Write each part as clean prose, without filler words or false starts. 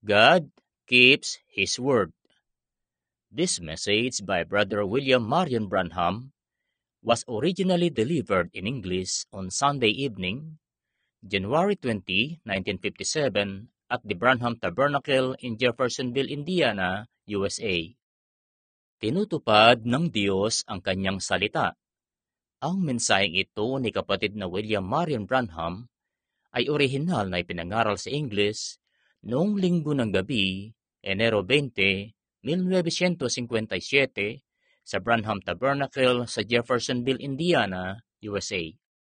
God keeps His word. This message by Brother William Marion Branham was originally delivered in English on Sunday evening, January 20, 1957, at the Branham Tabernacle in Jeffersonville, Indiana, USA. Tinutupad ng Diyos ang kanyang salita. Ang mensaheng ito ni kapatid na William Marion Branham ay orihinal na ipinangaral sa English noong linggo ng gabi, Enero 20, 1957, sa Branham Tabernacle sa Jeffersonville, Indiana, USA.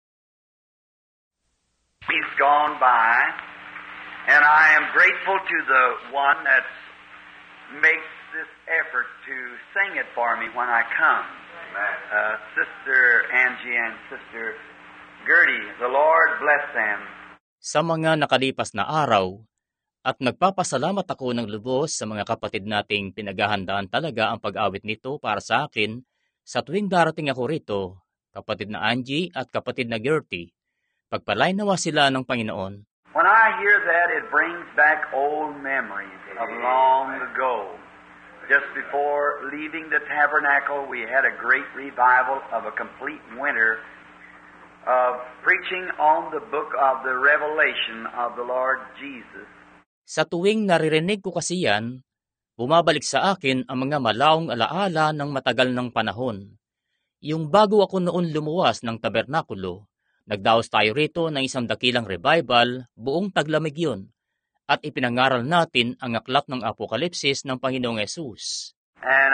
He's gone by, and I am grateful to the one that makes this effort to sing it for me when I come. Sister Angie and Sister Gertie, the Lord bless them. Sa mga nakalipas na araw, at nagpapasalamat ako ng lubos sa mga kapatid nating pinaghahandaan talaga ang pag-awit nito para sa akin sa tuwing darating ako rito, kapatid na Angie at kapatid na Gertie. Pagpalain nawa sila ng Panginoon. When I hear that, it brings back old memories of long ago. Just before leaving the tabernacle, we had a great revival of a complete winter of preaching on the book of the Revelation of the Lord Jesus. Sa tuwing naririnig ko kasi yan, bumabalik sa akin ang mga malaong alaala ng matagal ng panahon. Yung bago ako noon lumuwas ng tabernakulo, nagdaos tayo rito ng isang dakilang revival, buong taglamig yun, at ipinangaral natin ang aklat ng Apokalipsis ng Panginoong Yesus. And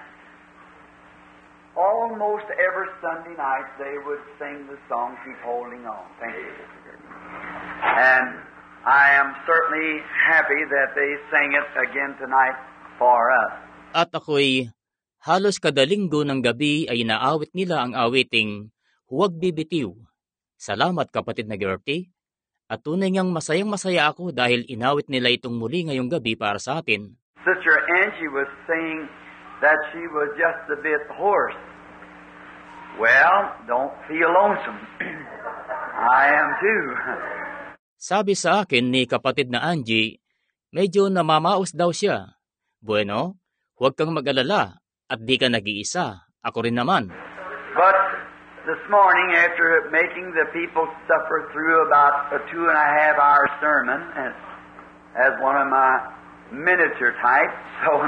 almost every Sunday night they would sing the song, Keep Holding On. Thank you. And I am certainly happy that they sang it again tonight for us. At ako'y halos kada linggo ng gabi ay inaawit nila ang awiting Huwag Bibitiw. Salamat kapatid na Gertie. At tunay ngang masayang-masaya ako dahil inawit nila itong muli ngayong gabi para sa atin. Sister Angie was saying that she was just a bit hoarse. Well, don't feel lonesome. I am too. Sabi sa akin ni kapatid na Angie, medyo namamaos daw siya. Bueno, huwag kang mag-alala at di ka nag-iisa. Ako rin naman. But this morning, after making the people suffer through about a 2.5-hour sermon as one of my miniature types, so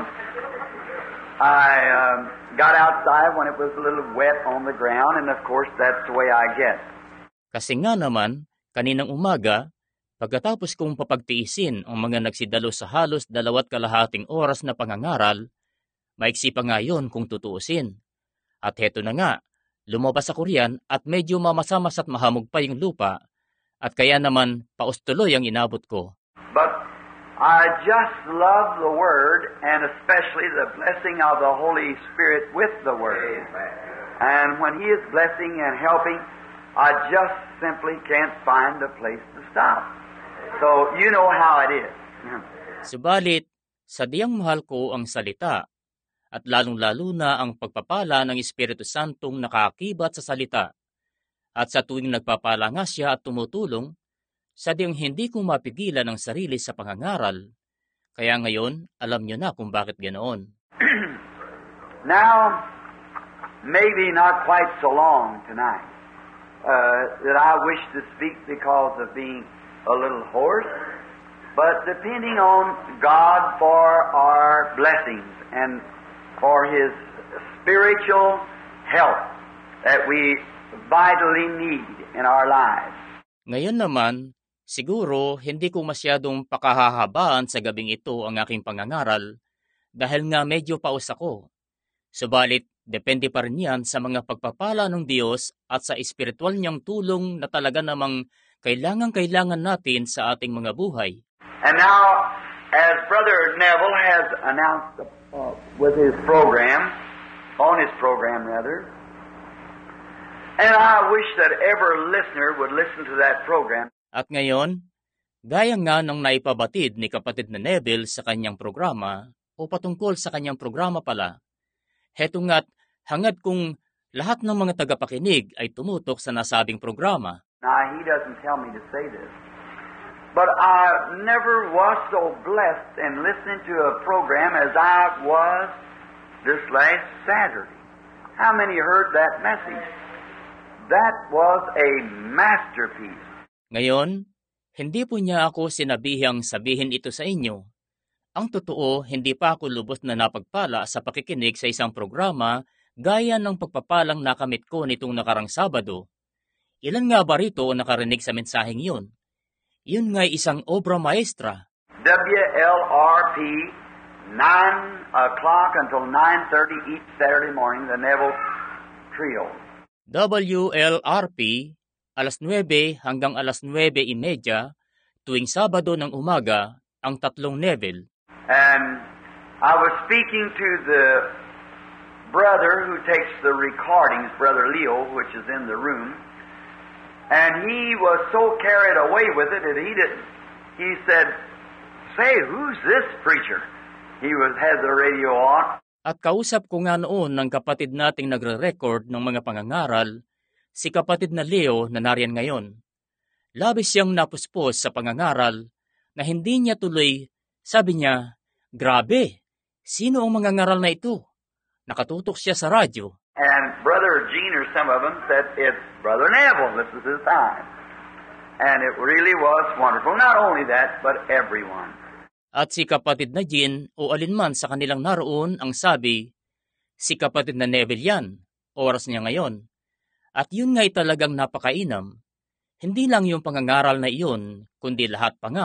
I got outside when it was a little wet on the ground, and of course that's the way I get. Kasi nga naman, kaninang umaga, pagkatapos kong papagtiisin ang mga nagsidalo sa halos 2.5 oras na pangangaral, maiksi pa nga yun kung tutuusin. At heto na nga, lumabas ako riyan at medyo mamasamas at mahamog pa yung lupa, at kaya naman paustuloy ang inabot ko. But I just love the Word, and especially the blessing of the Holy Spirit with the Word. And when He is blessing and helping, I just simply can't find a place to stop. So, you know how it is. Subalit, sadyang mahal ko ang salita, at lalong-lalo na ang pagpapala ng Espiritu Santong nakakibat sa salita. At sa tuwing nagpapala nga siya at tumutulong, sadyang hindi ko mapigilan ang sarili sa pangangaral. Kaya ngayon, alam niyo na kung bakit ganoon. Now, maybe not quite so long tonight, that I wish to speak because of being a little hoarse, but depending on God for our blessings and for His spiritual help that we vitally need in our lives. Ngayon naman, siguro hindi ko masyadong pakahahabaan sa gabing ito ang aking pangangaral dahil nga medyo paus ako. Subalit, depende pa rin yan sa mga pagpapala ng Diyos at sa espiritual niyang tulong na talaga namang kailangan natin sa ating mga buhay. And now, as Brother Neville has announced with his program, on his program rather, and I wish that every listener would listen to that program. At ngayon, gaya nga ng naipabatid ni kapatid na Neville sa kanyang programa o patungkol sa kanyang programa pala, heto nga't hangad kong lahat ng mga tagapakinig ay tumutok sa nasabing programa. Now, he doesn't tell me to say this, But I never was so blessed in listening to a program as I was this last Saturday. How many heard that message? That was a masterpiece. Ngayon, hindi po niya ako sinabihang sabihin ito sa inyo. Ang totoo, hindi pa ako lubos na napagpala sa pakikinig sa isang programa gaya ng pagpapalang nakamit ko nitong nakarang Sabado. Ilan nga ba rito nakarinig sa mensaheng yun? Yun nga'y isang obra maestra. WLRP, 9 o'clock until 9:30 each Saturday morning, the Neville Trio. WLRP, alas 9 hanggang alas 9:30 tuwing Sabado ng umaga, ang tatlong Neville. And I was speaking to the brother who takes the recordings, Brother Leo, which is in the room, and he was so carried away with it that he said, "Say, who's this preacher?" He had the radio on. At kausap ko nga noon ng kapatid nating nagre-record ng mga pangangaral, si kapatid na Leo na nariyan ngayon. Labis siyang napuspos sa pangangaral na hindi niya tuloy. Sabi niya, "Grabe, sino ang mangangaral na ito?" Nakatutok siya sa radyo. And Brother Gene or some of them said, "It's Brother Neville, this is his time." And it really was wonderful. Not only that, but everyone. At si kapatid na Jean o alinman sa kanilang naroon ang sabi, "Si kapatid na Neville yan, oras niya ngayon." At yun nga'y talagang napakainam. Hindi lang yung pangangaral na iyon, kundi lahat pa nga.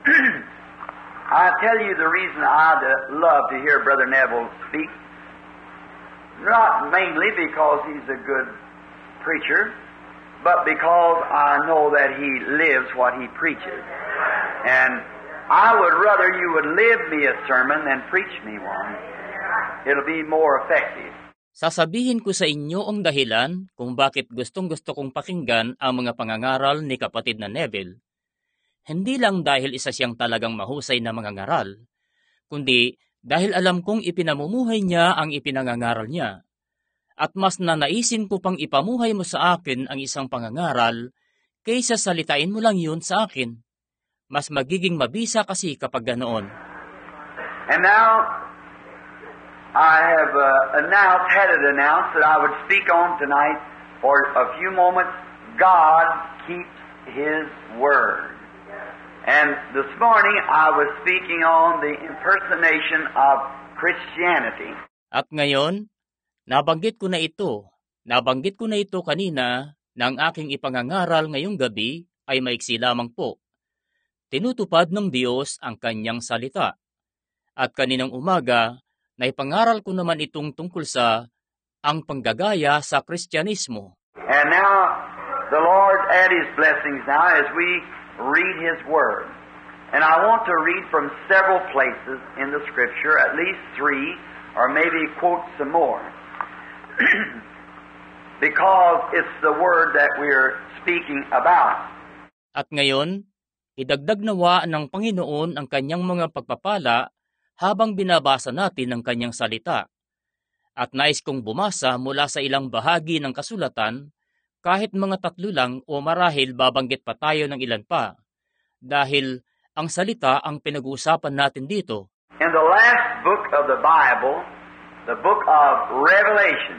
I tell you the reason I love to hear Brother Neville speak, not mainly because he's a good preacher, but because I know that he lives what he preaches. And I would rather you would live me a sermon than preach me one. It'll be more effective. Sasabihin ko sa inyo ang dahilan kung bakit gustong-gusto kong pakinggan ang mga pangangaral ni kapatid na Neville. Hindi lang dahil isa siyang talagang mahusay na mangangaral, kundi dahil alam kong ipinamumuhay niya ang ipinangangaral niya. At mas nanaisin ko pang ipamuhay mo sa akin ang isang pangangaral kaysa salitain mo lang yun sa akin. Mas magiging mabisa kasi kapag ganoon. And now, I have had it announced that I would speak on tonight for a few moments, God keeps His Word. And this morning I was speaking on the impersonation of Christianity. At ngayon, nabanggit ko na ito kanina na ang aking ipangangaral ngayong gabi ay maiksi lamang po. Tinutupad ng Diyos ang kanyang salita. At kaninang umaga, naipangaral ko naman itong tungkol sa ang panggagaya sa Kristyanismo. And now, the Lord add His blessings now as we read His Word. And I want to read from several places in the Scripture, at least 3, or maybe quote some more. Because it's the Word that we're speaking about. At ngayon, idagdag nawa ng Panginoon ang kanyang mga pagpapala habang binabasa natin ang kanyang salita. At nais kong bumasa mula sa ilang bahagi ng kasulatan, kahit mga 3 lang o marahil babanggit pa tayo ng ilan pa, dahil ang salita ang pinag-uusapan natin dito. In the last book of the Bible, the book of Revelation,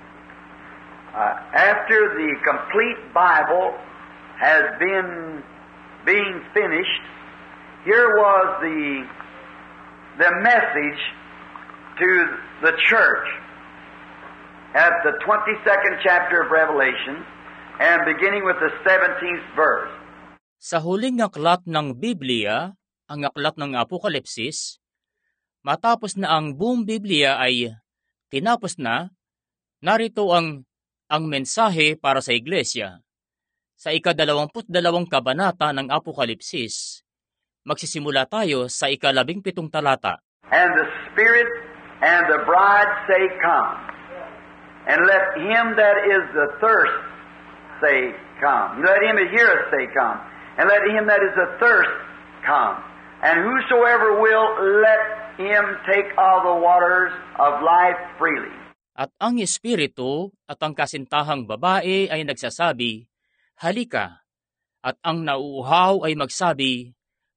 after the complete Bible has been being finished, here was the message to the church at the 22nd chapter of Revelation and beginning with the 17th verse. Sa huling aklat ng Biblia, ang aklat ng Apokalipsis, matapos na ang buong Biblia ay tinapos na, narito ang mensahe para sa iglesia. Sa ika-22 kabanata ng Apokalipsis, magsisimula tayo sa ika-17 talata. And the Spirit and the bride say, "Come. And let him that is the thirst say, Come. Let him that heareth say, Come. And let him that is athirst come. And whosoever will, let him take of the waters of life freely." At ang Espiritu at ang kasintahang babae ay nagsasabi, "Halika." At ang nauuhaw ay magsabi,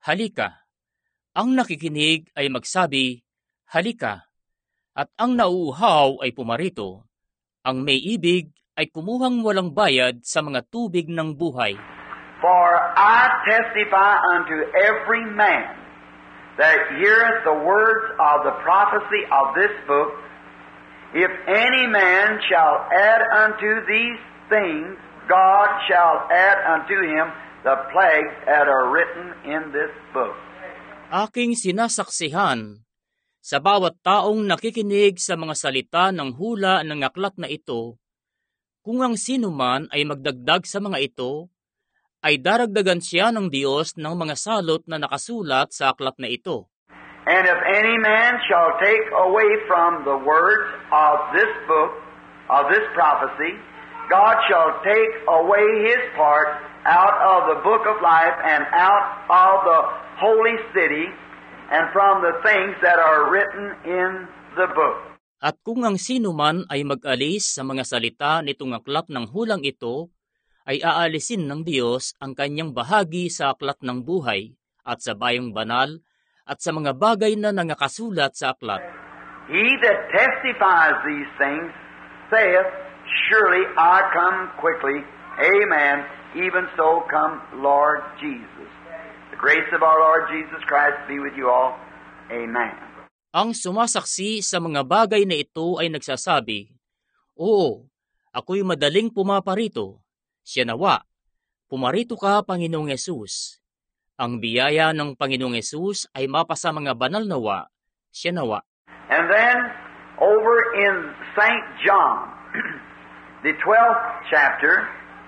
halika. Ang nakikinig ay magsabi, halika. At ang nauuhaw ay pumarito. Ang may ibig ay kumuhang walang bayad sa mga tubig ng buhay. For I testify unto every man that heareth the words of the prophecy of this book, if any man shall add unto these things, God shall add unto him the plagues that are written in this book. Aking sinasaksihan sa bawat taong nakikinig sa mga salita ng hula ng aklat na ito, kung ang sino man ay magdagdag sa mga ito, ay daragdagan siya ng Diyos ng mga salot na nakasulat sa aklat na ito. And if any man shall take away from the words of this book, of this prophecy, God shall take away his part out of the book of life and out of the holy city and from the things that are written in the book. At kung ang sino man ay mag-alis sa mga salita nitong aklat ng hulang ito, ay aalisin ng Diyos ang kanyang bahagi sa aklat ng buhay at sa bayang banal at sa mga bagay na nangakasulat sa aklat. He that testifies these things saith, surely I come quickly. Amen. Even so come Lord Jesus. The grace of our Lord Jesus Christ be with you all. Amen. Ang sumasaksi sa mga bagay na ito ay nagsasabi, oo, ako'y madaling pumaparito. Siya nawa, pumarito ka, Panginoong Yesus. Ang biyaya ng Panginoong Yesus ay mapasa mga banal nawa. Siya nawa. And then, over in St. John, the 12th chapter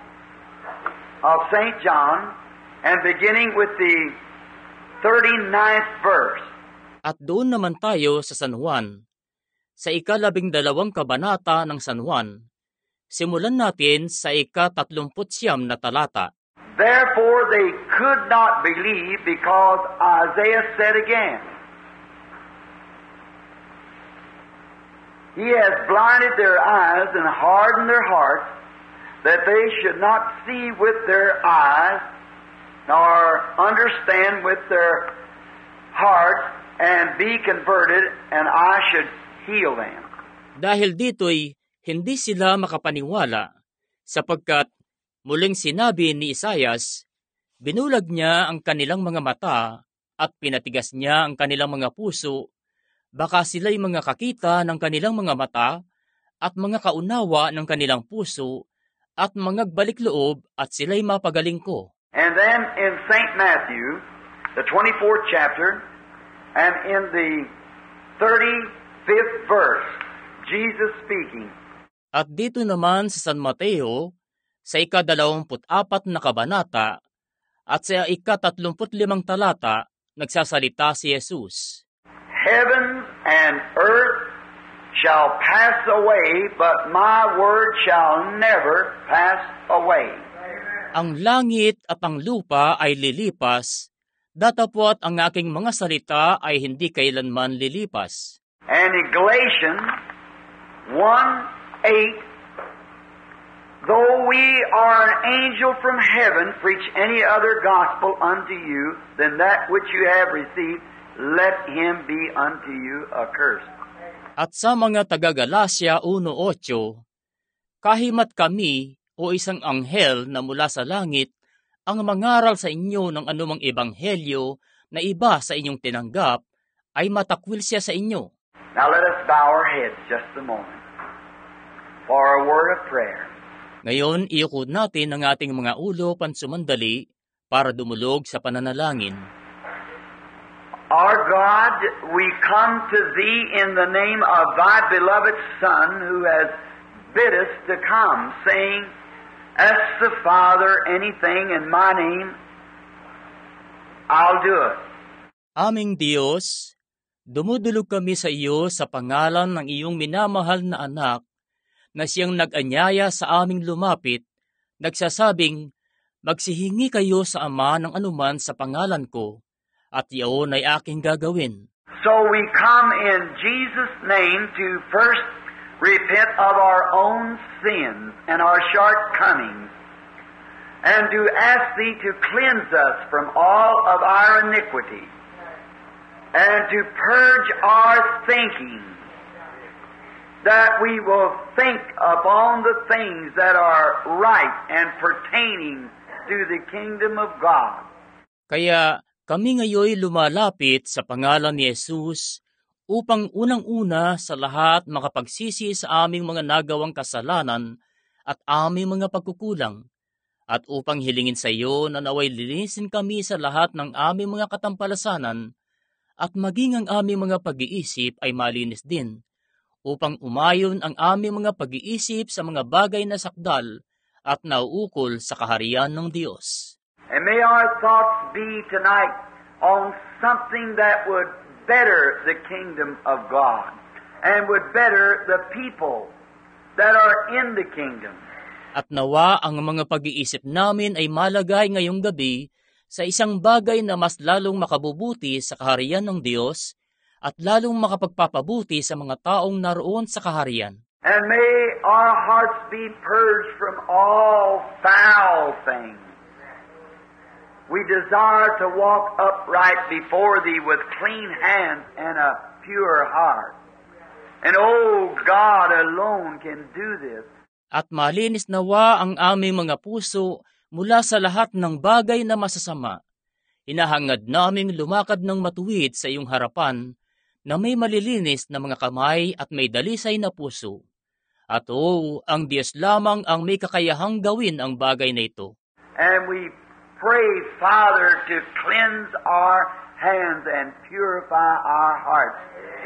of St. John, and beginning with the 39th verse. At doon naman tayo sa San Juan, sa ika-12 kabanata ng San Juan. Simulan natin sa ika-39 na talata. Therefore they could not believe because Isaiah said again, He has blinded their eyes and hardened their hearts, that they should not see with their eyes, nor understand with their hearts, and be converted, and I should heal them. Dahil dito'y hindi sila makapaniwala, sapagkat muling sinabi ni Isaias, binulag niya ang kanilang mga mata at pinatigas niya ang kanilang mga puso, baka sila'y mga kakita ng kanilang mga mata at mga kaunawa ng kanilang puso at mga balik-loob at sila'y mapagaling ko. And then in St. Matthew, the 24th chapter, and in the 35th verse, Jesus speaking. At dito naman sa San Mateo, sa ika-24 na kabanata, at sa ika-35 talata, nagsasalita si Jesus. Heavens and earth shall pass away, but my word shall never pass away. Ang langit at ang lupa ay lilipas, datapwat ang aking mga salita ay hindi kailanman lilipas. And in Galatians 1:8, though we are an angel from heaven, preach any other gospel unto you than that which you have received, let him be unto you accursed. At sa mga taga-Galasya 1:8, kahimat kami o isang anghel na mula sa langit ang mangaral sa inyo ng anumang ebanghelyo na iba sa inyong tinanggap, ay matakwil siya sa inyo. Now let us bow our heads just a moment for a word of prayer. Ngayon, iukod natin ang ating mga ulo pansumandali para dumulog sa pananalangin. Our God, we come to Thee in the name of Thy beloved Son, who has bid us to come, saying, ask the Father anything in my name, I'll do it. Aming Diyos, dumudulog kami sa iyo sa pangalan ng iyong minamahal na anak na siyang nag-anyaya sa aming lumapit, nagsasabing, magsihingi kayo sa Ama ng anuman sa pangalan ko, at iyon ay aking gagawin. So we come in Jesus' name to first repent of our own sins and our shortcomings, and do ask Thee to cleanse us from all of our iniquity, and to purge our thinking, that we will think upon the things that are right and pertaining to the kingdom of God. Kaya kami ngayoy lumalapit sa pangalan ni Jesus upang unang-una sa lahat makapagsisi sa aming mga nagawang kasalanan at aming mga pagkukulang, at upang hilingin sa iyo na naway linisin kami sa lahat ng aming mga katampalasanan at maging ang aming mga pag-iisip ay malinis din, upang umayon ang aming mga pag-iisip sa mga bagay na sakdal at nauukol sa kaharian ng Diyos. And may our thoughts be tonight on something that would better the kingdom of God and would better the people that are in the kingdom. At nawa ang mga pag-iisip namin ay malagay ngayong gabi sa isang bagay na mas lalong makabubuti sa kaharian ng Diyos at lalong makapagpapabuti sa mga taong naroon sa kaharian. And may our hearts be purged from all foul things. We desire to walk upright before Thee with clean hands and a pure heart. And oh, God alone can do this. At malinis nawa ang aming mga puso mula sa lahat ng bagay na masasama. Hinahangad naming lumakad ng matuwid sa iyong harapan na may malilinis na mga kamay at may dalisay na puso. At ang Diyos lamang ang may kakayahang gawin ang bagay na ito. And we pray, Father, to cleanse our hands and purify our hearts.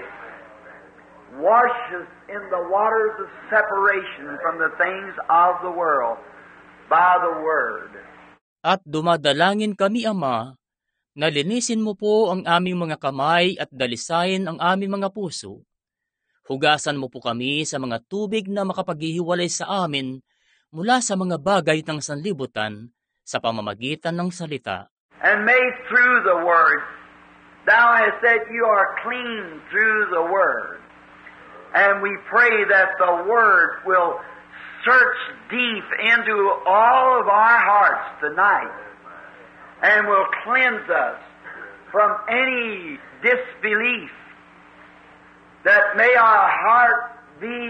Wash us in the waters of separation from the things of the world by the Word. At dumadalangin kami, Ama, na linisin mo po ang aming mga kamay at dalisayin ang aming mga puso. Hugasan mo po kami sa mga tubig na makapaghihiwalay sa amin mula sa mga bagay ng sanlibutan sa pamamagitan ng salita. And may through the Word, Thou hast said you are clean through the Word. And we pray that the Word will search deep into all of our hearts tonight and will cleanse us from any disbelief, that may our heart be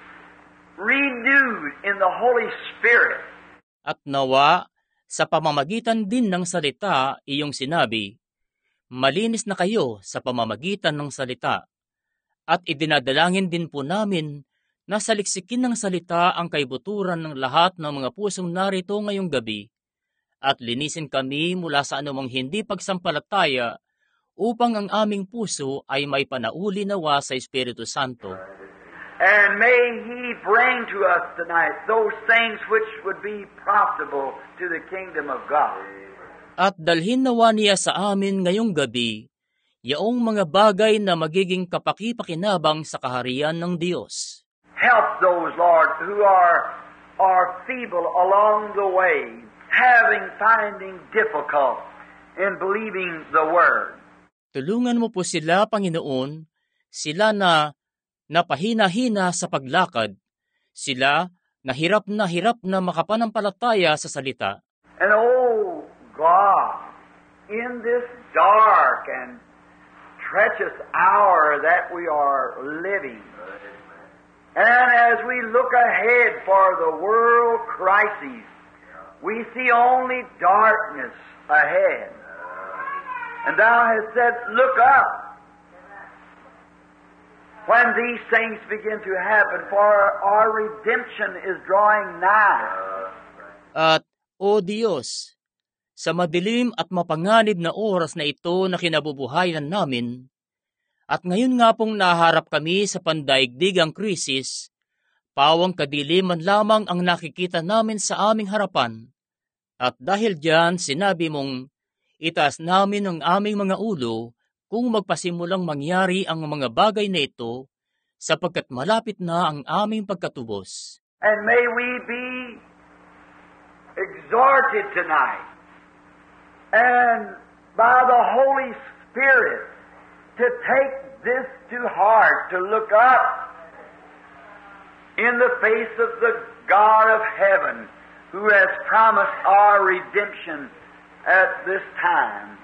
renewed in the Holy Spirit. At nawa, sa pamamagitan din ng salita, iyong sinabi, malinis na kayo sa pamamagitan ng salita. At idinadalangin din po namin na saliksikin ng salita ang kaibuturan ng lahat ng mga pusong narito ngayong gabi at linisin kami mula sa anumang hindi pagsampalataya upang ang aming puso ay may panauli nawa sa Espiritu Santo. And may He bring to us tonight those things which would be profitable to the kingdom of God. At dalhin nawa niya sa amin ngayong gabi yaong mga bagay na magiging kapaki-pakinabang sa kaharian ng Diyos. Help those, Lord, who are feeble along the way, finding difficult in believing the Word. Tulungan mo po sila, Panginoon, sila na napahina-hina sa paglakad, sila na hirap na makapanampalataya sa salita. And oh God, in this dark and treacherous hour that we are living, and as we look ahead for the world crises, we see only darkness ahead. And Thou hast said, look up when these things begin to happen, for our redemption is drawing nigh. At, O Diyos, sa madilim at mapanganib na oras na ito na kinabubuhayan namin, at ngayon nga pong naharap kami sa pandaigdigang krisis, pawang kadiliman lamang ang nakikita namin sa aming harapan. At dahil diyan, sinabi mong, itaas namin ang aming mga ulo kung magpasimulang mangyari ang mga bagay na ito, sapagkat malapit na ang aming pagkatubos. And may we be exhorted tonight, and by the Holy Spirit, to take this to heart, to look up in the face of the God of heaven, who has promised our redemption at this time.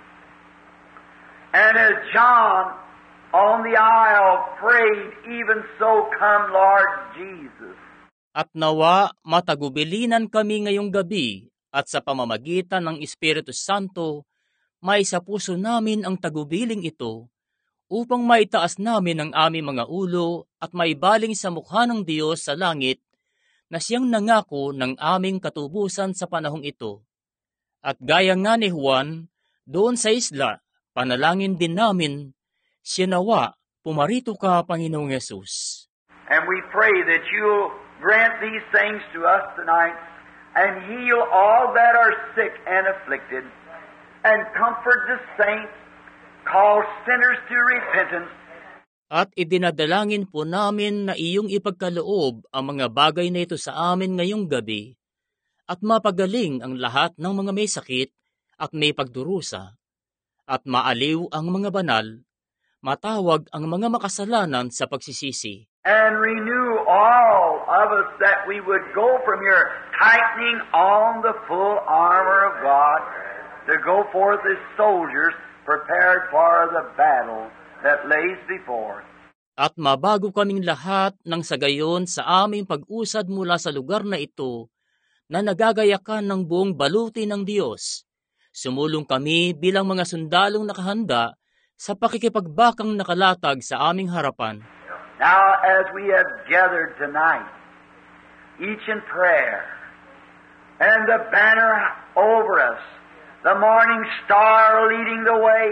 And as John on the isle prayed, even so come Lord Jesus. At nawa matagubilinan kami ngayong gabi at sa pamamagitan ng Espiritu Santo, may sa puso namin ang tagubiling ito upang maitaas namin ang aming mga ulo at maibaling sa mukha ng Diyos sa langit na siyang nangako ng aming katubusan sa panahong ito. At gaya nga ni Juan, doon sa isla, panalangin din namin, siya nawa, pumarito ka, Panginoong Yesus. And we pray that you'll grant these things to us tonight and heal all that are sick and afflicted and comfort the saints, call sinners to repentance. At idinadalangin po namin na iyong ipagkaloob ang mga bagay na ito sa amin ngayong gabi at mapagaling ang lahat ng mga may sakit at may pagdurusa at maaliw ang mga banal, matawag ang mga makasalanan sa pagsisisi. And renew all of us that we would go from your tightening on the full armor of God to go forth as soldiers prepared for the battle that lays before. At mabago kaming lahat ng sagayon sa aming pag-usad mula sa lugar na ito na nagagayakan ng buong baluti ng Diyos. Sumulong kami bilang mga sundalong nakahanda sa pakikipagbakang nakalatag sa aming harapan. Now, as we have gathered tonight, each in prayer, and the banner over us, the morning star leading the way,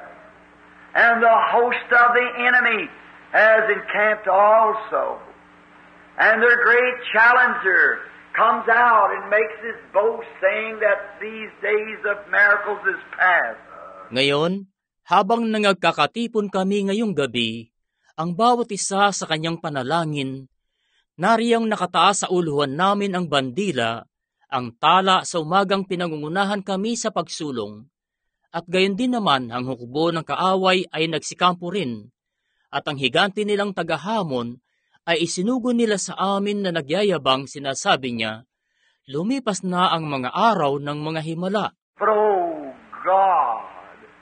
and the host of the enemy has encamped also. And their great challenger comes out and makes his boast, saying that these days of miracles is past. Ngayon, habang nagkakatipon kami ngayong gabi, ang bawat isa sa kanyang panalangin, nariyang nakataas sa uluhan namin ang bandila, ang tala sa umagang pinangungunahan kami sa pagsulong. At gayon din naman ang hukbo ng kaaway ay nagsikampo rin, at ang higante nilang tagahamon ay isinugo nila sa amin na nagyayabang sinasabi niya, lumipas na ang mga araw ng mga himala. But oh God,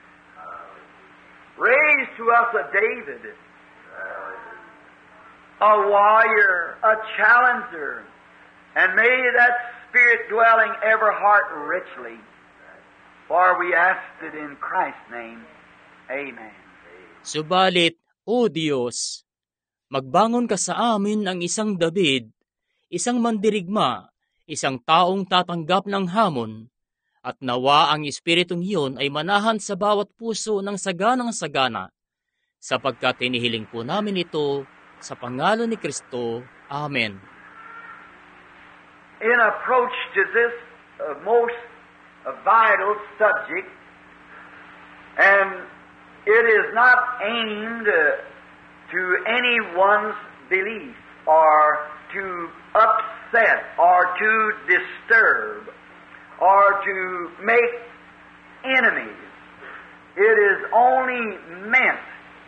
raise to us a David, a warrior, a challenger, and may that Spirit dwell in every heart richly. For we asked it in Christ's name. Amen. Subalit, O Diyos, magbangon ka sa amin ang isang David, isang mandirigma, isang taong tatanggap ng hamon, at nawa ang Espiritong iyon ay manahan sa bawat puso ng saganang-sagana, sapagkat hinihiling po namin ito sa pangalan ni Kristo. Amen. In approach to this most vital subject, and it is not aimed to anyone's belief or to upset or to disturb or to make enemies. It is only meant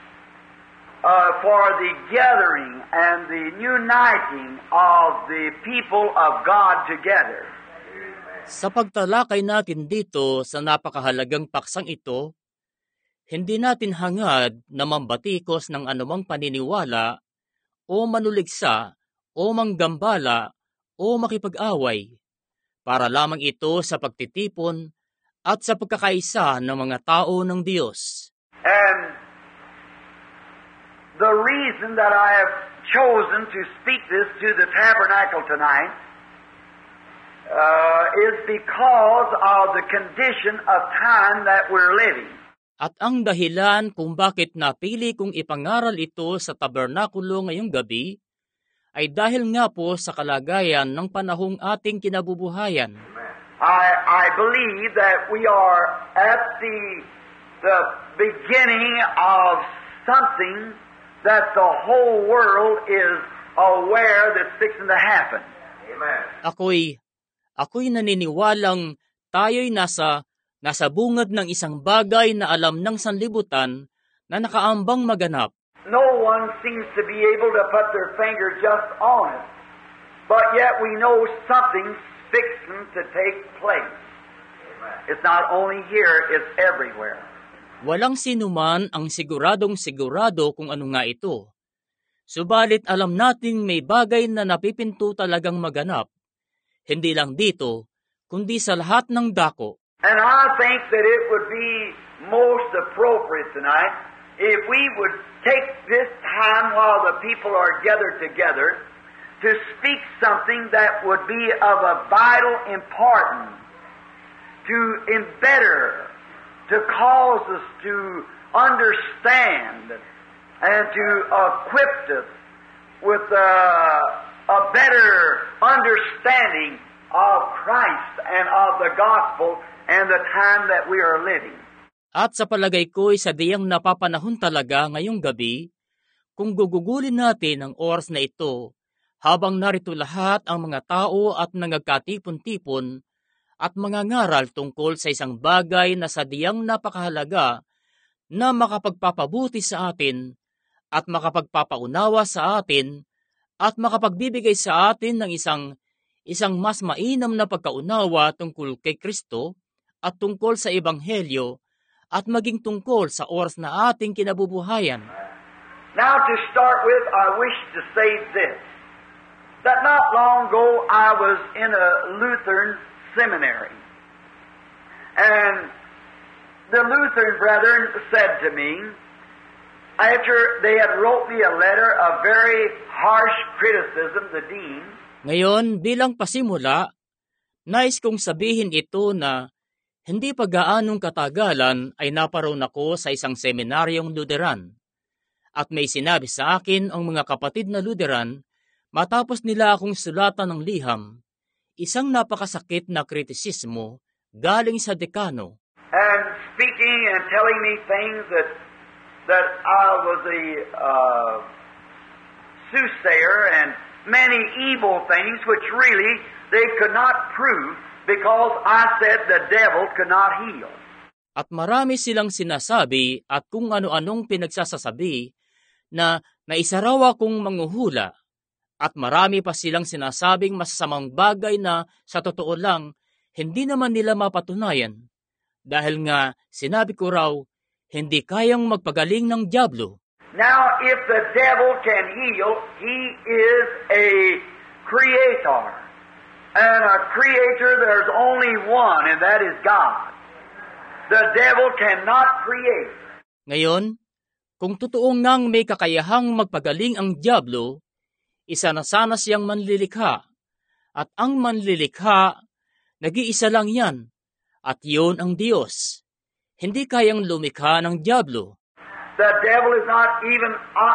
for the gathering and the uniting of the people of God together. Sa pagtalakay natin dito sa napakahalagang paksang ito, hindi natin hangad na mambatikos ng anumang paniniwala o manuligsa o manggambala o makipag-away, para lamang ito sa pagtitipon at sa pagkakaisa ng mga tao ng Diyos. And the reason that I have chosen to speak this to the tabernacle tonight is because of the condition of time that we're living. At ang dahilan kung bakit napili kong ipangaral ito sa tabernakulo ngayong gabi ay dahil nga po sa kalagayan ng panahong ating kinabubuhayan. I believe that we are at the beginning of something that the whole world is aware that's fixing to happen. Amen. Ako'y naniniwalang tayo'y nasa bungad ng isang bagay na alam ng sanlibutan na nakaambang maganap. No one seems to be able to put their finger just on it, but yet we know something fixing to take place. It's not only here, it's everywhere. Walang sinuman ang siguradong sigurado kung ano nga ito. Subalit alam nating may bagay na napipinto talagang maganap. Hindi lang dito, kundi sa lahat ng dako. And I think that it would be most appropriate tonight if we would take this time while the people are gathered together to speak something that would be of a vital importance to embetter, to cause us to understand and to equip us with a better understanding of Christ and of the gospel and the time that we are living. At sa palagay ko ay sa diyang napapanahon talaga ngayong gabi, kung gugugulin natin ang oras na ito, habang narito lahat ang mga tao at nagkatipon-tipon at mga ngaral tungkol sa isang bagay na sa diyang napakahalaga na makapagpapabuti sa atin at makapagpapaunawa sa atin at makapagbibigay sa atin ng isang mas mainam na pagkaunawa tungkol kay Kristo at tungkol sa Ebanghelyo at maging tungkol sa oras na ating kinabubuhayan. Now to start with, I wish to say this, that not long ago I was in a Lutheran seminary, and the Lutheran brethren said to me, after they had wrote me a letter of very harsh criticism, the dean. Ngayon, bilang pasimula, nais kong sabihin ito na hindi pa gaanong katagalan ay naparoon ako sa isang seminaryong Lutheran. At may sinabi sa akin ang mga kapatid na Lutheran matapos nila akong sulatan ng liham, isang napakasakit na kritisismo galing sa dekano. And speaking and telling me things that I was a soothsayer and many evil things which really they could not prove because I said the devil could not heal. At marami silang sinasabi at kung ano-anong pinagsasasabi na isa raw akong manghuhula. At marami pa silang sinasabing masasamang bagay na sa totoo lang hindi naman nila mapatunayan. Dahil nga sinabi ko raw, hindi kayang magpagaling ng dyablo. Now, if the devil can heal, he is a creator. And a creator, there's only one, and that is God. The devil cannot create. Ngayon, kung totoo ngang may kakayahang magpagaling ang dyablo, isa na sana siyang manlilikha. At ang manlilikha, nag-iisa lang yan. At yun ang Diyos. Hindi kayang lumikha ng dyablo. The devil is not even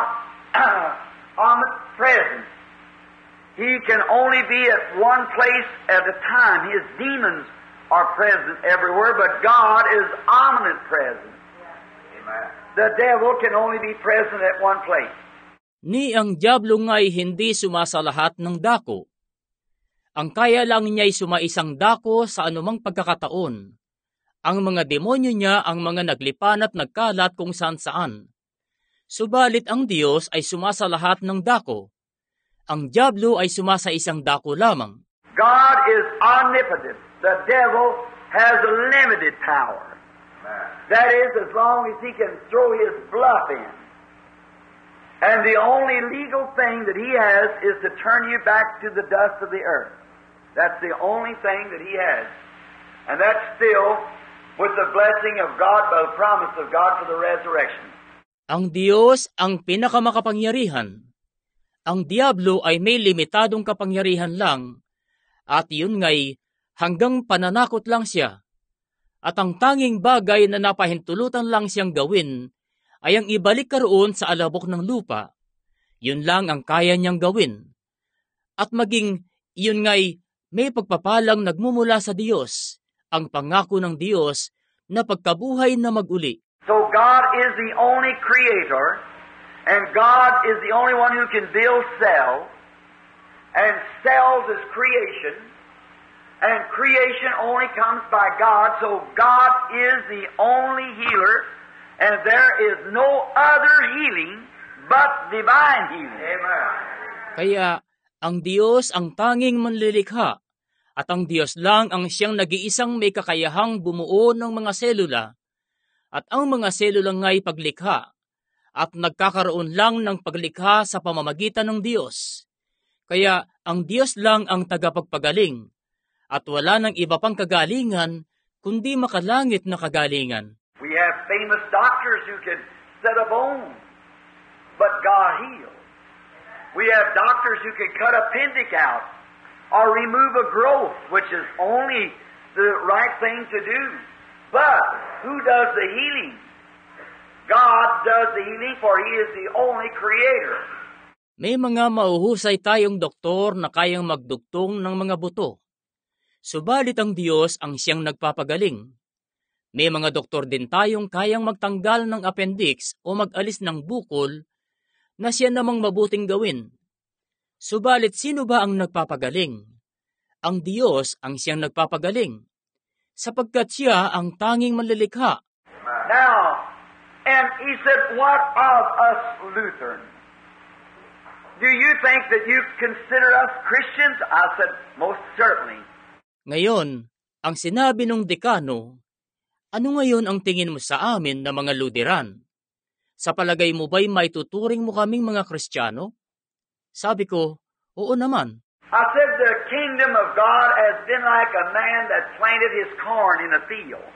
omnipresent. He can only be at one place at a time. His demons are present everywhere, but God is omnipresent. Amen. The devil can only be present at one place. Ni ang dyablo nga'y hindi sumasalahat ng dako. Ang kaya lang niya'y sumaisang dako sa anumang pagkakataon. Ang mga demonyo niya ang mga naglipan at nagkalat kung saan-saan. Subalit ang Diyos ay sumasalahat ng dako. Ang dyablo ay sumasa isang dako lamang. God is omnipotent. The devil has a limited power. That is, as long as he can throw his bluff in. And the only legal thing that he has is to turn you back to the dust of the earth. That's the only thing that he has. And that's still with the blessing of God, by the promise of God for the resurrection. Ang Diyos ang pinakamakapangyarihan. Ang dyablo ay may limitadong kapangyarihan lang, at yun nga'y hanggang pananakot lang siya. At ang tanging bagay na napahintulutan lang siyang gawin ay ang ibalik karoon sa alabok ng lupa. Yun lang ang kaya niyang gawin. At maging yun nga'y may pagpapalang nagmumula sa Diyos, ang pangako ng Diyos na pagkabuhay na mag-uli. So God is the only creator, and God is the only one who can build cells, and cells is creation, and creation only comes by God, so God is the only healer, and there is no other healing but divine healing. Amen. Kaya ang Diyos ang tanging manlilikha, At ang Diyos lang ang siyang nag-iisang may kakayahang bumuo ng mga selula, at ang mga selula nga'y paglikha, at nagkakaroon lang ng paglikha sa pamamagitan ng Diyos. Kaya ang Diyos lang ang tagapagpagaling, at wala ng iba pang kagalingan, kundi makalangit na kagalingan. We have famous doctors who can set a bone, but God heals. We have doctors who can cut a appendix out or remove a growth, which is only the right thing to do. But who does the healing? God does the healing, for He is the only Creator. May mga mauhusay tayong doktor na kayang magdugtong ng mga buto. Subalit ang Diyos ang siyang nagpapagaling. May mga doktor din tayong kayang magtanggal ng appendix o mag-alis ng bukol na siya namang mabuting gawin. Subalit sino ba ang nagpapagaling? Ang Diyos ang siyang nagpapagaling, sapagkat siya ang tanging manlilikha. Now, and he said, what of us Lutherans? Do you think that you consider us Christians? I said, most certainly. Ngayon, ang sinabi ng dekano, ano ngayon ang tingin mo sa amin na mga Lutheran? Sa palagay mo ba'y may tuturing mo kaming mga Kristiyano? Sabi ko, oo naman. I said, the kingdom of God has been like a man that planted his corn in a field.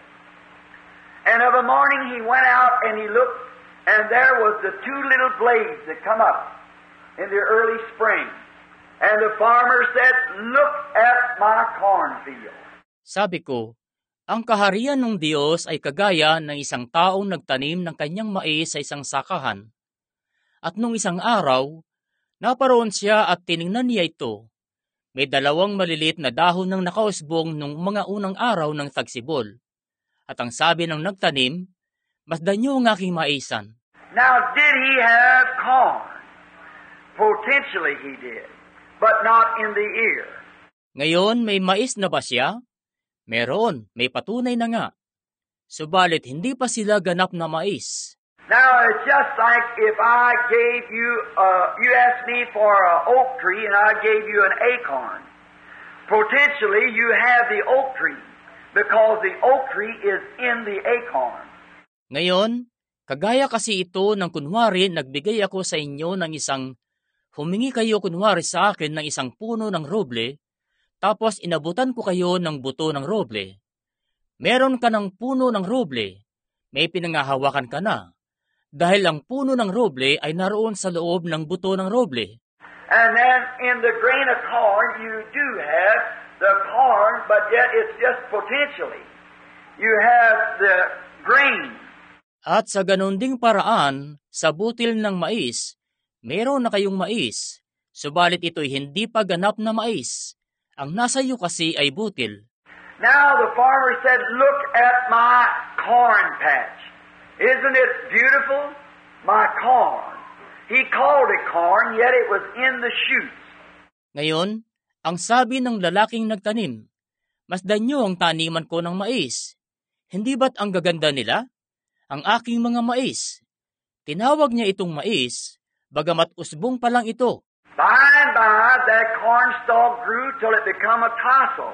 And of a morning he went out and he looked, and there was the two little blades that come up in the early spring. And the farmer said, look at my cornfield. Sabi ko, ang kaharian ng Diyos ay kagaya ng isang taong nagtanim ng kanyang mais sa isang sakahan. At nung isang araw, naparoon siya at tiningnan niya ito. May dalawang maliliit na dahon ng nakausbong nung mga unang araw ng tagsibol. At ang sabi ng nagtanim, masdan niyo ang aking maisan. Now, did he have corn? Potentially he did, but not in the ear. Ngayon, may mais na ba siya? Meron, may patunay na nga. Subalit, hindi pa sila ganap na mais. Now, it's just like if I gave you, you asked me for an oak tree and I gave you an acorn. Potentially, you have the oak tree because the oak tree is in the acorn. Ngayon, kagaya kasi ito ng kunwari nagbigay ako sa inyo ng humingi kayo kunwari sa akin ng isang puno ng roble, tapos inabutan ko kayo ng buto ng roble. Meron ka ng puno ng roble, may pinangahawakan ka na. Dahil ang puno ng roble ay naroon sa loob ng buto ng roble. And then in the grain of corn, you do have the corn, but yet it's just potentially. You have the grain. At sa ganon ding paraan, sa butil ng mais, meron na kayong mais, subalit ito'y hindi pa ganap na mais. Ang nasa iyo kasi ay butil. Now the farmer said, look at my corn patch. Isn't it beautiful? My corn. He called it corn, yet it was in the shoots. Ngayon, ang sabi ng lalaking nagtanim, masdan niyo ang taniman ko ng mais. Hindi ba't ang gaganda nila? Ang aking mga mais. Tinawag niya itong mais, bagamat usbong pa lang ito. By and by, that corn stalk grew till it became a tassel.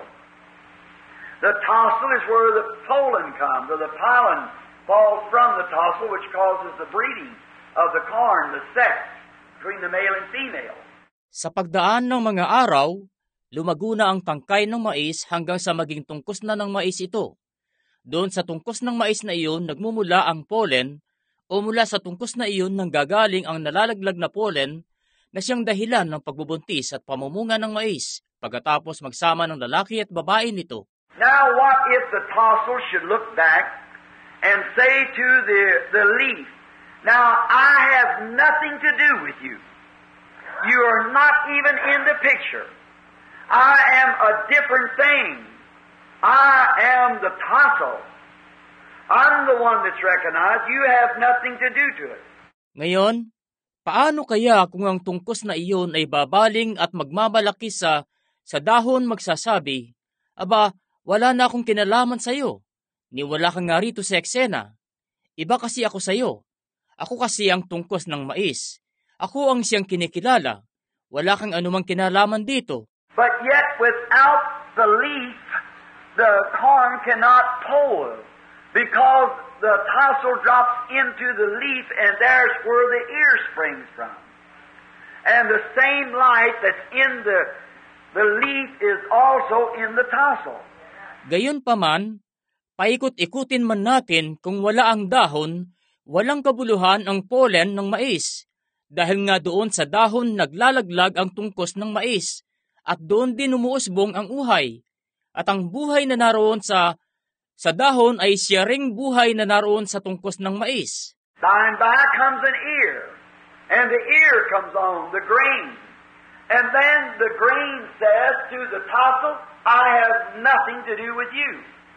The tassel is where the pollen comes, or the pollen falls from the tassel, which causes the breeding of the corn, the sex, between the male and female. Sa pagdaan ng mga araw, lumago na ang tangkay ng mais hanggang sa maging tungkos na ng mais ito. Doon sa tungkos ng mais na iyon, nagmumula ang pollen, o mula sa tungkos na iyon nanggagaling ang nalalaglag na pollen na siyang dahilan ng pagbubuntis at pamumunga ng mais, pagkatapos magsama ng lalaki at babae nito. Now, what if the tassel should look back and say to the leaf, now I have nothing to do with you. You are not even in the picture. I am a different thing. I am the tassel. I'm the one that's recognized. You have nothing to do to it. Ngayon, paano kaya kung ang tungkos na iyon ay babaling at magmamalaki sa dahon magsasabi, aba, wala na akong kinalaman sa iyo. Niwala ka nga rito sa eksena. Iba kasi ako sa iyo. Ako kasi ang tungkos ng mais. Ako ang siyang kinikilala. Wala kang anumang kinalaman dito. But yet without the leaf, the corn cannot pull because the tassel drops into the leaf and there's where the ear springs from. And the same light that's in the leaf is also in the tassel. Gayunpaman, paikot-ikutin man natin kung wala ang dahon, walang kabuluhan ang pollen ng mais. Dahil nga doon sa dahon naglalaglag ang tungkos ng mais, at doon din umuusbong ang uhay. At ang buhay na naroon sa dahon ay siya ring buhay na naroon sa tungkos ng mais. By and by comes an ear, and the ear comes on, the grain. And then the grain says to the tassel, I have nothing to do with you.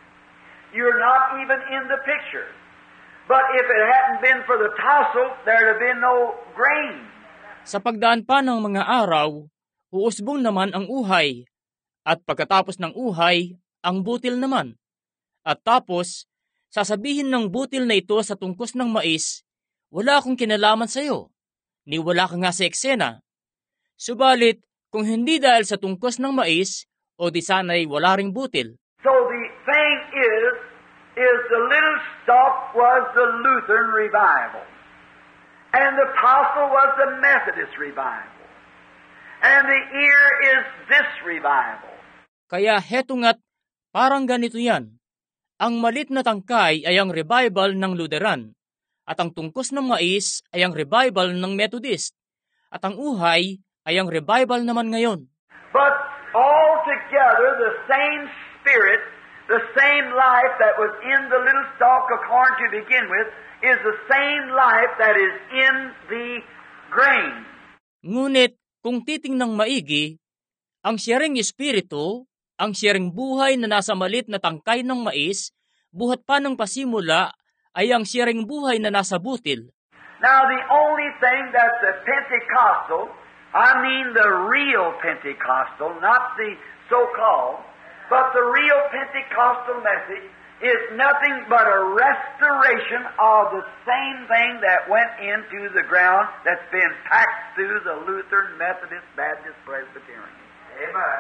You're not even in the picture. But if it hadn't been for the tassel, there'd have been no grain. Sa pagdaan pa ng mga araw, uusbong naman ang uhay, at pagkatapos ng uhay, ang butil naman. At tapos, sasabihin ng butil na ito sa tungkos ng mais, wala akong kinalaman sa iyo, ni wala ka nga sa eksena. Subalit, kung hindi dahil sa tungkos ng mais, o di sana'y wala ring butil. So the thing is the little stalk was the Lutheran revival, and the tassel was the Methodist revival, and the ear is this revival. Kaya heto nga't parang ganito yan. Ang malit na tangkay ay ang revival ng Lutheran, at ang tungkos ng mais ay ang revival ng Methodist, at ang uhay ay ang revival naman ngayon. But altogether the same spirit, the same life that was in the little stalk of corn to begin with, is the same life that is in the grain. Ngunit kung titingnang maigi, ang siyering espiritu, ang siyering buhay na nasa malit na tangkay ng mais, buhat pa ng pasimula, ay ang siyering buhay na nasa butil. Now the only thing that the Pentecostal, I mean the real Pentecostal, not the so-called, but the real Pentecostal message is nothing but a restoration of the same thing that went into the ground that's been packed through the Lutheran, Methodist, Baptist, Presbyterian. Amen.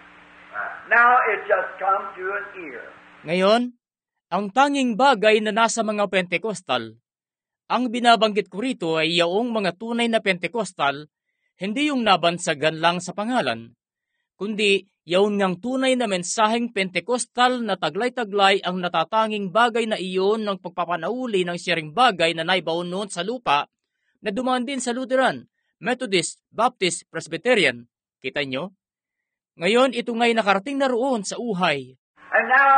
Now it just comes to an ear. Ngayon, ang tanging bagay na nasa mga Pentecostal, ang binabanggit ko rito ay yaong mga tunay na Pentecostal, hindi yung nabansagan lang sa pangalan, kundi yaon ngang tunay na mensaheng Pentecostal na taglay-taglay ang natatanging bagay na iyon ng pagpapanauli ng siyering bagay na naibaon noon sa lupa na dumaan din sa Lutheran, Methodist, Baptist, Presbyterian. Kita nyo? Ngayon, ito nga'y nakarating na roon sa uhay. And now,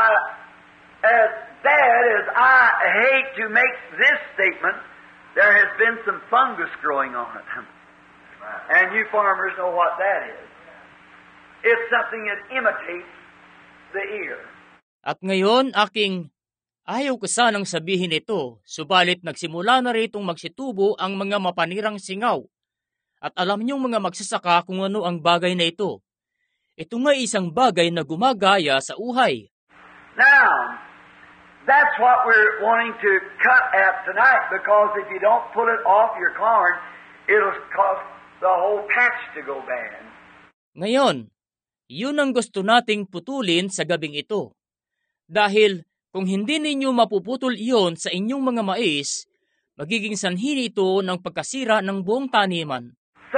as bad as I hate to make this statement, there has been some fungus growing on it. And you farmers know what that is. It's something that imitates the ear. At ngayon, ayaw ko sanang sabihin ito, subalit nagsimula na ritong magsitubo ang mga mapanirang singaw. At alam niyong mga magsasaka kung ano ang bagay na ito. Ito nga isang bagay na gumagaya sa uhay. Now, that's what we're wanting to cut at tonight, because if you don't pull it off your corn, it'll cause the whole patch to go bad. Ngayon, yun ang gusto nating putulin sa gabing ito. Dahil kung hindi ninyo mapuputol iyon sa inyong mga mais, magiging sanhi ito ng pagkasira ng buong taniman. So,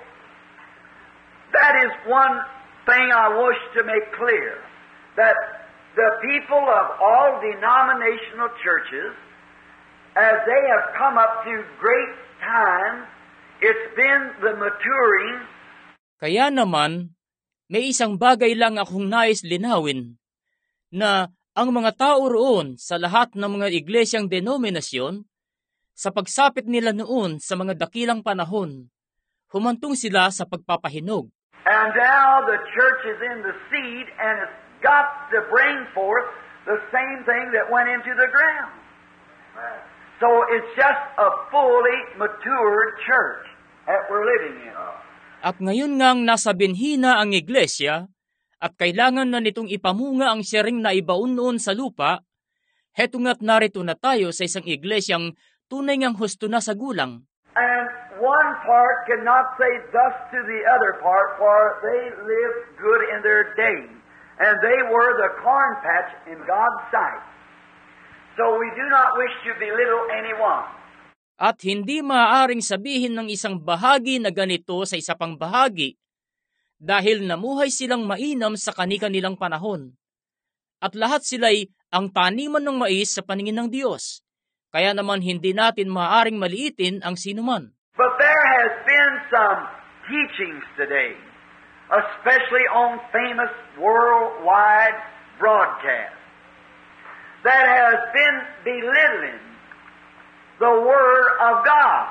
that is one thing I wish to make clear, that the people of all denominational churches, as they have come up to great times, it's been the maturing. Kaya naman, may isang bagay lang akong nais linawin, na ang mga tao roon sa lahat ng mga iglesyang denominasyon, sa pagsapit nila noon sa mga dakilang panahon, humantong sila sa pagpapahinog. And now the church is in the seed, and it's got to bring forth the same thing that went into the ground. So it's just a fully matured church that we're living in. At ngayon ngang nasa binhi na ang iglesia, at kailangan na nitong ipamunga ang siyering na ibaon noon sa lupa, heto nga't narito na tayo sa isang iglesyang tunay ngang husto na sa gulang. And one part cannot say thus to the other part, for they live good in their day. and they were the corn patch in God's sight. So we do not wish to belittle anyone. At hindi maaaring sabihin ng isang bahagi na ganito sa isa pang bahagi dahil namuhay silang mainam sa kani-kanilang panahon. At lahat sila'y ang taniman ng mais sa paningin ng Diyos. Kaya naman hindi natin maaaring maliitin ang sinuman. But there has been some teachings today, especially on famous worldwide broadcasts, that has been belittling the Word of God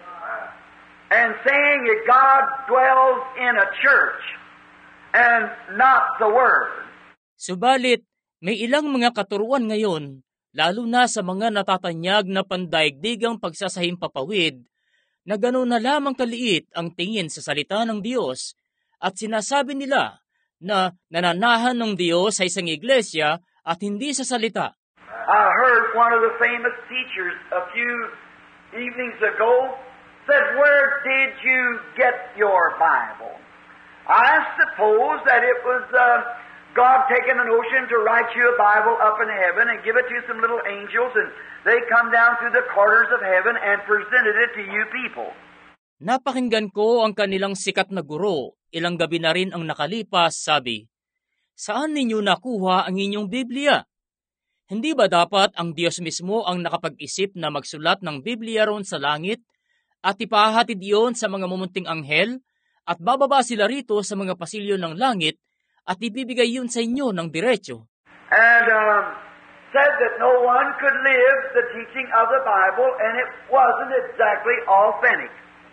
and saying that God dwells in a church and not the Word. Subalit, may ilang mga katuruan ngayon, lalo na sa mga natatanyag na pandaigdigang pagsasahimpapawid, na gano'n na lamang kaliit ang tingin sa salita ng Diyos at sinasabi nila na nananahan ng Diyos sa isang iglesia at hindi sa salita. I heard one of the famous teachers a few evenings ago said, "Where did you get your Bible?" I suppose that it was God taking a notion to write you a Bible up in heaven and give it to some little angels, and they come down through the corridors of heaven and presented it to you people. Napakinggan ko ang kanilang sikat na guro. Ilang gabi na rin ang nakalipas, sabi, "Saan ninyo nakuha ang inyong Biblia? Hindi ba dapat ang Diyos mismo ang nakapag-isip na magsulat ng Biblia roon sa langit at ipahatid iyon sa mga mumunting anghel at bababa sila rito sa mga pasilyo ng langit at ibibigay yun sa inyo ng diretso?" And said that no one could live the teaching of the Bible, and it wasn't exactly authentic.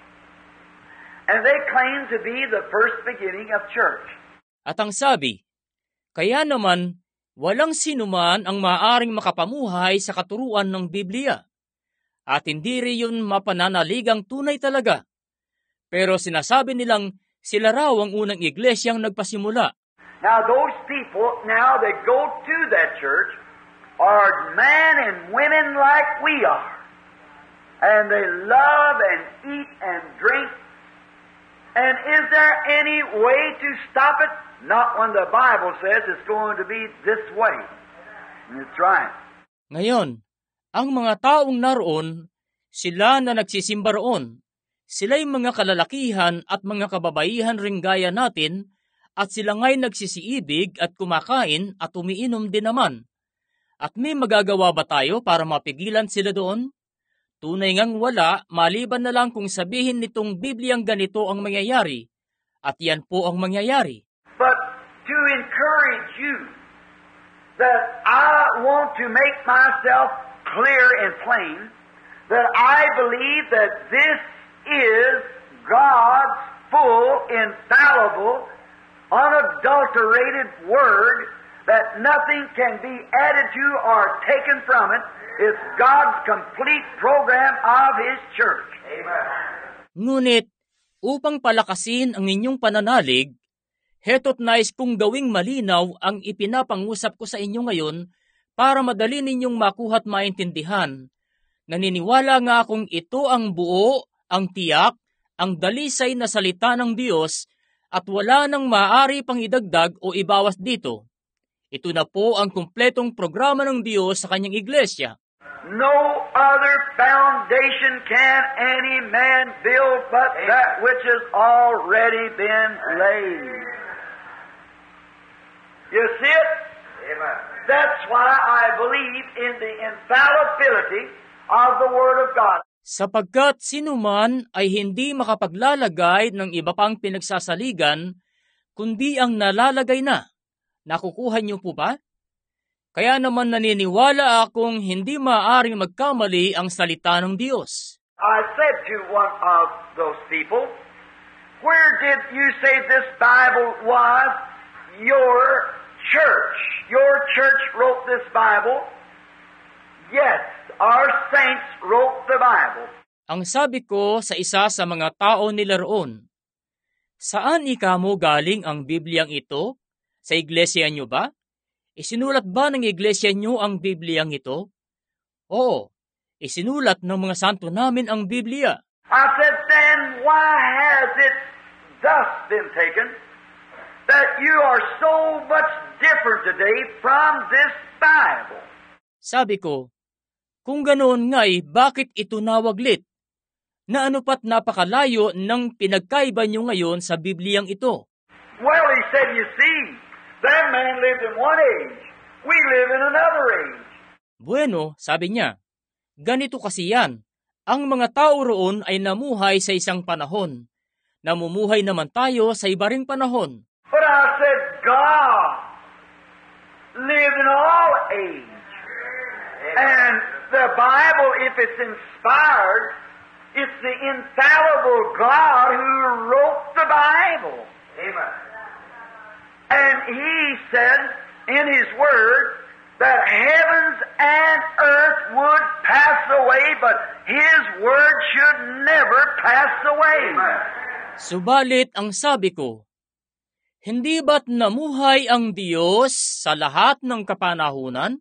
And they claimed to be the first beginning of church. At ang sabi, kaya naman, walang sinuman ang maaaring makapamuhay sa katuruan ng Biblia. At hindi rin yun mapananaligang tunay talaga. Pero sinasabi nilang sila raw ang unang iglesyang nagpasimula. Now those people, now that go to that church, are men and women like we are. And they love and eat and drink. And is there any way to stop it? Not when the Bible says it's going to be this way. And it's right. Ngayon, ang mga taong naroon, sila na nagsisimba roon, sila'y mga kalalakihan at mga kababaihan ring gaya natin, at sila nga'y nagsisiibig at kumakain at umiinom din naman. At may magagawa ba tayo para mapigilan sila doon? Tunay ngang wala, maliban na lang kung sabihin nitong Bibliang ganito ang mangyayari, at yan po ang mangyayari. But to encourage you that I want to make myself clear and plain that I believe that this is God's full, infallible, unadulterated Word, that nothing can be added to or taken from it. It's God's complete program of His church. Amen. Ngunit, upang palakasin ang inyong pananalig, heto't nais kong gawing malinaw ang ipinapangusap ko sa inyo ngayon para madali ninyong makuha at maintindihan. Naniniwala nga akong ito ang buo, ang tiyak, ang dalisay na salita ng Diyos at wala nang maaari pang idagdag o ibawas dito. Ito na po ang kumpletong programa ng Diyos sa kanyang iglesia. No other foundation can any man build but that which has already been laid. You see it? Amen. That's why I believe in the infallibility of the Word of God. Sapagkat sinuman ay hindi makapaglalagay ng iba pang pinagsasaligan, kundi ang nalalagay na. Nakukuha niyo po ba? Kaya naman naniniwala akong hindi maaaring magkamali ang salita ng Diyos. I said to one of those people, "Where did you say this Bible was? Your church. Your church wrote this Bible?" "Yes, our saints wrote the Bible." Ang sabi ko sa isa sa mga tao nila roon, "Saan ikamo galing ang Bibliang ito? Sa iglesia nyo ba? Isinulat ba ng iglesia nyo ang Bibliang ito?" "Oo, isinulat ng mga santo namin ang Biblia." I said, "Then why has it thus been taken that you are so much different today from this Bible? Sabi ko, kung ganoon nga'y bakit ito nawaglit? Na ano pat napakalayo ng pinagkaiba nyo ngayon sa Bibliyang ito? Well, he said, you see, that man lived in one age. We live in another age. Bueno, sabi niya, ganito kasi yan. Ang mga tao roon ay namuhay sa isang panahon. Namumuhay naman tayo sa iba ring panahon. But I said, God lived in all age. And the Bible, if it's inspired, it's the infallible God who wrote the Bible. Amen. And He said in His Word that heavens and earth would pass away, but His Word should never pass away. Amen. Subalit ang sabi ko, hindi ba't namuhay ang Diyos sa lahat ng kapanahunan?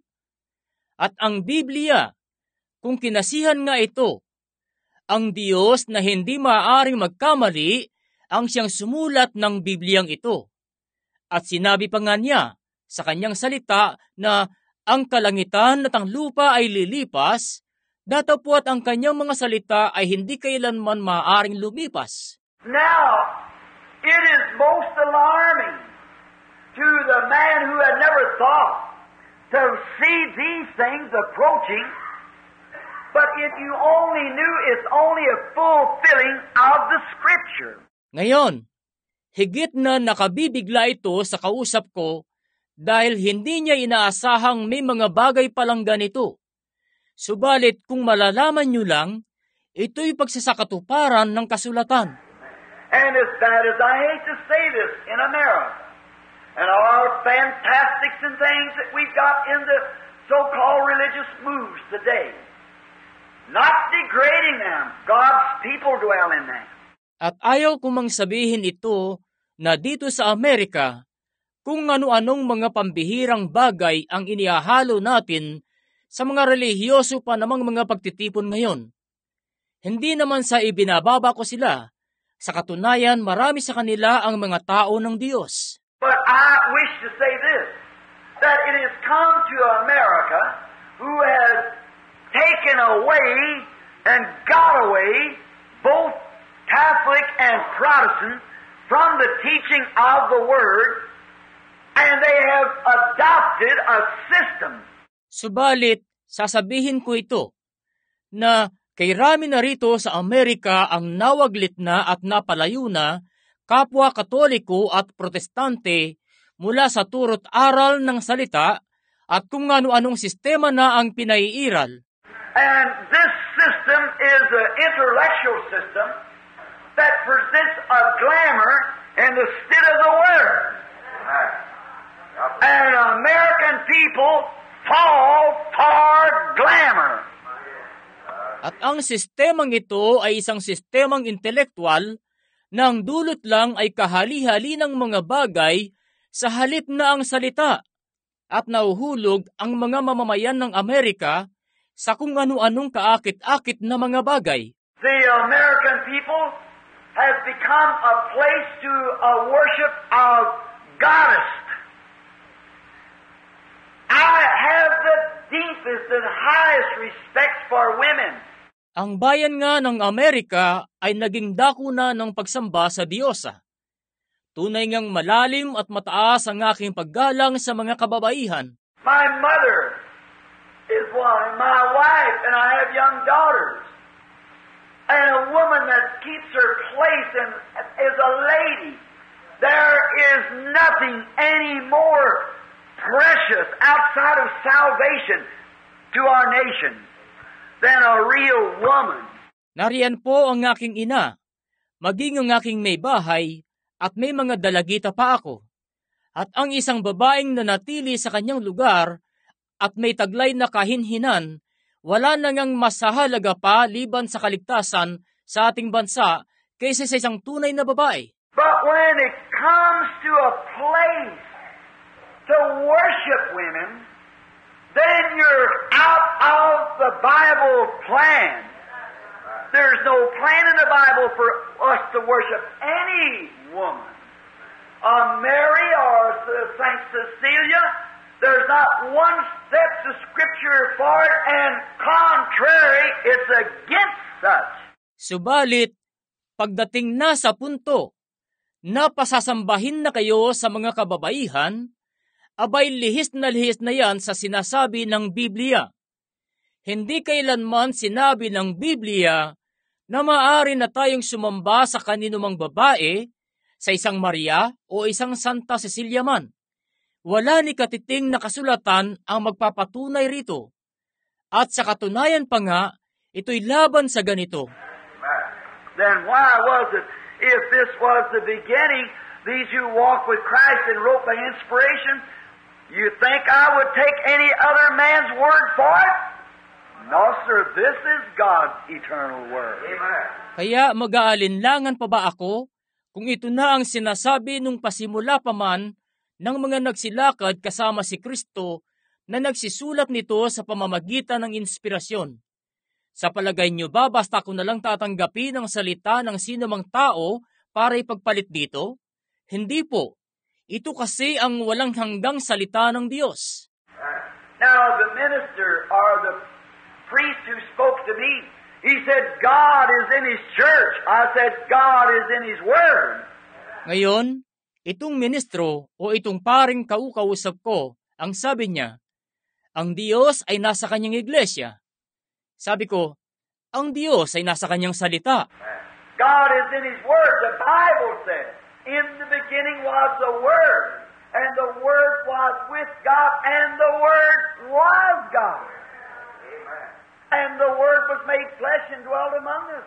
At ang Biblia, kung kinasihan nga ito, ang Diyos na hindi maaaring magkamali ang siyang sumulat ng Bibliang ito. At sinabi pa nga niya sa kanyang salita na ang kalangitan at ang lupa ay lilipas, datapwat ang kanyang mga salita ay hindi kailanman maaaring lumipas. Now, it is most alarming to the man who had never thought to see these things approaching, but if you only knew it's only a fulfilling of the Scripture. Ngayon, higit na nakabibigla ito sa kausap ko dahil hindi niya inaasahang may mga bagay palang ganito. Subalit kung malalaman niyo lang, ito'y pagsasakatuparan ng kasulatan. And as bad as I hate to say this in America, and our fantastics and things that we've got in the so-called religious moves today, not degrading them, God's people dwell in them. At ayaw ko mang sabihin ito na dito sa Amerika, kung ano-anong mga pambihirang bagay ang inihahalo natin sa mga relihiyoso pa namang mga pagtitipon ngayon. Hindi naman sa ibinababa ko sila. Sa katunayan, marami sa kanila ang mga tao ng Diyos. But I wish to say this, that it has come to America who has taken away and got away both Catholic and Protestant from the teaching of the Word, and they have adopted a system. Subalit, sasabihin ko ito, na kay rami na rito sa Amerika ang nawaglit na at napalayo na kapwa Katoliko at Protestante mula sa turo't aral ng salita at kung ano-anong sistema na ang pinaiiral. And this system is an intellectual system that presents a glamour instead of the Word. And American people fall for glamour. At ang sistemang ito ay isang sistemang intelektual na ang dulot lang ay kahali-hali ng mga bagay sa halip na ang salita at nauhulog ang mga mamamayan ng Amerika sa kung ano-anong kaakit-akit na mga bagay. The American people has become a place to a worship of goddess. I have the deepest and highest respect for women. Ang bayan nga ng Amerika ay naging dako na ng pagsamba sa Diyosa. Tunay ngang malalim at mataas ang aking paggalang sa mga kababaihan. My mother is one, my wife, and I have young daughters. And a woman that keeps her place and is a lady. There is nothing any more precious outside of salvation to our nation than a real woman. Nariyan po ang aking ina, maging ang aking may bahay, at may mga dalagita pa ako. At ang isang babaeng nanatili sa kanyang lugar at may taglay na kahinhinan, wala na ngang masahalaga pa liban sa kaligtasan sa ating bansa kaysa sa isang tunay na babae. But when it comes to a place to worship women, then you're out of the Bible plan. There's no plan in the Bible for us to worship any woman Mary or Saint Cecilia. There's not one step to Scripture for it, and contrary, it's against such. Subalit, pagdating na sa punto na pasasambahin na kayo sa mga kababaihan, abay lihis na yan sa sinasabi ng Biblia. Hindi kailanman sinabi ng Biblia na maaari na tayong sumamba sa kaninumang babae, sa isang Maria o isang Santa Cecilia man. Wala ni katiting na kasulatan ang magpapatunay rito. At sa katunayan pa nga, ito'y laban sa ganito. Then why was it, if this was the beginning, these who walk with Christ and wrote by inspiration, you think I would take any other man's word for it? No, sir, this is God's eternal word. Amen. Kaya mag-aalinlangan pa ba ako kung ito na ang sinasabi nung pasimula pa man ng mga nagsilakad kasama si Kristo na nagsisulat nito sa pamamagitan ng inspirasyon? Sa palagay niyo ba basta ko na lang tatanggapin ang salita ng sinumang tao para ipagpalit dito? Hindi po. Ito kasi ang walang hanggang salita ng Diyos. Now the minister or the priest who spoke to me, he said, God is in His church. I said, God is in His word. Ngayon, itong ministro o itong paring kausap ko, ang sabi niya, ang Diyos ay nasa kanyang iglesia. Sabi ko, ang Diyos ay nasa kanyang salita. God is in His word. The Bible says, in the beginning was the Word, and the Word was with God, and the Word was God. And the Word was made flesh and dwelt among us.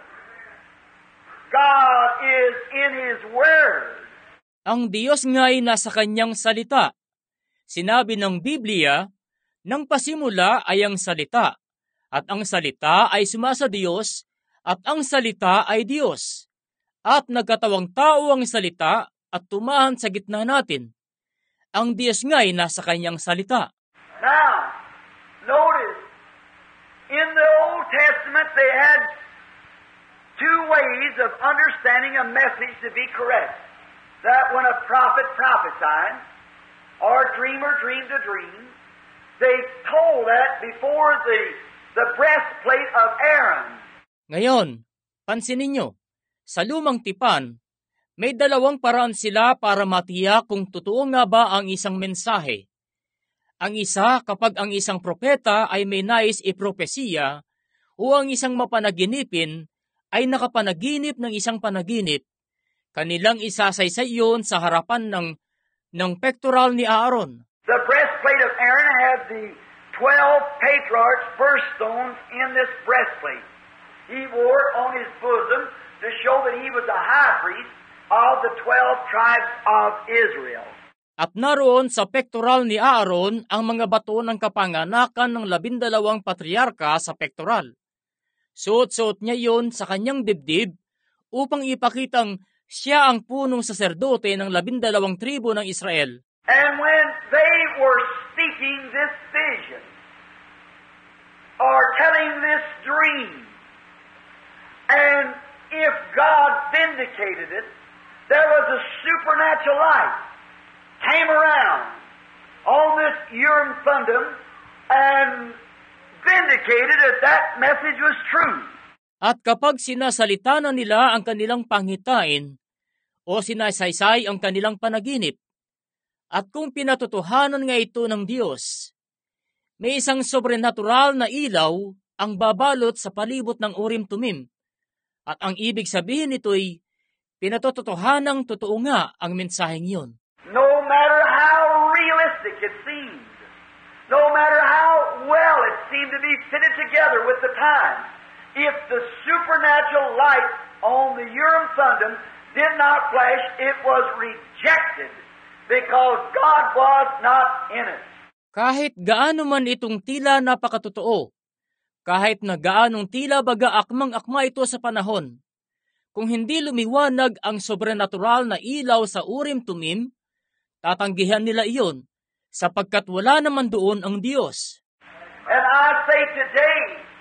God is in His Word. Ang Diyos nga ay nasa kanyang salita. Sinabi ng Biblia, nang pasimula ay ang salita, at ang salita ay sumasa Diyos, at ang salita ay Diyos. At nagkatawang tao ang salita at tumahan sa gitna natin. Ang Diyos nga ay nasa kanyang salita. Now, notice, in the Old Testament, they had two ways of understanding a message to be correct. That when a prophet prophesied, or a dreamer dreamed a dream, they told that before the breastplate of Aaron. Ngayon, pansinin ninyo, sa lumang tipan, may dalawang paraan sila para matiyak kung totoo nga ba ang isang mensahe. Ang isa kapag ang isang propeta ay may nais ipropesiya o ang isang mapanaginipin ay nakapanaginip ng isang panaginip, kanilang isasaysay yun sa harapan ng pectoral ni Aaron. The breastplate of Aaron had the 12 patriarchs' birthstones in this breastplate. He wore it on his bosom to show that he was the high priest of the 12 tribes of Israel. At naroon sa pectoral ni Aaron ang mga bato ng kapanganakan ng 12 patriarka sa pectoral. Suot-suot niya yon sa kanyang dibdib upang ipakitang siya ang punong saserdote ng 12 tribo ng Israel. And when they were speaking this vision, or telling this dream, and if God vindicated it, there was a supernatural light came around on this Urim Thummim and vindicated that message was true. At kapag sinasalita na nila ang kanilang panghitain o sinasaysay ang kanilang panaginip, at kung pinatotohanan nga ito ng Diyos, may isang sobrenatural na ilaw ang babalot sa palibot ng Urim Thummim. At ang ibig sabihin nito'y pinatotohanang totoo nga ang mensaheng yun. No matter how realistic it seemed, no matter how well it seemed to be fitted together with the time, if the supernatural light on the Urim Thummim did not flash, it was rejected because God was not in it. Kahit gaano man itong tila napakatotoo, kahit na gaanong tila baga akmang-akma ito sa panahon, kung hindi lumiwanag ang sobrenatural na ilaw sa Urim Thummim, tatanggihan nila iyon sapagkat wala naman doon ang Diyos. And I say today,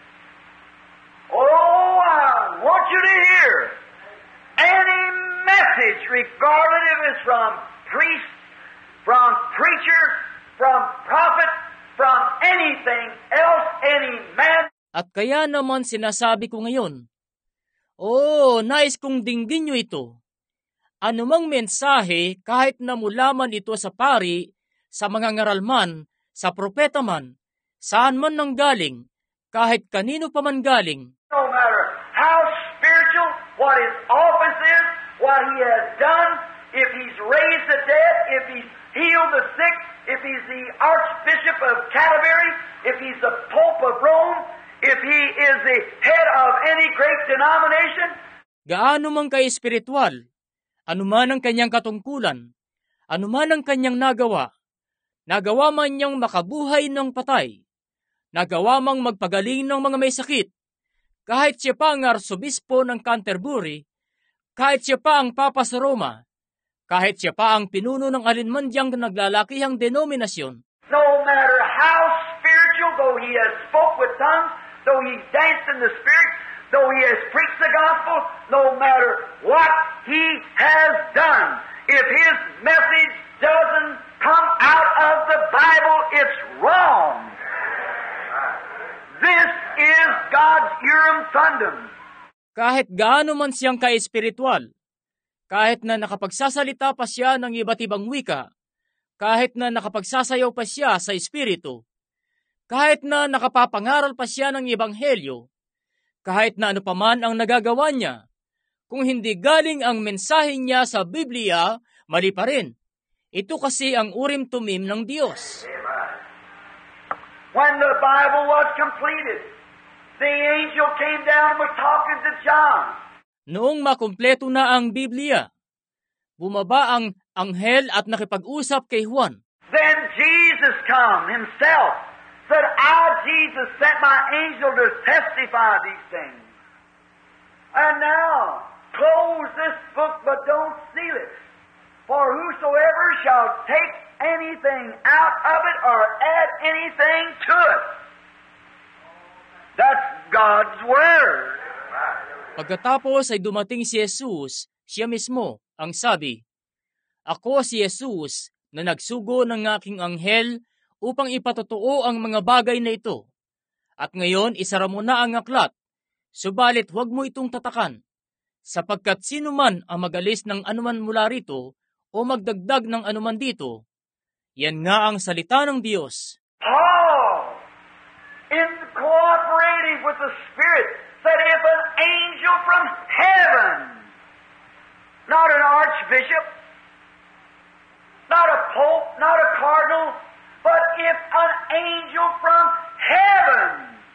I want you to hear any message, regardless if it's from priest, from preacher, from prophet, from anything else, any man. At kaya naman sinasabi ko ngayon, nais kong dinggin nyo ito. Anumang mensahe, kahit na mula man ito sa pari, sa mga ngaral man, sa propeta man, saan man nanggaling, kahit kanino pa man galing. No matter how spiritual, what his office is, what he has done, if he's raised the dead, if he's healed the sick, if he's the Archbishop of Canterbury, if he's the Pope of Rome, if he is the head of any great denomination. Gaano man ka-espiritual, anuman ang kanyang katungkulan, anuman ang kanyang nagawa man niyang makabuhay ng patay, nagawa mang magpagaling ng mga may sakit, kahit siya pa ang arsobispo ng Canterbury, kahit siya pa ang Papa sa Roma, kahit siya pa ang pinuno ng alinman diyang naglalakihang denominasyon. No matter how spiritual, though he has spoke with tongues, though he danced in the Spirit, though he has preached the gospel, no matter what he has done, if his message doesn't come out of the Bible, it's wrong. This is God's Urim Thummim. Kahit gaano man siyang ka-espiritual, kahit na nakapagsasalita pa siya ng iba't ibang wika, kahit na nakapagsasayaw pa siya sa espiritu, kahit na nakapapangaral pa siya ng ebanghelyo, kahit na ano paman ang nagagawa niya, kung hindi galing ang mensahe niya sa Biblia, mali pa rin. Ito kasi ang Urim Thummim ng Diyos. When the Bible was completed, the angel came down and was talking to John. Noong makumpleto na ang Biblia, bumaba ang anghel at nakipag-usap kay Juan. Then Jesus come himself, said, I, Jesus, sent my angel to testify these things. And now, close this book, but don't seal it. For whosoever shall take anything out of it or add anything to it. That's God's Word. Pagkatapos ay dumating si Jesus, siya mismo ang sabi, Ako si Jesus na nagsugo ng aking anghel upang ipatotoo ang mga bagay na ito. At ngayon isara mo na ang aklat, subalit huwag mo itong tatakan, sapagkat sino man ang mag-alis ng anuman mula rito o magdagdag ng anuman dito, yan nga ang salita ng Diyos. Paul, in cooperating with the Spirit, said if an angel from heaven, not an archbishop, not a pope, not a cardinal, but if an angel from heaven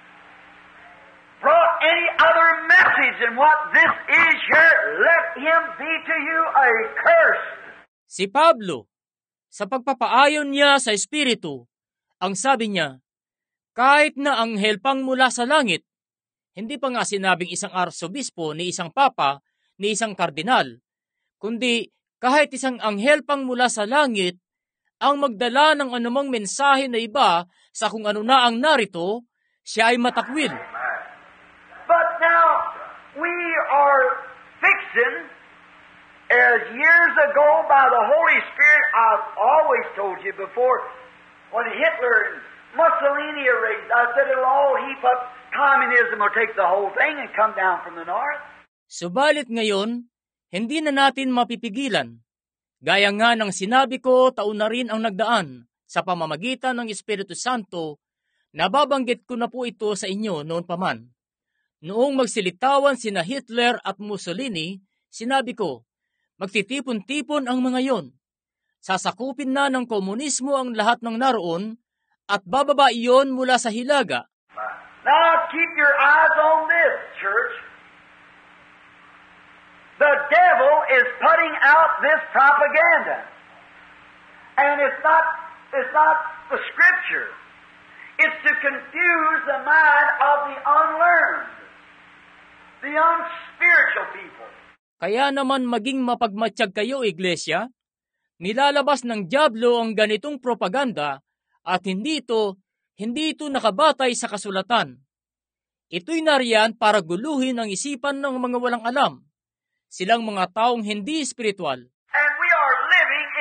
brought any other message than what this is here, let him be to you a curse. Si Pablo, sa pagpapaayon niya sa Espiritu, ang sabi niya, kahit na anghel pang mula sa langit, hindi pa nga sinabing isang arsobispo, ni isang papa, ni isang kardinal, kundi kahit isang anghel pang mula sa langit, ang magdala ng anumang mensahe na iba sa kung ano na ang narito, siya ay matakwil. But now, we are fixing, as years ago by the Holy Spirit, I've always told you before, when Hitler and Mussolini erased, I said it'll all heap up, communism will take the whole thing and come down from the north. Subalit ngayon, hindi na natin mapipigilan. Gaya nga ng sinabi ko, taon na rin ang nagdaan sa pamamagitan ng Espiritu Santo, nababanggit ko na po ito sa inyo noon pa man. Noong magsilitawan sina Hitler at Mussolini, sinabi ko, magtitipon-tipon ang mga yon. Sasakupin na ng komunismo ang lahat ng naroon at bababa iyon mula sa hilaga. Now keep your eyes on this, church. The devil is putting out this propaganda. And it's not the Scripture. It's to confuse the mind of the unlearned, the unspiritual people. Kaya naman maging mapagmatsyag kayo, Iglesia. Nilalabas ng dyablo ang ganitong propaganda at hindi ito nakabatay sa kasulatan. Ito'y nariyan para guluhin ang isipan ng mga walang alam, silang mga taong hindi espiritual. And we are living in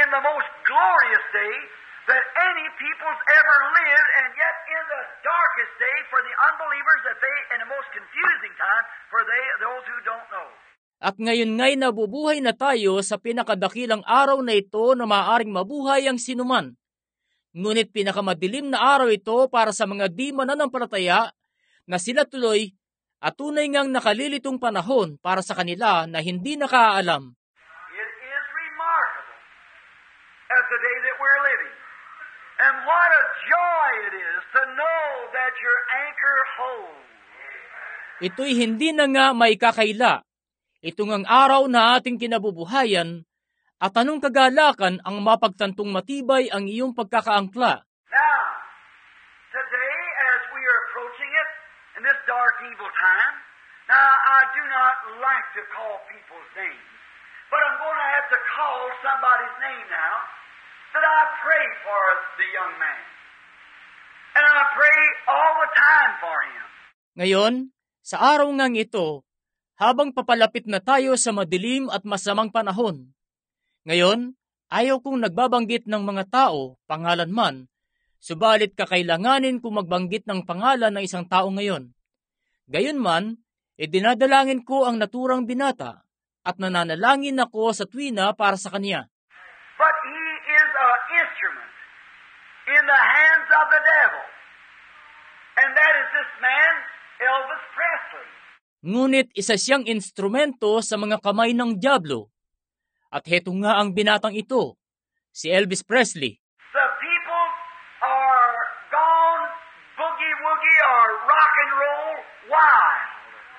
the most glorious day that any people's ever lived, and yet in the darkest day for the unbelievers, that they, in the most confusing time for those who don't know. At ngayon nga'y nabubuhay na tayo sa pinakadakilang araw na ito na maaaring mabuhay ang sinuman. Ngunit pinakamadilim na araw ito para sa mga di mananampalataya na sila tuloy at tunay ngang nakalilitong panahon para sa kanila na hindi nakaalam. It is remarkable at the day that we're living. And what a joy it is to know that your anchor holds. Ito'y hindi na nga may kakaila. Ito ngang araw na ating kinabubuhayan at anong kagalakan ang mapagtantong matibay ang iyong pagkakaangkla. Now, today as we are approaching it in this dark evil time, now I do not like to call people's names, but I'm going to have to call somebody's name now that I pray for the young man. And I pray all the time for him. Ngayon, sa araw ngang ito, habang papalapit na tayo sa madilim at masamang panahon. Ngayon, ayaw kong nagbabanggit ng mga tao, pangalan man, subalit kakailanganin kong magbanggit ng pangalan ng isang tao ngayon. Gayunman, dinadalangin ko ang naturang binata at nananalangin ako sa tuwina para sa kanya. But he is an instrument in the hands of the devil. And that is this man, Elvis Presley. Ngunit isa siyang instrumento sa mga kamay ng dyablo. At heto nga ang binatang ito, si Elvis Presley. The people are gone boogie-woogie or rock and roll wild.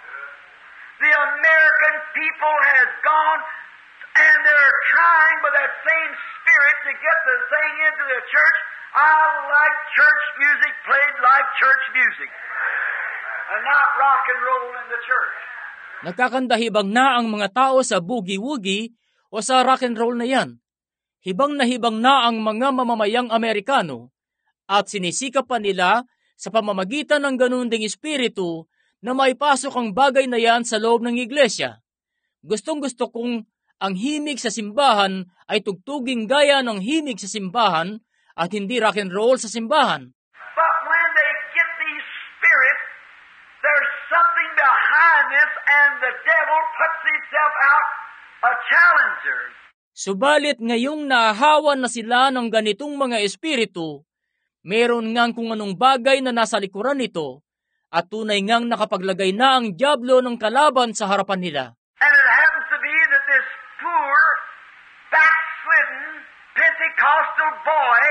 The American people has gone and they're trying with that same spirit to get the thing into the church. I like church music played like church music. And not rock and roll in the church. Nagkakandahibang na ang mga tao sa boogie-woogie o sa rock and roll na yan. Hibang na ang mga mamamayang Amerikano at sinisikap pa nila sa pamamagitan ng ganun ding espiritu na maipasok ang bagay na yan sa loob ng iglesia. Gustong-gusto kong ang himig sa simbahan ay tugtuging gaya ng himig sa simbahan at hindi rock and roll sa simbahan. But when they get these spirits, there's something behind this and the devil puts himself out a challenger. Subalit ngayong nahahawan na sila ng ganitong mga espiritu, meron ngang kung anong bagay na nasa likuran nito at tunay ngang nakapaglagay na ang dyablo ng kalaban sa harapan nila. And it happens to be that this poor, backslidden, Pentecostal boy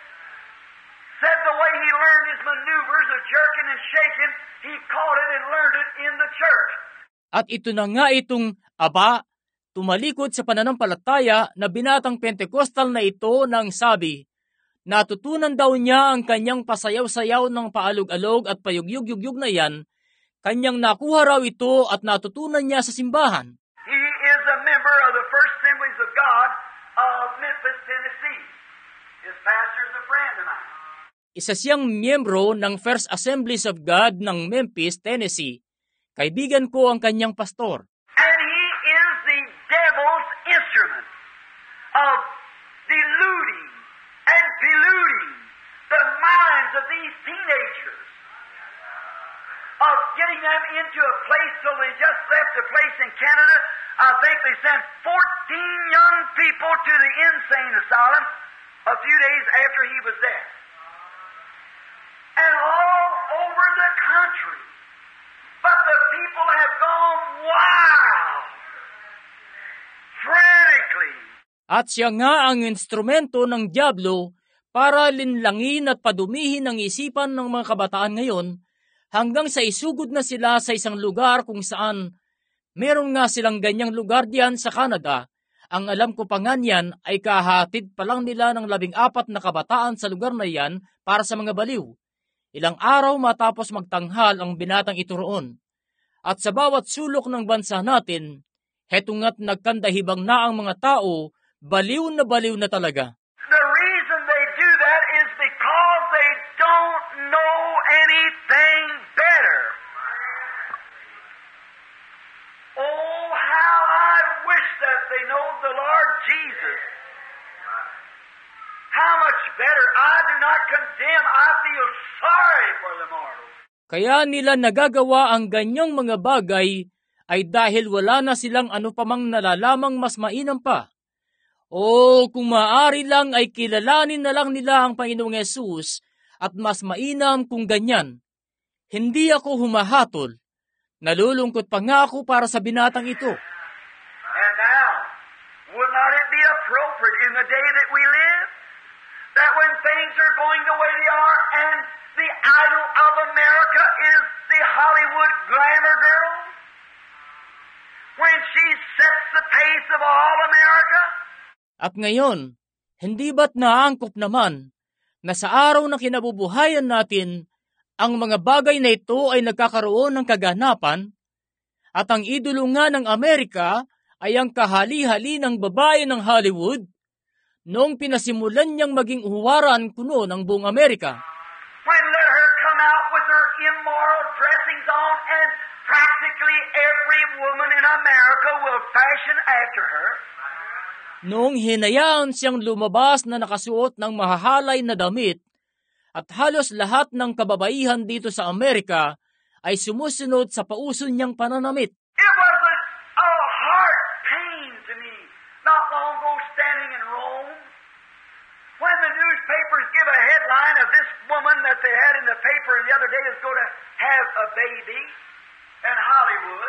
said the way he learned his maneuvers of jerking and shaking, he caught it and learned it in the church. At ito na nga itong tumalikod sa pananampalataya na binatang Pentecostal na ito nang sabi, natutunan daw niya ang kanyang pasayaw-sayaw ng paalog-alog at payugyug-yugyug na yan, kanyang nakuha raw ito at natutunan niya sa simbahan. He is a member of the First Assemblies of God of Memphis, Tennessee. His pastor is a friend of mine. Isa siyang miyembro ng First Assemblies of God ng Memphis, Tennessee. Kaibigan ko ang kanyang pastor. And he is the devil's instrument of deluding and deluding the minds of these teenagers, of getting them into a place till they just left a place in Canada. I think they sent 14 young people to the insane asylum a few days after he was there. And all over the country. But the people have gone wild, frantically. At siya nga ang instrumento ng dyablo para linlangin at padumihin ang isipan ng mga kabataan ngayon hanggang sa isugod na sila sa isang lugar kung saan meron nga silang ganyang lugar diyan sa Canada. Ang alam ko pa nga niyan ay kahatid pa lang nila ng 14 na kabataan sa lugar na yan para sa mga baliw. Ilang araw matapos magtanghal ang binatang ito roon. At sa bawat sulok ng bansa natin, heto nga't nagkandahibang na ang mga tao, baliw na talaga. The reason they do that is because they don't know anything better. Oh, how I wish that they know the Lord Jesus. much better. I do not condemn. I feel sorry for the mortal. Kaya nila nagagawa ang ganyang mga bagay ay dahil wala na silang ano pamang nalalamang mas mainam pa. O kung maaari lang ay kilalanin na lang nila ang Panginoong Yesus at mas mainam kung ganyan. Hindi ako humahatol. Nalulungkot pa nga ako para sa binatang ito. And now, would not it be appropriate in the day that we live, that when things are going the way they are, and the idol of America is the Hollywood glamour girl, when she sets the pace of all America? At ngayon, hindi ba't naangkop naman na sa araw ng kinabubuhayan natin, ang mga bagay na ito ay nagkakaroon ng kaganapan at ang idolo nga ng Amerika ay ang kahali-hali ng babae ng Hollywood noong pinasimulan niyang maging uwaran kuno ng buong Amerika. When let her come out with her immoral dressings on and practically every woman in America will fashion after her. Noong hinayaan siyang lumabas na nakasuot ng mahahalay na damit at halos lahat ng kababaihan dito sa Amerika ay sumusunod sa pauso niyang pananamit. It was a heart pain to me not long ago standing in Rome when the newspapers give a headline of this woman that they had in the paper the other day is going to have a baby in Hollywood,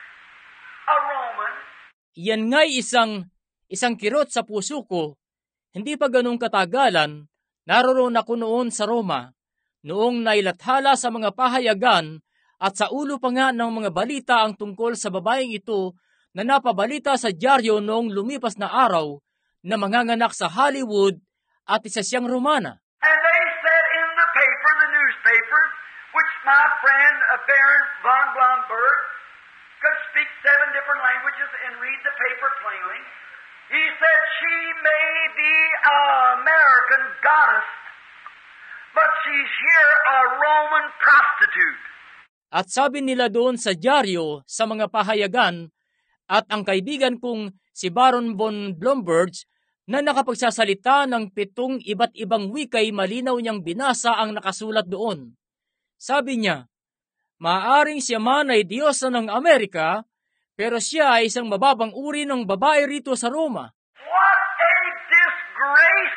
a Roman. Yan nga'y isang kirot sa puso ko. Hindi pa ganung katagalan, naroon ako noon sa Roma, noong nailathala sa mga pahayagan at sa ulo pa nga ng mga balita ang tungkol sa babaeng ito na napabalita sa dyaryo noong lumipas na araw na manganganak sa Hollywood at isa siyang Romana. And they said in the paper, the newspaper, which my friend Baron von Blomberg could speak 7 different languages and read the paper plainly, he said she may be an American goddess, but she's here a Roman prostitute. At sabi nila doon sa dyaryo sa mga pahayagan at ang kaibigan kong si Baron von Blomberg na nakapagsasalita ng 7 iba't ibang wikay malinaw niyang binasa ang nakasulat doon. Sabi niya, maaring siya man ay diyosa ng Amerika, pero siya ay isang mababang uri ng babae rito sa Roma. What a disgrace!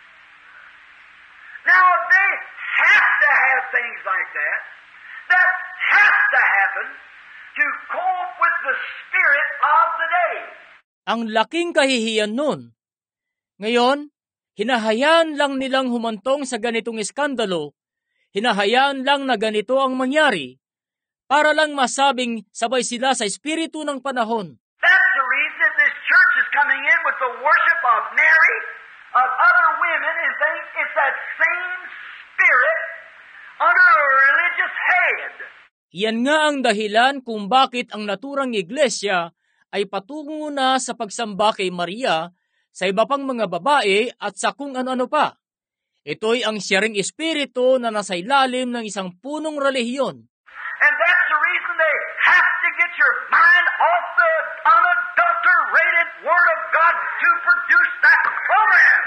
Now they have to have things like that. That has to happen to cope with the spirit of the day. Ang laking kahihiyan nun. Ngayon, hinahayaan lang nilang humantong sa ganitong iskandalo, hinahayaan lang na ganito ang mangyari, para lang masabing sabay sila sa espiritu ng panahon. That's the reason that this church is coming in with the worship of Mary, of other women, and think it's that same spirit under a religious head. Yan nga ang dahilan kung bakit ang naturang iglesia ay patungo na sa pagsamba kay Maria sa iba pang mga babae at sa kung ano-ano pa. Ito'y ang siyering espiritu na nasa ilalim ng isang punong relihiyon. And that's the reason they have to get your mind off the unadulterated Word of God to produce that program.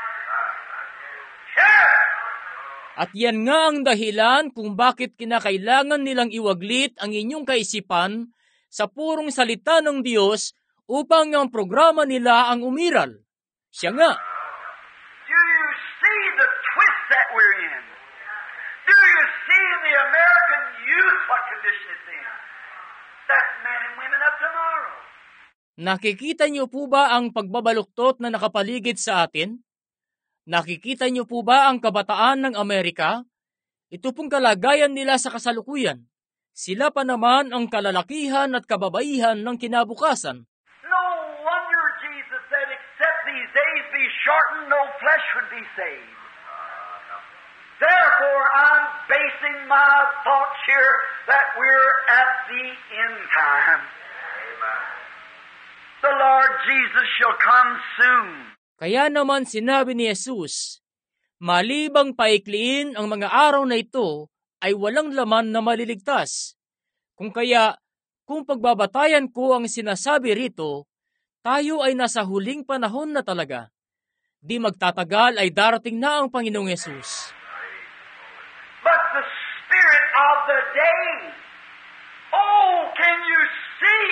Yeah. At yan nga ang dahilan kung bakit kinakailangan nilang iwaglit ang inyong kaisipan sa purong salita ng Diyos upang ang programa nila ang umiral. Siya nga. Do you see the twist that we're in? Do you see the American youth, what condition it's in? That's men and women of tomorrow. Nakikita niyo po ba ang pagbabaluktot na nakapaligid sa atin? Nakikita niyo po ba ang kabataan ng Amerika? Ito pong kalagayan nila sa kasalukuyan. Sila pa naman ang kalalakihan at kababaihan ng kinabukasan. No wonder Jesus said, except these days be shortened, no flesh would be saved. Therefore, I'm basing my thoughts here that we're at the end time. The Lord Jesus shall come soon. Kaya naman sinabi ni Jesus, malibang paikliin ang mga araw na ito ay walang laman na maliligtas. Kung pagbabatayan ko ang sinasabi rito, tayo ay nasa huling panahon na talaga. Di magtatagal ay darating na ang Panginoong Yesus. But the spirit of the day, oh, can you see?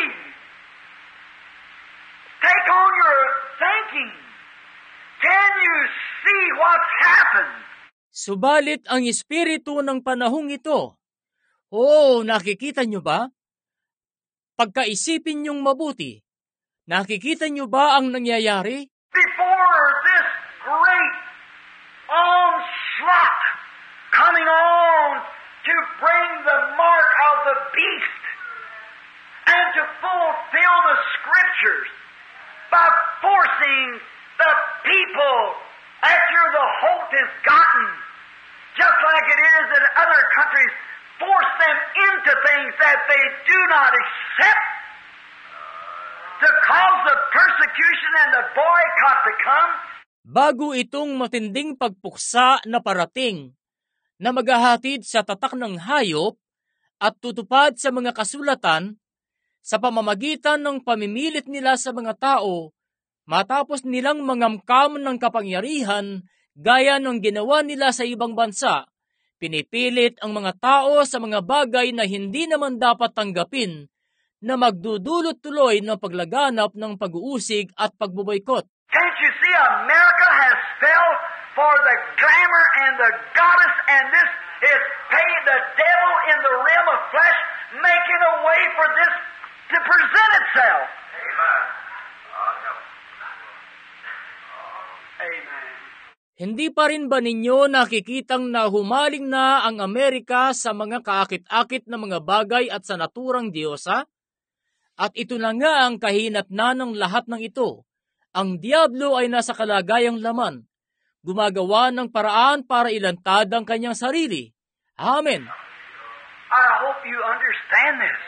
Take on your thinking. Can you see what's happened? Subalit ang espiritu ng panahong ito, nakikita nyo ba? Pagkaisipin nyong mabuti, nakikita nyo ba ang nangyayari? Before this great onslaught coming on to bring the mark of the beast and to fulfill the scriptures by forcing the people after the hope is gotten, just like it is in other countries, force them into things that they do not accept, to cause the persecution and the boycott to come. Bago itong matinding pagpuksa na parating, na maghahatid sa tatak ng hayop at tutupad sa mga kasulatan sa pamamagitan ng pamimilit nila sa mga tao, matapos nilang mangamkam ng kapangyarihan gaya ng ginawa nila sa ibang bansa, pinipilit ang mga tao sa mga bagay na hindi naman dapat tanggapin na magdudulot tuloy ng paglaganap ng pag-uusig at pagbuboykot. Can't you see America has fell for the glamour and the goddess, and this is paid the devil in the realm of flesh, making a way for this to present itself. Amen. Amen. Hindi pa rin ba ninyo nakikitang na humaling na ang Amerika sa mga kaakit-akit na mga bagay at sa naturang Diyosa? At ito na nga ang kahinatnan ng lahat ng ito. Ang Diablo ay nasa kalagayang laman, gumagawa ng paraan para ilantad ang kanyang sarili. Amen. I hope you understand this.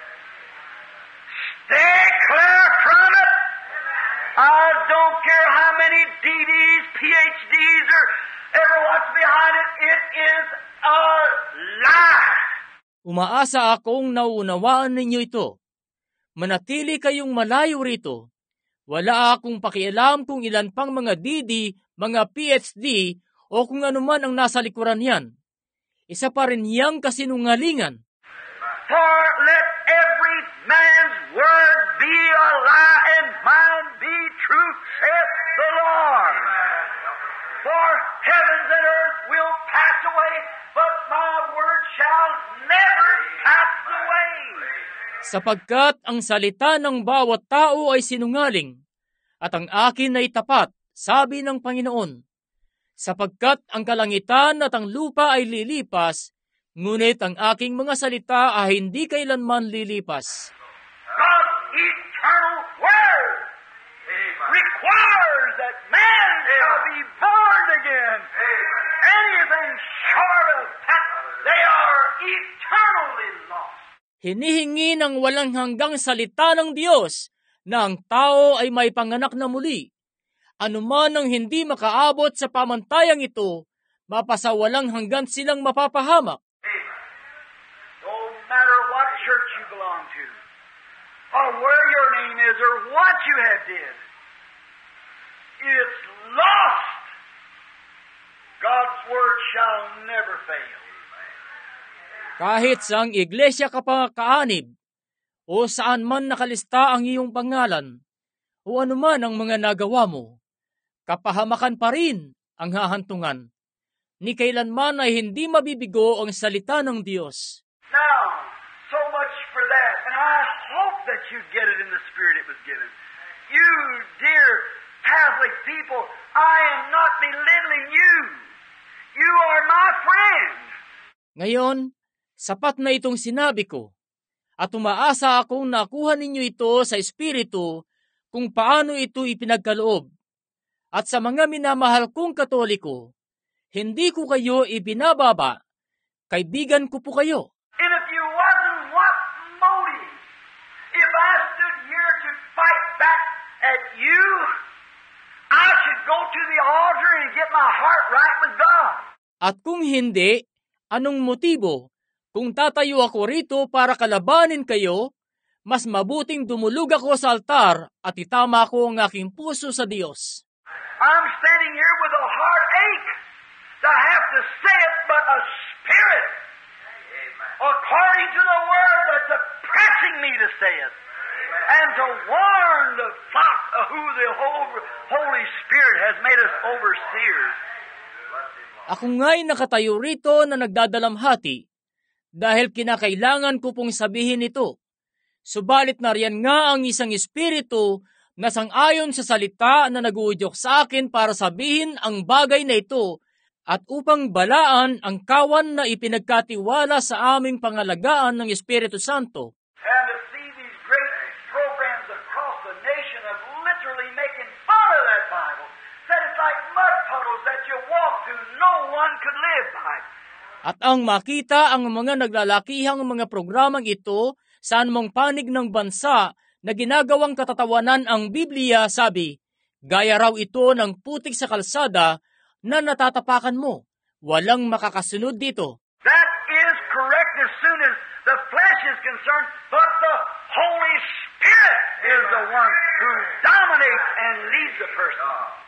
Stay clear from it. I don't care how many DDs, PhDs, or ever what's behind it. It is a lie. Umaasa akong nauunawaan ninyo ito. Manatili kayong malayo rito. Wala akong pakialam kung ilan pang mga DD, mga PhD, o kung anuman ang nasa likuran yan. Isa pa rin yang kasinungalingan. For let every man's word be a lie and mine be truth, saith the Lord. For heavens and earth will pass away, but my word shall never pass away. Sapagkat ang salita ng bawat tao ay sinungaling, at ang akin ay tapat, sabi ng Panginoon. Sapagkat ang kalangitan at ang lupa ay lilipas, ngunit ang aking mga salita ay hindi kailanman lilipas. God's eternal word requires that man shall be born again. Anything short of that, they are eternally lost. Hinihingi ng walang hanggang salita ng Diyos na ang tao ay may panganak na muli. Anuman ang hindi makaabot sa pamantayang ito, mapasawalang hanggan silang mapapahamak. No matter what church you belong to, or where your name is, or what you have did, it's lost. God's word shall never fail. Kahit saang iglesia ka pa kaanib, o saan man nakalista ang iyong pangalan, o anuman ang mga nagawa mo, kapahamakan pa rin ang hahantungan. Ni kailanman ay hindi mabibigo ang salita ng Diyos. Now, so much for that, and I hope that you get it in the spirit it was given. You dear Catholic people, I am not belittling you. You are my friend. Ngayon, sapat na itong sinabi ko, at umaasa akong nakuha ninyo ito sa Espiritu kung paano ito ipinagkaloob. At sa mga minamahal kong Katoliko, hindi ko kayo ibinababa, kaibigan ko po kayo. And if you wasn't, what motive? If I stood here to fight back at you, I should go to the altar and get my heart right with God. At kung hindi, anong motibo? Kung tatayo ako rito para kalabanin kayo, mas mabuting dumulog ako sa altar at itama ko ang aking puso sa Diyos. I'm standing here with a heartache to have to say it, but a spirit, according to the word, that's pressing me to say it, and to warn the flock of who the Holy Spirit has made us overseers. Ako nga'y nakatayo rito na nagdadalamhati dahil kinakailangan ko pong sabihin ito. Subalit nariyan nga ang isang espiritu na sang-ayon sa salita na nag-uudyok sa akin para sabihin ang bagay na ito at upang balaan ang kawan na ipinagkatiwala sa aming pangalagaan ng Espiritu Santo. And to see these great programs across the nation of literally making fun of that Bible, that it's like mud puddles that you walk through, no one could live by. At ang makita ang mga naglalakihang mga programang ito sa anumang panig ng bansa na ginagawang katatawanan ang Biblia, sabi, gaya raw ito ng putik sa kalsada na natatapakan mo. Walang makakasunod dito. That is correct as soon as the flesh is concerned, but the Holy Spirit is the one who dominates and leads the person.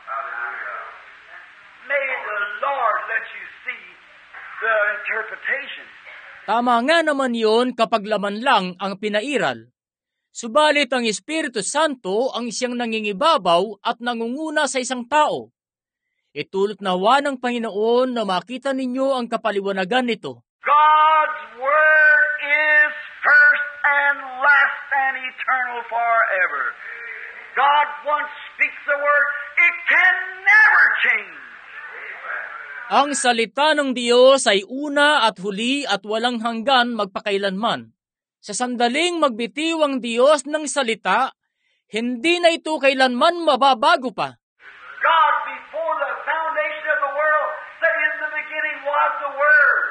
May the Lord let you see the interpretation. Tama nga naman yon kapag laman lang ang pinairal. Subalit ang Espiritu Santo ang siyang nangingibabaw at nangunguna sa isang tao. Itulot nawa ng Panginoon na makita ninyo ang kapaliwanagan nito. God's Word is first and last and eternal forever. God once speaks a word, it can never change. Ang salita ng Diyos ay una at huli at walang hanggan magpakailanman. Sa sandaling magbitiw ang Diyos ng salita, hindi na ito kailanman mababago pa. God, before the foundation of the world, said in the beginning was the Word.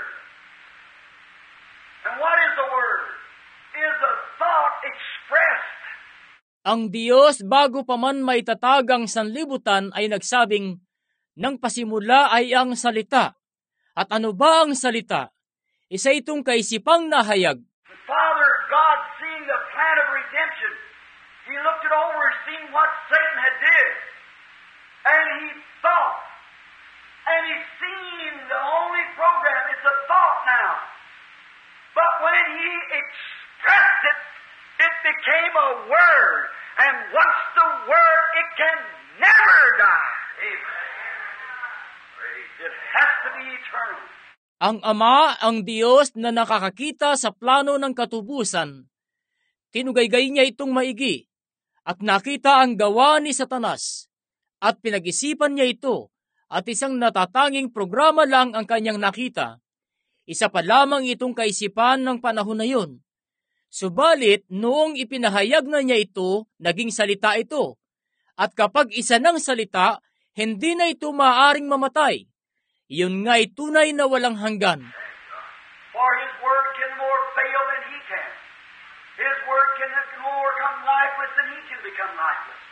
And what is the Word? Is a thought expressed. Ang Diyos bago pa man maitatag ang sanlibutan ay nagsabing, nang pasimula ay ang salita. At ano ba ang salita? Isa itong kaisipang nahayag. Father God, seeing the plan of redemption, He looked it over and seen what Satan had did. And He thought. And He's seen the only program, it's a thought now. But when He expressed it, it became a word. And once the word, it can never die. Amen. It has to be eternal. Ang Ama, ang Diyos na nakakakita sa plano ng katubusan, tinugaygay niya itong maigi, at nakita ang gawa ni Satanas, at pinag-isipan niya ito, at isang natatanging programa lang ang kanyang nakita. Isa pa lamang itong kaisipan ng panahon na yun. Subalit, noong ipinahayag na niya ito, naging salita ito, at kapag isa ng salita, hindi na ito maaaring mamatay. Iyon nga'y tunay na walang hanggan. For His Word can more fail than He can. His Word can more become lifeless than He can become lifeless.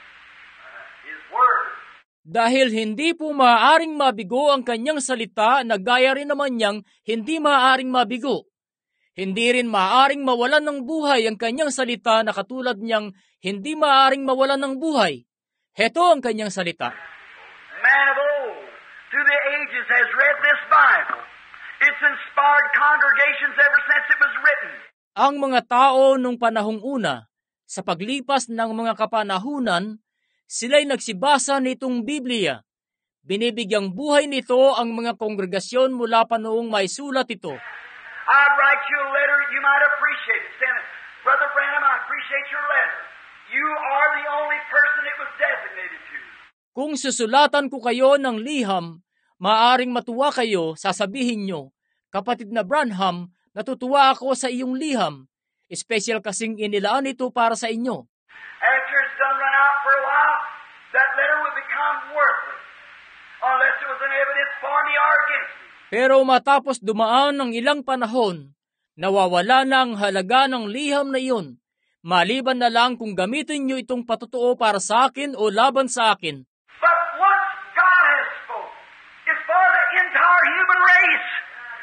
His Word. Dahil hindi po maaaring mabigo ang kanyang salita na gaya rin naman niyang hindi maaaring mabigo. Hindi rin maaaring mawalan ng buhay ang kanyang salita na katulad niyang hindi maaaring mawalan ng buhay. Heto ang kanyang salita. Man of old, through the ages, has read this Bible. It's inspired congregations ever since it was written. Ang mga tao nung panahong una, sa paglipas ng mga kapanahunan, sila'y nagsibasa nitong Biblia. Binibigyang buhay nito ang mga kongregasyon mula pa noong may sulat ito. I'd write you a letter, you might appreciate it. Saying, Brother Branham, I appreciate your letter. You are the only person it was designated to. Kung susulatan ko kayo ng liham, maaring matuwa kayo, sasabihin nyo, Kapatid na Branham, natutuwa ako sa iyong liham. Espesyal kasing inilaan ito para sa inyo. After it's done run out for a while, that letter would become worthless unless it was an evidence for me or against me. Pero matapos dumaan ng ilang panahon, nawawala na ang halaga ng liham na iyon, maliban na lang kung gamitin nyo itong patutuo para sa akin o laban sa akin. But once God has spoken, it's for the entire human race.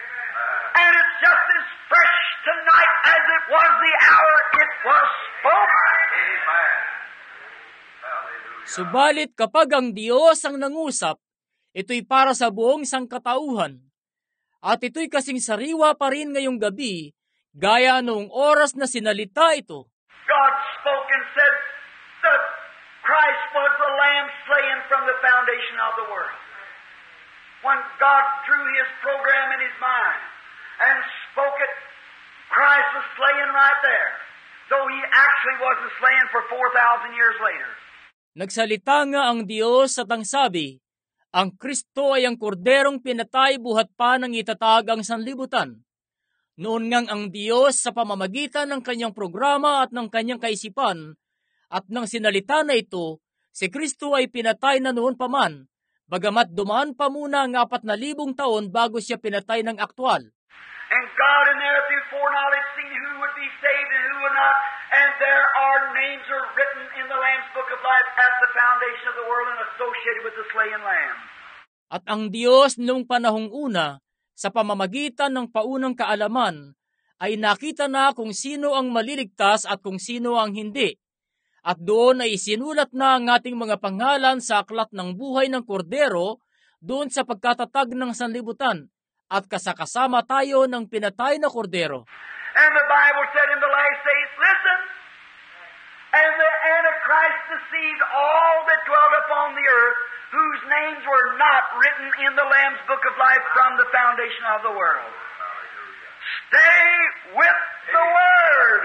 And it's just as fresh tonight as it was the hour it was spoken. Amen. Subalit kapag ang Diyos ang nangusap, ito'y para sa buong sangkatauhan. At ito'y kasing sariwa pa rin ngayong gabi, gaya noong oras na sinalita ito. God spoke and said that Christ was the Lamb slain from the foundation of the world. When God drew His program in His mind and spoke it, Christ was slain right there, though He actually wasn't slain for 4,000 years later. Nagsalita nga ang Diyos at ang sabi, ang Kristo ay ang korderong pinatay buhat pa ng itatag ang sanlibutan. Noon ngang ang Diyos sa pamamagitan ng kanyang programa at ng kanyang kaisipan at ng sinalita na ito, si Kristo ay pinatay na noon pa man, bagamat dumaan pa muna ang 4,000 taon bago siya pinatay ng aktwal. And God in there through foreknowledge seen who would be saved and who would not, and there our names are written in the Lamb's Book of Life at the foundation of the world and associated with the slain Lamb. At ang Diyos noong panahong una, sa pamamagitan ng paunang kaalaman, ay nakita na kung sino ang maliligtas at kung sino ang hindi. At doon ay isinulat na ang ating mga pangalan sa aklat ng buhay ng kordero doon sa pagkatatag ng sanlibutan, at kasakasama tayo ng pinatay na kordero. And the Bible said in the last days, listen, and the Antichrist deceived all that dwelt upon the earth, whose names were not written in the Lamb's Book of Life from the foundation of the world. Stay with the Word.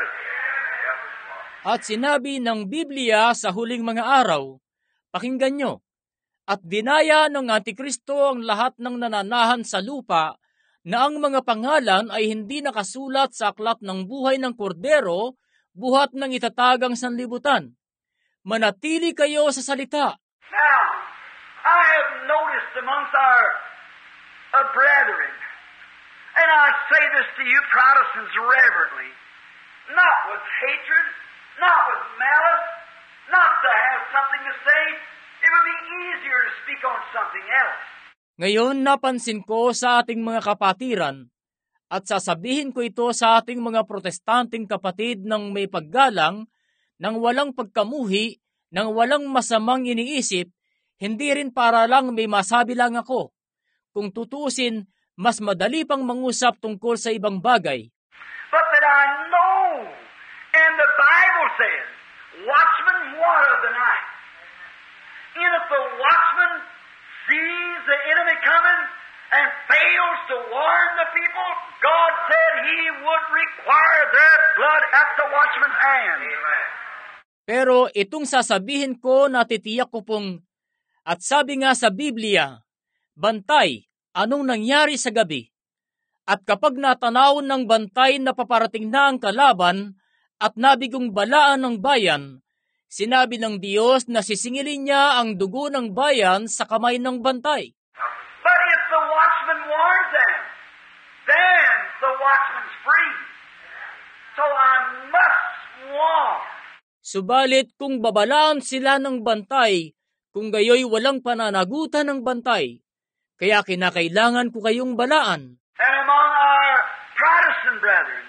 At sinabi ng Biblia sa huling mga araw, pakinggan nyo, at dinaya ng Antikristo ang lahat ng nananahan sa lupa na ang mga pangalan ay hindi nakasulat sa aklat ng buhay ng kordero buhat ng itatagang sanlibutan. Manatili kayo sa salita. Now, I have noticed amongst our brethren, and I say this to you Protestants reverently, not with hatred, not with malice, not to have something to say. It would be easier to speak on something else. Ngayon napansin ko sa ating mga kapatiran, at sasabihin ko ito sa ating mga protestanteng kapatid ng may paggalang, ng walang pagkamuhi, ng walang masamang iniisip, hindi rin para lang may masabi lang ako. Kung tutusin, mas madali pang mangusap tungkol sa ibang bagay. But that I know, and the Bible says, watchman watch the night. And if the watchman sees the enemy coming and fails to warn the people, God said He would require their blood at the watchman's hand. Pero itong sasabihin ko, natitiyak ko pong, at sabi nga sa Biblia, bantay, anong nangyari sa gabi? At kapag natanaw ng bantay na paparating na ang kalaban at nabigong balaan ng bayan, sinabi ng Diyos na sisingilin niya ang dugo ng bayan sa kamay ng bantay. But if the watchman warns them, then the watchman's free. So I must warn. Subalit kung babalaan sila ng bantay, kung gayoy walang pananagutan ng bantay, kaya kinakailangan ko kayong balaan. And among our Protestant brethren,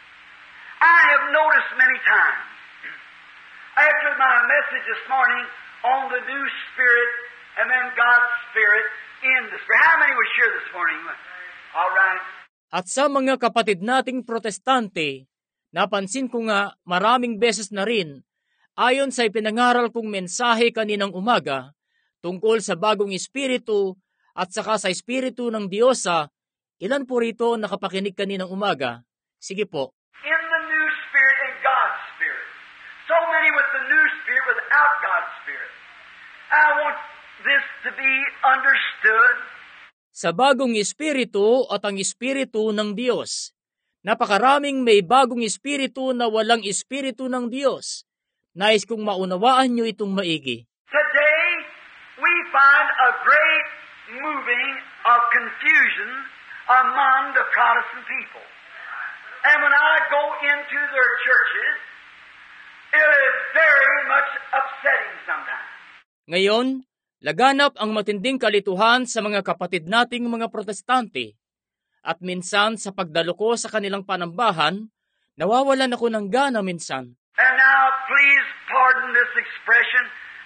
I have noticed many times, after my message this morning on the new spirit and then God's spirit in the spirit. How many were here this morning? All right. At sa mga kapatid nating protestante, napansin ko nga maraming beses na rin, ayon sa ipinangaral kong mensahe kaninang umaga, tungkol sa bagong espiritu at saka sa espiritu ng Diyosa, ilan po rito nakapakinig kaninang umaga? Sige po. In the new spirit and God's spirit. So many with the new spirit without God's spirit. I want this to be understood. Sa bagong espiritu at ang espiritu ng Diyos. Napakaraming may bagong espiritu na walang espiritu ng Diyos. Nais kong maunawaan nyo itong maigi. Today, we find a great moving of confusion among the Protestant people. And when I go into their churches, it is very much upsetting sometimes. Ngayon, laganap ang matinding kalituhan sa mga kapatid nating mga protestante. At minsan sa pagdalo ko sa kanilang panambahan, nawawalan ako ng gana minsan. And now, please pardon this expression.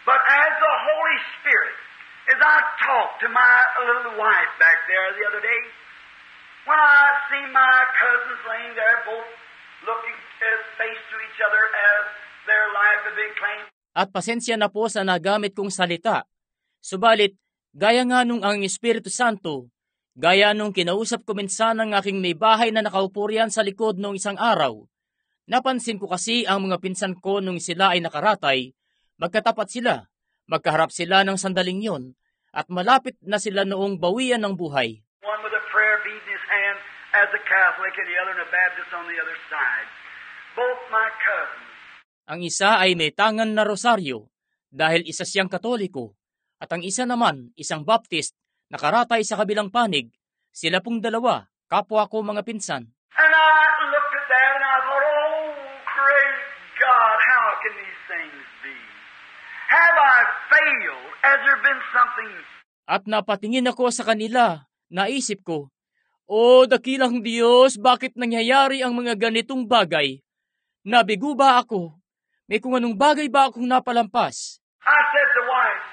But as the Holy Spirit, as I talked to my little wife back there the other day, when I seen my cousins laying there both looking face to each other as their life had been claimed. At pasensya na po sa nagamit kong salita. Subalit, gaya nga nung ang Espiritu Santo, gaya nung kinausap ko minsan ng aking may bahay na nakaupo riyan sa likod nung isang araw, napansin ko kasi ang mga pinsan ko nung sila ay nakaratay, magkatapat sila, magkaharap sila ng sandaling yon, at malapit na sila noong bawian ng buhay. One with a prayer bead in his hand as a Catholic and the other and a Baptist on the other side. Both my cousins. Ang isa ay may tangan na rosaryo dahil isa siyang Katoliko, at ang isa naman isang Baptist nakaratay sa kabilang panig. Sila pong dalawa, kapwa ko mga pinsan. And I looked at that and I thought, oh, great God, how can these things be? Have I failed? Has there been something? At napatingin ako sa kanila, naisip ko, O dakilang Diyos, bakit nangyayari ang mga ganitong bagay? Nabigo ba ako? May kung anong bagay ba akong napalampas? I said to wife,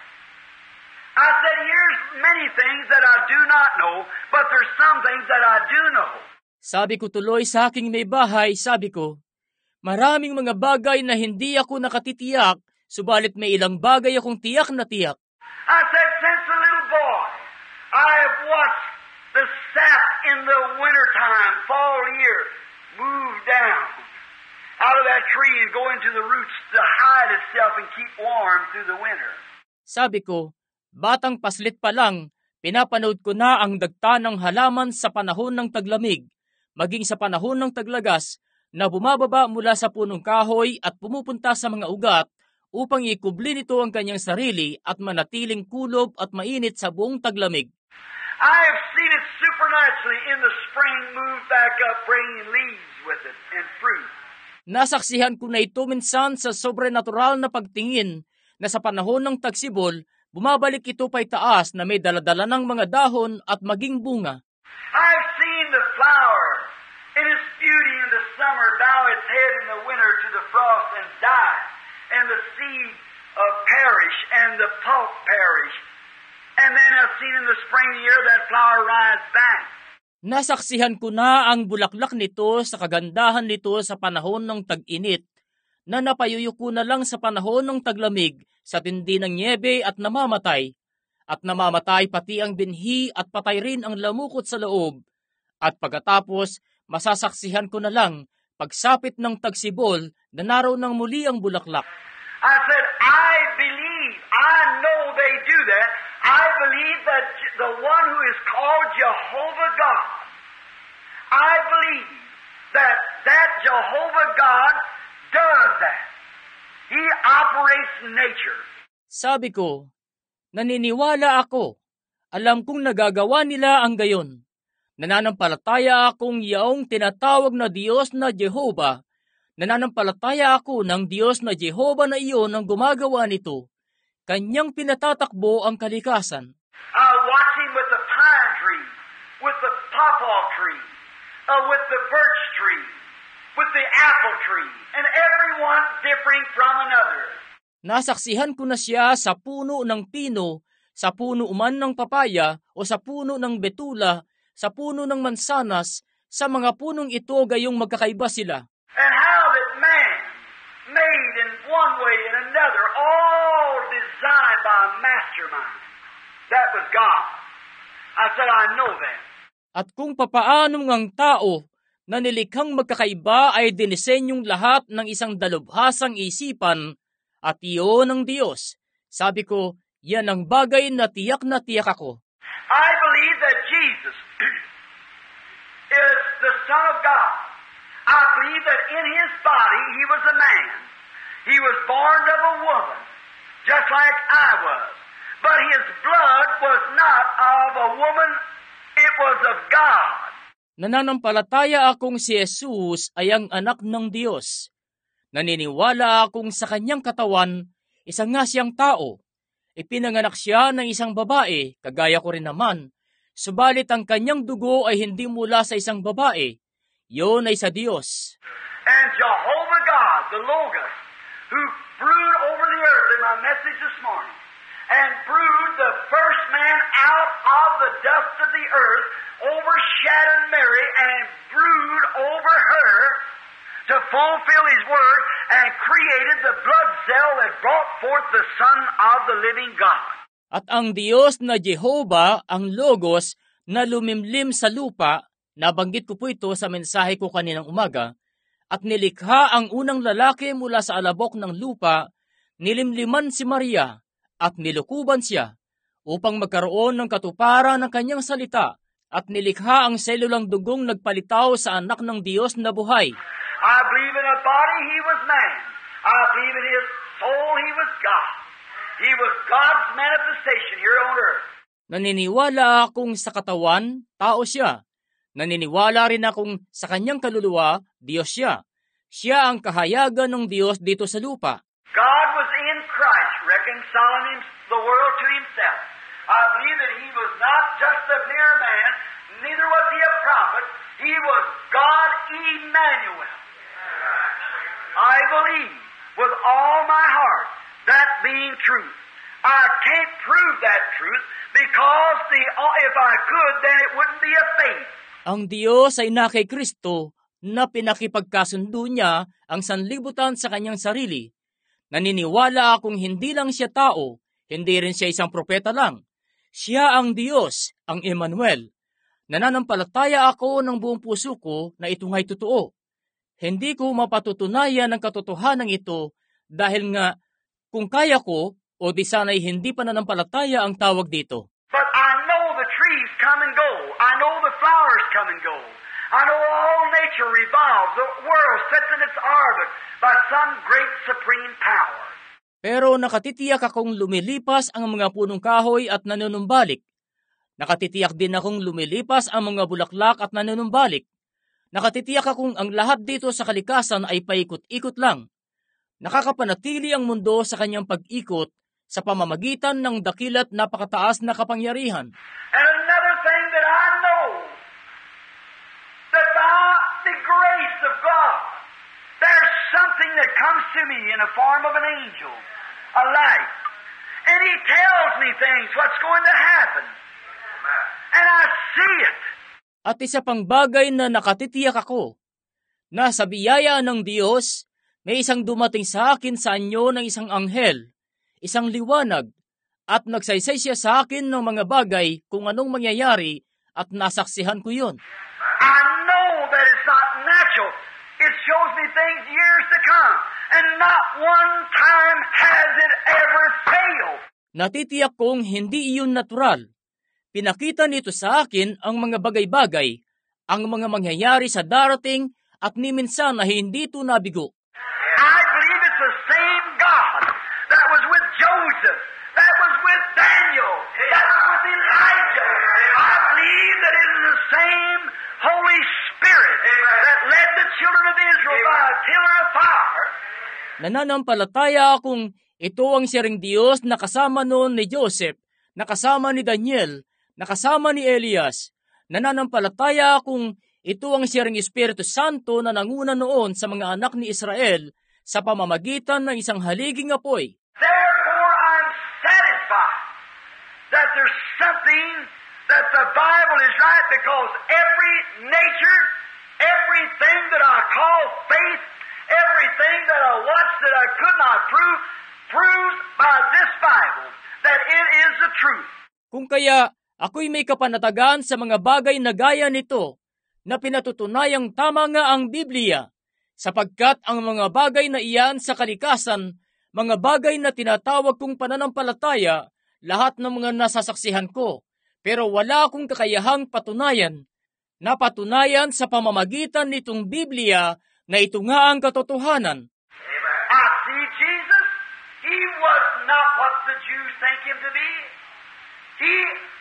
I said, here's many things that I do not know, but there's some things that I do know. Sabi ko tuloy sa aking may bahay, sabi ko, maraming mga bagay na hindi ako nakatitiyak, subalit may ilang bagay akong tiyak na tiyak. I said, since a little boy, I have watched the sap in the wintertime, fall year, move down out of that tree and go into the roots to hide itself and keep warm through the winter. Sabi ko, batang paslit pa lang, pinapanood ko na ang dagta ng halaman sa panahon ng taglamig, maging sa panahon ng taglagas, na bumababa mula sa punong kahoy at pumupunta sa mga ugat upang ikubli nito ang kanyang sarili at manatiling kulob at mainit sa buong taglamig. I have seen it supernaturally in the spring move back up, bringing leaves with it and fruit. Nasaksihan ko na ito minsan sa sobrenatural na pagtingin na sa panahon ng tagsibol, bumabalik ito pa'y taas na may daladala ng mga dahon at maging bunga. I've seen the flower in its beauty in the summer bow its head in the winter to the frost and die, and the seed perish and the pulp perish. And then I've seen in the spring of the year that flower rise back. Nasaksihan ko na ang bulaklak nito sa kagandahan nito sa panahon ng tag-init, na napayuyuko na lang sa panahon ng taglamig sa tindi ng nyebe at namamatay pati ang binhi at patay rin ang lamukot sa loob. At pagkatapos, masasaksihan ko na lang pagsapit ng tagsibol na naroon ng muli ang bulaklak. I said, I believe, I know they do that. I believe that the one who is called Jehovah God, I believe that Jehovah God does that. He operates nature. Sabi ko, naniniwala ako. Alam kong nagagawa nila ang gayon. Nananampalataya akong yaong tinatawag na Diyos na Jehovah. Nananampalataya ako ng Diyos na Jehovah na iyon ang gumagawa nito. Kanyang pinatatakbo ang kalikasan. I watch him with the pine tree, with the pawpaw tree, with the birch tree, with the apple tree, and everyone differing from another. Nasaksihan ko na siya sa puno ng pino, sa puno man ng papaya, o sa puno ng betula, sa puno ng mansanas, sa mga punong ito gayong magkakaiba sila. And how that man made in one way and another, all designed by a mastermind. That was God. I said, I know that. At kung papaano ang tao na nilikhang magkakaiba ay dinisenyong lahat ng isang dalubhasang isipan at iyon ng Diyos. Sabi ko, yan ang bagay na tiyak ako. I believe that Jesus is the Son of God. I believe that in His body He was a man. He was born of a woman, just like I was. But His blood was not of a woman, it was of God. Nananampalataya akong si Jesus ay ang anak ng Diyos. Naniniwala akong sa kanyang katawan, isang nga siyang tao. Ipinanganak siya ng isang babae, kagaya ko rin naman. Subalit ang kanyang dugo ay hindi mula sa isang babae. Yun ay sa Diyos. And Jehovah God, the Logos, who brood over the earth in my message this morning, and brewed the first man out of the dust of the earth, overshadowed Mary, and brewed over her to fulfill His word, and created the blood cell that brought forth the Son of the living God. At ang Diyos na Jehovah, ang Logos, na lumimlim sa lupa, nabanggit ko po ito sa mensahe ko kaninang umaga, at nilikha ang unang lalaki mula sa alabok ng lupa, nilimliman si Maria, at nilukuban siya, upang magkaroon ng katuparan ng kanyang salita, at nilikha ang selulang dugong nagpalitaw sa anak ng Diyos na buhay. I believe in a body He was man. I believe in His soul He was God. He was God's manifestation here on earth. Naniniwala akong sa katawan, tao siya. Naniniwala rin akong sa kanyang kaluluwa, Diyos siya. Siya ang kahayagan ng Diyos dito sa lupa. God was in Christ, reconciling the world to Himself. I believe that He was not just a mere man, neither was He a prophet. He was God Emmanuel. I believe with all my heart that being truth. I can't prove that truth because if I could, then it wouldn't be a faith. Ang Diyos ay na kay Kristo na pinakipagkasundo niya ang sanlibutan sa kanyang sarili. Naniniwala akong hindi lang siya tao, hindi rin siya isang propeta lang. Siya ang Diyos, ang Emmanuel. Nananampalataya ako ng buong puso ko na ito nga'y totoo. Hindi ko mapatutunayan ang katotohanan ito dahil nga kung kaya ko o di sana'y hindi pa nananampalataya ang tawag dito. But I know the trees come and go. I know the flowers come and go. I know all nature revolves. The world sets in its orbit by some great supreme power. Pero nakatitiyak akong lumilipas ang mga punong kahoy at nanunumbalik. Nakatitiyak din akong lumilipas ang mga bulaklak at nanunumbalik. Nakatitiyak akong ang lahat dito sa kalikasan ay paikot-ikot lang. Nakakapanatili ang mundo sa kanyang pag-ikot sa pamamagitan ng dakilat napakataas na kapangyarihan. And another thing that I know, that by the grace of God, there's something that comes to me in the form of an angel, a light. And He tells me things, what's going to happen. And I see it. At isa pang bagay na nakatitiyak ako, na sa biyaya ng Diyos, may isang dumating sa akin sa anyo ng isang anghel, isang liwanag, at nagsaysay siya sa akin ng mga bagay kung anong mangyayari at nasaksihan ko yun. I know that it's not natural. It shows me things years to come. And not one time has it ever failed. Natitiyak kong hindi iyon natural. Pinakita nito sa akin ang mga bagay-bagay, ang mga mangyayari sa darating at ni minsan na hindi ito nabigo. I believe it's the same God that was with Joseph, that was with Daniel, that was with Elijah. I believe that it is the same Holy Spirit that led the children of Israel by a pillar of fire. Nananampalataya akong ito ang siyang Diyos na kasama noon ni Joseph, na kasama ni Daniel, na kasama ni Elias. Nananampalataya akong ito ang siyang Espiritu Santo na nanguna noon sa mga anak ni Israel sa pamamagitan ng isang haliging apoy. Therefore, I'm satisfied that there's something that the Bible is right, because every nature, everything that I call faith, everything that I watched that I could not prove, proves by this Bible that it is the truth. Kung kaya ako'y may kapanatagan sa mga bagay na gaya nito, na pinatutunayang tama nga ang Biblia, sapagkat ang mga bagay na iyan sa kalikasan, mga bagay na tinatawag kong pananampalataya, lahat ng mga nasasaksihan ko, pero wala akong kakayahang patunayan, napatunayan sa pamamagitan nitong Biblia na ito nga ang katotohanan. I see Jesus. He was not what the Jews think Him to be. He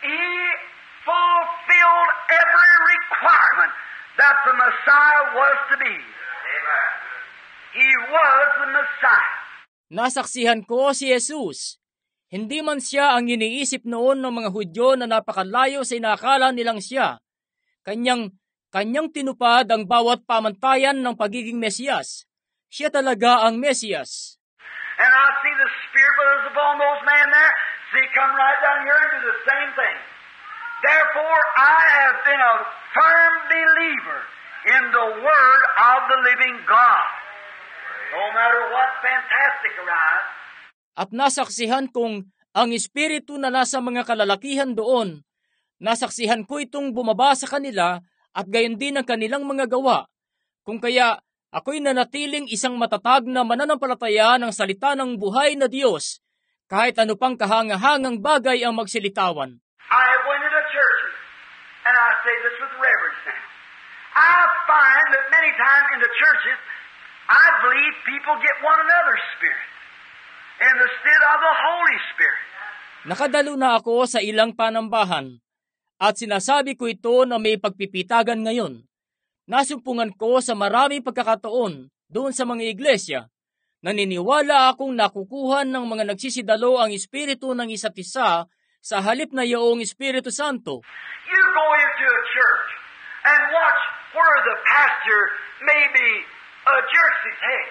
fulfilled every requirement that the Messiah was to be. Amen. He was the Messiah. Nasaksihan ko si Jesus. Hindi man siya ang iniisip noon ng mga Hudyo na napakalayo sa inakala nilang siya. Kanyang tinupad ang bawat pamantayan ng pagiging Mesiyas. Siya talaga ang Mesiyas. And I see the Spirit that was upon those men there, see, come right down here and do the same thing. Therefore, I have been a firm believer in the Word of the living God. No matter what fantastic arise. At nasaksihan kong ang Espiritu na nasa mga kalalakihan doon, nasaksihan ko itong bumaba sa kanila at gayon din ang kanilang mga gawa. Kung kaya ako'y nanatiling isang matatag na mananampalataya ng salita ng buhay na Diyos, kahit ano pang kahangahangang bagay ang magsilitawan. I have went into churches, and I say this with reverence now. I find that many times in the churches, I believe people get one another's spirit instead of the Holy Spirit. Nakadalo na ako sa ilang panambahan at sinasabi ko ito na may pagpipitagan ngayon. Nasumpungan ko sa maraming pagkakataon doon sa mga iglesia. Naniniwala akong nakukuhan ng mga nagsisidalo ang Espiritu ng isa't isa sa halip na iyong Espiritu Santo. You go into a church and watch where the pastor maybe jerks his head.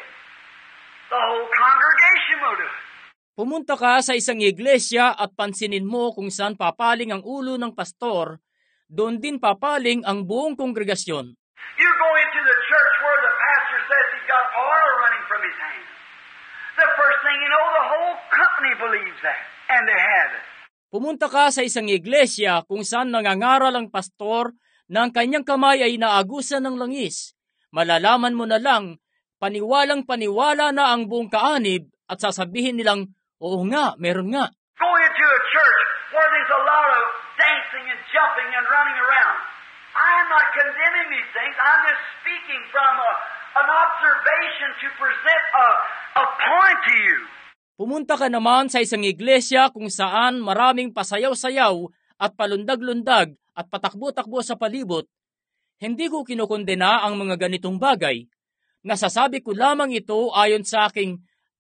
The whole congregation will do it. Pumunta ka sa isang iglesia at pansinin mo kung saan papaling ang ulo ng pastor, doon din papaling ang buong kongregasyon. You go into the church where the pastor says he's got oil running from his hands. The first thing you know, the whole company believes that, and they have it. Pumunta ka sa isang iglesia kung saan nangangaral ang pastor na ang kanyang kamay ay naagusan ng langis. Malalaman mo na lang, paniwalang paniwala na ang buong kaanib at sasabihin nilang, oo nga, meron nga. Go into a church where there's a lot of dancing and jumping and running around. I'm not condemning these things. I'm just speaking from an observation to present a point to you. Pumunta ka naman sa isang iglesia kung saan maraming pasayaw-sayaw at palundag-lundag at patakbo-takbo sa palibot. Hindi ko kinukondena ang mga ganitong bagay. Nasasabi ko lamang ito ayon sa aking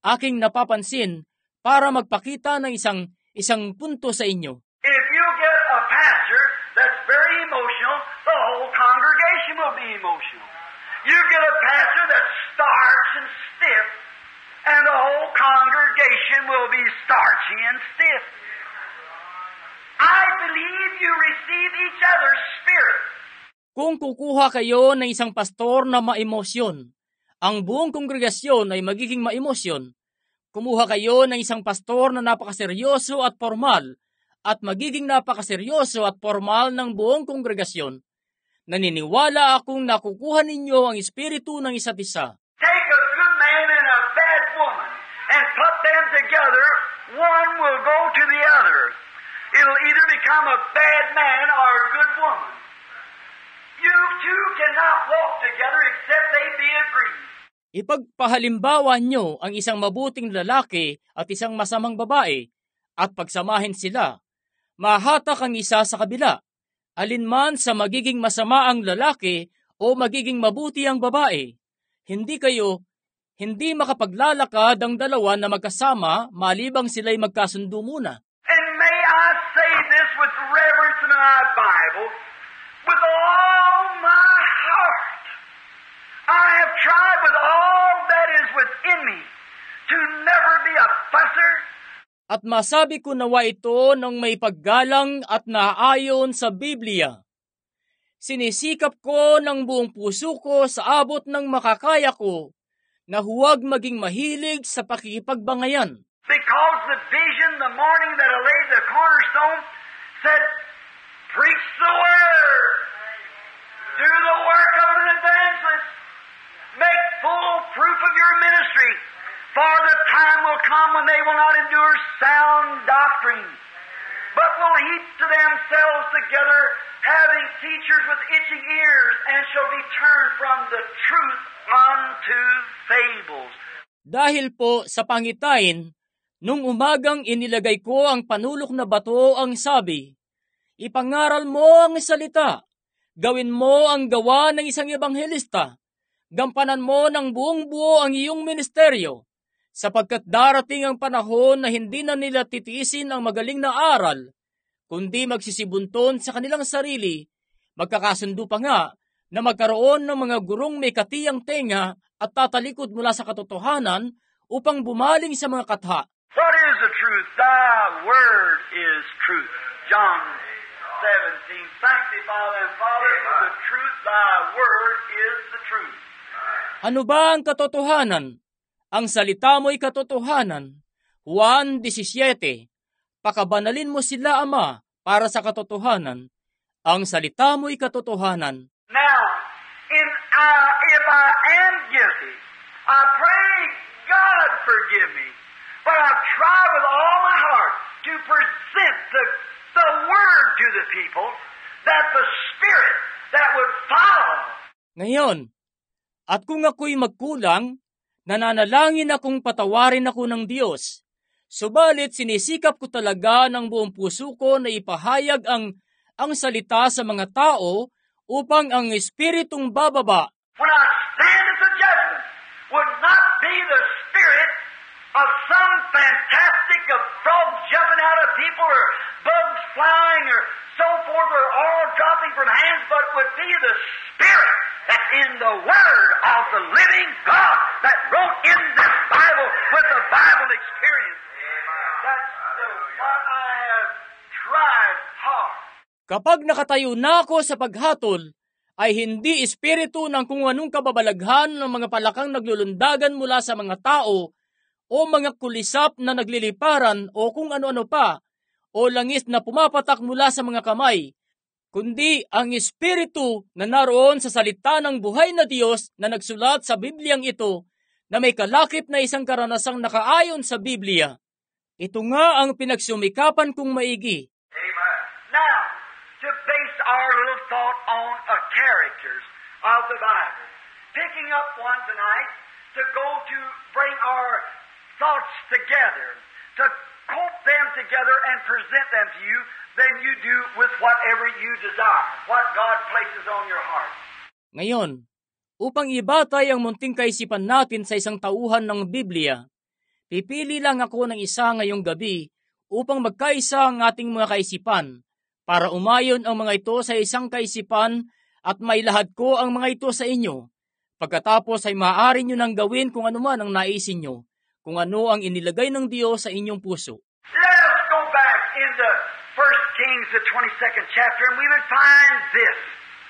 napapansin para magpakita ng isang punto sa inyo. If you get a pastor that's very emotional, the whole congregation will be emotional. You get a pastor that's starch and stiff, and the whole congregation will be starchy and stiff. I believe you receive each other's spirit. Kung kukuha kayo ng isang pastor na maemosyon, ang buong kongregasyon ay magiging maemosyon. Kumuha kayo ng isang pastor na napakaseryoso at formal, at magiging napakaseryoso at formal ng buong kongregasyon. Naniniwala akong nakukuha ninyo ang espiritu ng isa't isa. Take a good man and a bad woman and put them together, one will go to the other. It'll either become a bad man or a good woman. You two cannot walk together except they be agreed. Ipagpahalimbawa nyo ang isang mabuting lalaki at isang masamang babae at pagsamahin sila. Mahatak ang isa sa kabila. Alinman sa magiging masama ang lalaki o magiging mabuti ang babae. Hindi makapaglalakad ang dalawa na magkasama malibang sila'y magkasundo muna. And may I say this with reverence in my Bible, with all my heart. I have tried with all that is within me to never be a fusser. At masabi ko nawa ito ng may paggalang at naayon sa Biblia. Sinisikap ko ng buong puso ko sa abot ng makakaya ko na huwag maging mahilig sa pakikipagbangayan. Because the vision the morning that I laid the cornerstone said, preach the word, do the work of an evangelist, make full proof of your ministry, for the time will come when they will not endure sound doctrine, but will heap to themselves together, having teachers with itching ears, and shall be turned from the truth unto fables. Dahil po sa pangitain, nung umagang inilagay ko ang panulok na bato ang sabi, ipangaral mo ang salita, gawin mo ang gawa ng isang ebanghelista, gampanan mo ng buong buo ang iyong ministeryo, sapagkat darating ang panahon na hindi na nila titiisin ang magaling na aral, kundi magsisibunton sa kanilang sarili, magkakasundo pa nga na magkaroon ng mga gurong may katiyang tenga at tatalikod mula sa katotohanan upang bumaling sa mga katha. What is the truth? Thy word is truth. John 17. Sanctify them, Father, for the truth. Thy word is the truth. Ano ba ang katotohanan? Ang salita mo'y katotohanan. Juan 17. Pakabanalin mo sila, Ama, para sa katotohanan. Ang salita mo'y katotohanan. Now, if I am guilty, I pray God forgive me. But I've tried with all my heart to present the word to the people, that the Spirit that would follow. Ngayon, at kung ako'y magkulang, nananalangin akong patawarin ako ng Diyos. Subalit sinisikap ko talaga ng buong puso ko na ipahayag ang salita sa mga tao upang ang Espiritong bababa. When I stand at the judgment, would not be the spirit of some fantastic of frogs jumping out of people or bugs flying or so forth or oil dropping from hands, but would be the Spirit that's in the Word of the living God that wrote in this Bible with the Bible experience. That's what I have tried hard. Kapag nakatayo na ako sa paghatol, ay hindi espiritu ng kung anong kababalaghan ng mga palakang naglulundagan mula sa mga tao o mga kulisap na nagliliparan o kung ano-ano pa o langis na pumapatak mula sa mga kamay, kundi ang espiritu na naroon sa salita ng buhay na Diyos na nagsulat sa Bibliang ito na may kalakip na isang karanasang nakaayon sa Biblia. Ito nga ang pinagsumikapan kong maigi. Amen. Now, to base our little thought on the characters of the Bible, picking up one tonight to go to bring our thoughts together, to cope them together and present them to you, then you do with whatever you desire, what God places on your heart. Ngayon, upang ibatay ang munting kaisipan natin sa isang tauhan ng Biblia, pipili lang ako ng isa ngayong gabi upang magkaisa ang ating mga kaisipan para umayon ang mga ito sa isang kaisipan at mailahad ko ang mga ito sa inyo. Pagkatapos ay maaari nyo nang gawin kung ano man ang naisin nyo, kung ano ang inilagay ng Diyos sa inyong puso. Let us go back into 1 Kings, the 22nd chapter, and we would find this,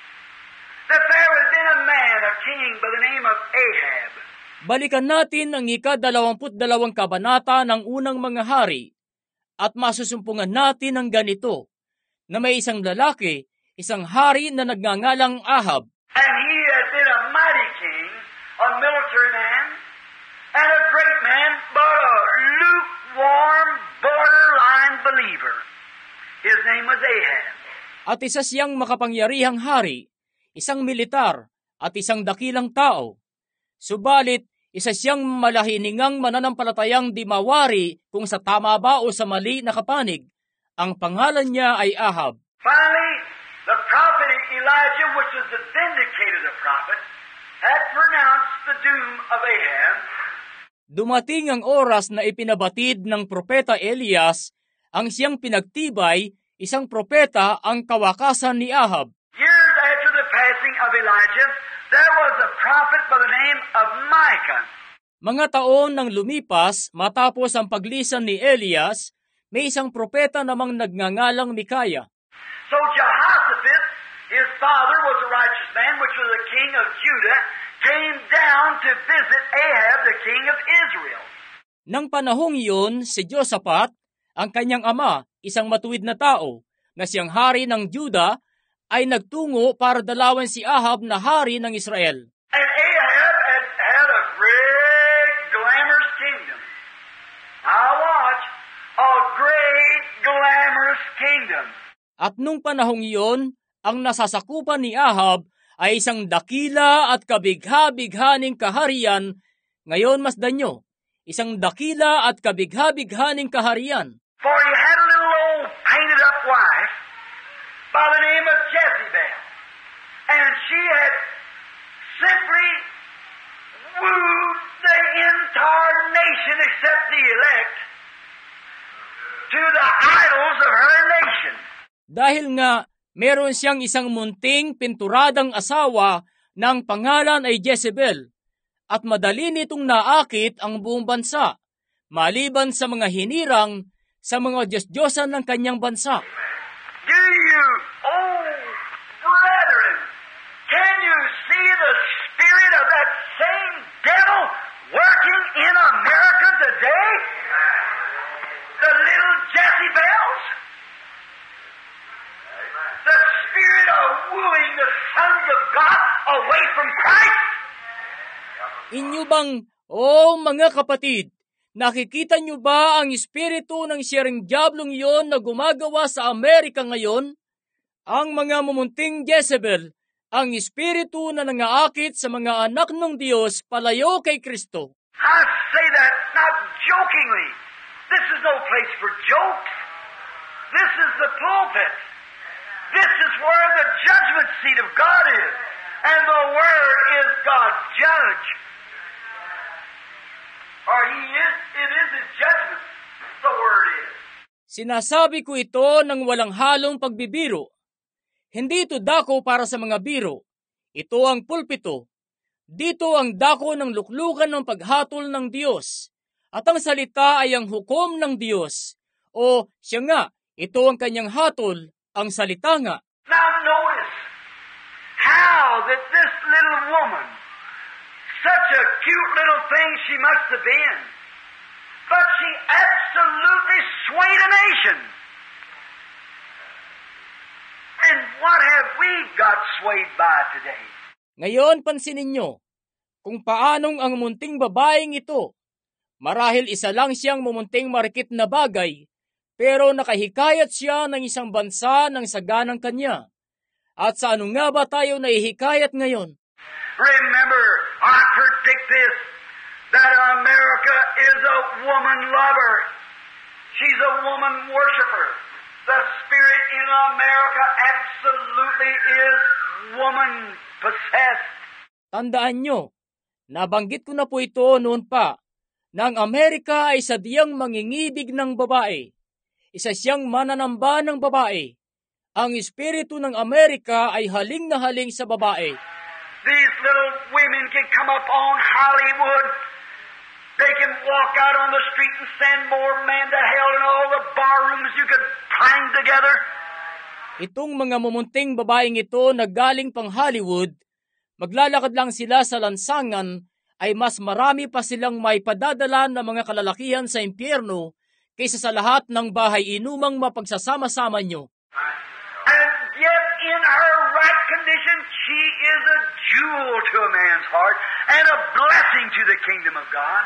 that there had been a man, a king, by the name of Ahab. Balikan natin ang ika-22 kabanata ng unang mga hari at masusumpungan natin ang ganito, na may isang lalaki, isang hari na nagngangalang Ahab. And he had been a mighty king, a military man, and a great man, but a lukewarm, borderline believer. His name was Ahab. At isa siyang makapangyarihang hari, isang militar, at isang dakilang tao. Subalit, isa siyang malahiningang mananampalatayang di mawari kung sa tama ba o sa mali na kapanig. Ang pangalan niya ay Ahab. Finally, the prophet Elijah, which was the vindicator of the prophet, had pronounced the doom of Ahab. Dumating ang oras na ipinabatid ng propeta Elias ang siyang pinagtibay, isang propeta ang kawakasan ni Ahab. Years after the passing of Elijah, there was a prophet by the name of Micah. Mga taon nang lumipas matapos ang paglisan ni Elias, may isang propeta namang nagngangalang Mikaya. So Jehoshaphat, his father was a righteous man, which was the king of Judah, came down to visit Ahab, the king of Israel. Nang panahong iyon, si Josaphat, ang kanyang ama, isang matuwid na tao, na siyang hari ng Juda, ay nagtungo para dalawan si Ahab na hari ng Israel. And Ahab had a great glamorous kingdom. Now watch, a great glamorous kingdom. At nung panahong iyon, ang nasasakupan ni Ahab ay isang dakila at kabigha-bighaning kaharian. Ngayon masdan nyo, isang dakila at kabigha-bighaning kaharian. For he had a little old painted-up wife by the name of Jezebel. And she had simply wooed the entire nation except the elect to the idols of her nation. Dahil nga, meron siyang isang munting pinturadang asawa ng pangalan ay Jezebel. at madali nitong naakit ang buong bansa, maliban sa mga hinirang sa mga Diyos-Diyosan ng kanyang bansa. Do you, oh brethren, can you see the spirit of that same devil working in America today? The little Jezebels? The spirit of wooing the sons of God away from Christ? Inyo bang, mga kapatid, nakikita nyo ba ang espiritu ng siyering diablong yon na gumagawa sa Amerika ngayon? Ang mga mumunting Jezebel, ang espiritu na nangaakit sa mga anak ng Diyos palayo kay Kristo. I say that not jokingly. This is no place for jokes. This is the pulpit. This is where the judgment seat of God is. And the Word is God's judge. Or it is His judgment. The Word is. Sinasabi ko ito ng walang halong pagbibiro. Hindi ito dako para sa mga biro. Ito ang pulpito. Dito ang dako ng luklukan ng paghatol ng Diyos. At ang salita ay ang hukom ng Diyos. O siya nga, ito ang kanyang hatol, ang salita nga. Now notice how that this little woman, such a cute little thing she must have been, but she absolutely swayed a nation. And what have we got swayed by today? Ngayon, pansinin nyo, kung paanong ang munting babaeng ito, marahil isa lang siyang mumunting marikit na bagay, pero nakahikayat siya ng isang bansa ng saganang kanya. At sa ano nga ba tayo nahihikayat ngayon? Remember, I predict this, that America is a woman lover. She's a woman worshiper. The spirit in America absolutely is woman possessed. Tandaan nyo, nabanggit ko na po ito noon pa, na ang Amerika ay sadyang mangingibig ng babae. Isa siyang mananamba ng babae. Ang espiritu ng Amerika ay haling na haling sa babae. These little women can come up on Hollywood. They can walk out on the street and send more men to hell in all the barrooms you could find together. Itong mga mumunting babaeng ito na galing pang Hollywood, maglalakad lang sila sa lansangan, ay mas marami pa silang may padadala ng mga kalalakihan sa impyerno kaysa sa lahat ng bahay inumang mapagsasama-sama nyo. And yet in her right condition, she is a jewel to a man's heart and a blessing to the kingdom of God.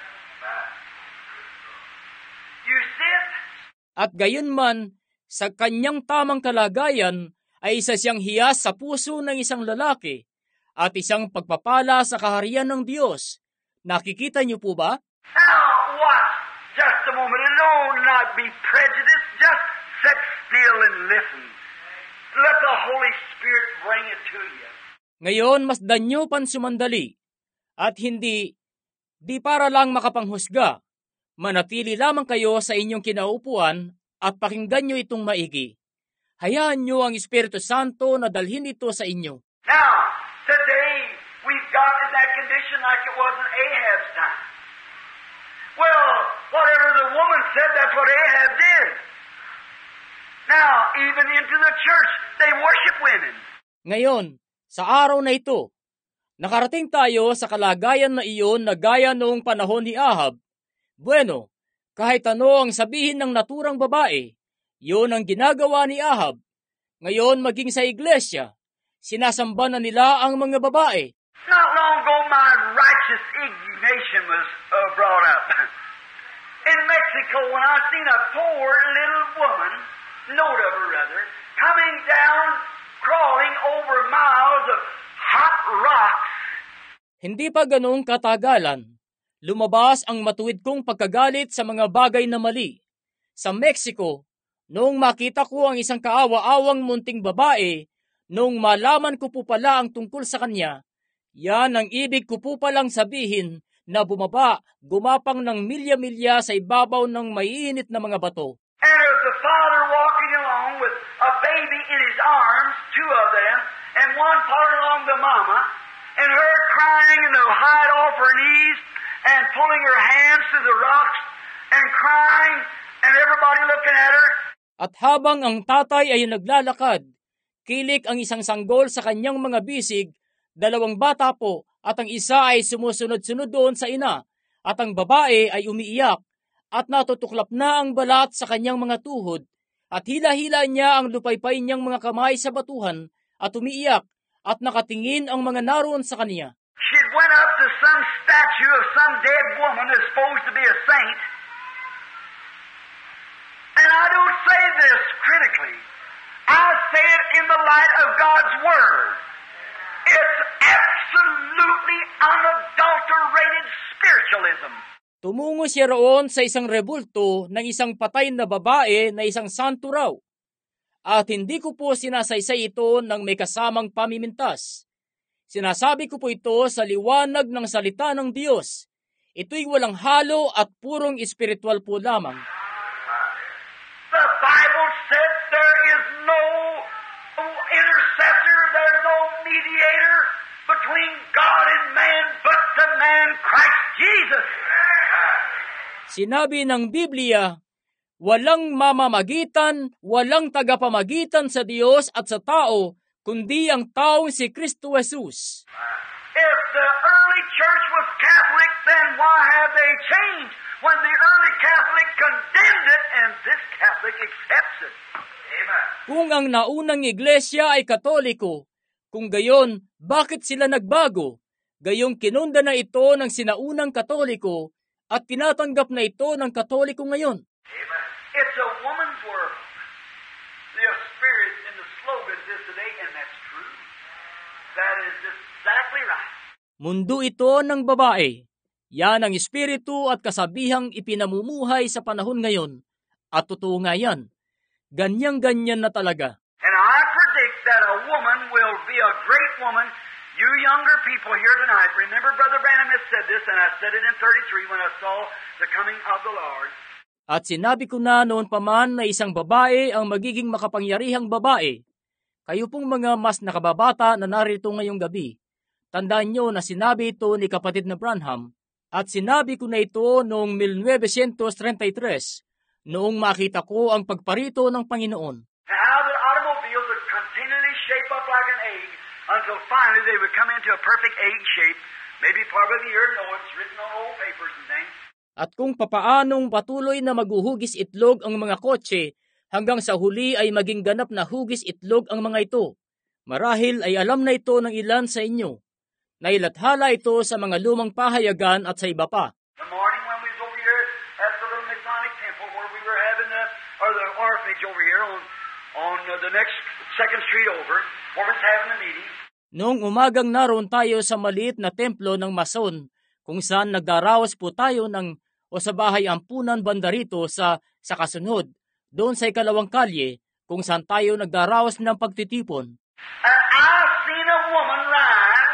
You see it? At gayon man, sa kanyang tamang kalagayan ay isa siyang hiyas sa puso ng isang lalaki at isang pagpapala sa kaharian ng Diyos. Nakikita niyo po ba? Now, watch just a moment. Don't not be prejudiced. Just sit still and listen. Let the Holy Spirit bring it to you. Ngayon, masdan niyo pansumandali at di para lang makapanghusga. Manatili lamang kayo sa inyong kinaupuan at pakinggan niyo itong maigi. Hayaan niyo ang Espiritu Santo na dalhin ito sa inyo. Now, today, we've got in that condition like it was in Ahab's time. Well, whatever the woman said, that's what Ahab did. Now, even into the church, they worship women. Ngayon, sa araw na ito, nakarating tayo sa kalagayan na iyon na gaya noong panahon ni Ahab. Bueno, kahit ano ang sabihin ng naturang babae, yun ang ginagawa ni Ahab. Ngayon, maging sa iglesia, sinasamba na nila ang mga babae. Not long ago, my righteous indignation was brought up. In Mexico, when I seen a poor little woman, note of her rather, coming down, crawling over miles of hot rocks. Hindi pa ganoong katagalan, lumabas ang matuwid kong pagkagalit sa mga bagay na mali. Sa Mexico, noong makita ko ang isang kaawa-awang munting babae, noong malaman ko po pala ang tungkol sa kanya, yan ang ibig ko po palang sabihin na gumapang ng milya-milya sa ibabaw ng maiinit na mga bato. And there's the father walking along with a baby in his arms, two of them, and one following along the mama, and her crying and to hide off her knees and pulling her hands through the rocks and crying and everybody looking at her. At habang ang tatay ay naglalakad, kilik ang isang sanggol sa kanyang mga bisig, 2 bata po, at ang isa ay sumusunod-sunod doon sa ina, at ang babae ay umiiyak, at natutuklap na ang balat sa kanyang mga tuhod, at hila-hila niya ang lupaypay niyang mga kamay sa batuhan, at umiiyak, at nakatingin ang mga naroon sa kanya. She went up to some statue of some dead woman that's supposed to be a saint. And I don't say this critically. I say it in the light of God's Word. It's absolutely unadulterated spiritualism. Tumungo siya roon sa isang rebulto ng isang patay na babae na isang santo raw. At hindi ko po sinasaysay ito ng may kasamang pamimintas. Sinasabi ko po ito sa liwanag ng salita ng Diyos. Ito'y walang halo at purong espiritual po lamang. The Bible said there is no intercessor, there's no mediator between God and man but the man Christ Jesus. Sinabi ng Biblia, walang mamamagitan, walang tagapamagitan sa Diyos at sa tao, kundi ang taong si Kristo Jesus. If the early church was Catholic, then why have they changed when the early Catholic condemned it and this Catholic accepts it? Amen. Kung ang naunang iglesia ay Katoliko, kung gayon, bakit sila nagbago? Gayong kinunda na ito ng sinaunang Katoliko at tinatanggap na ito ng Katoliko ngayon. Amen. It's a woman's world. The spirit in the slogans is today, and that's true. That is exactly right. Mundo ito ng babae. Yan ang espiritu at kasabihang ipinamumuhay sa panahon ngayon. At totoo nga yan. Ganyan-ganyan na talaga. And I predict that a woman will be a great woman. You younger people here tonight, remember Brother Branham has said this, and I said it in 33 when I saw the coming of the Lord. At sinabi ko na noon pa man na isang babae ang magiging makapangyarihang babae. Kayo pong mga mas nakababata na narito ngayong gabi, tandaan nyo na sinabi ito ni kapatid na Branham, at sinabi ko na ito noong 1933, noong makita ko ang pagparito ng Panginoon. How the automobile would continually shape up like an egg until finally they would come into a perfect egg shape. Maybe part of the year, no, it's written on old papers and things. At kung papaanong patuloy na maghuhugis itlog ang mga kotse, hanggang sa huli ay maging ganap na hugis itlog ang mga ito. Marahil ay alam na ito ng ilan sa inyo. Nailathala ito sa mga lumang pahayagan at sa iba pa. The morning when we was over here at the little Masonic temple where we were having the orphanage over here on the next second street over, where we was having the meeting. Noong umagang naroon tayo sa maliit na templo ng Mason, kung saan nagdaraos po tayo o sa bahay ampunan banda rito sa kasunod, doon sa ikalawang kalye, kung saan tayo nagdaraos ng pagtitipon. And I've seen a woman rise,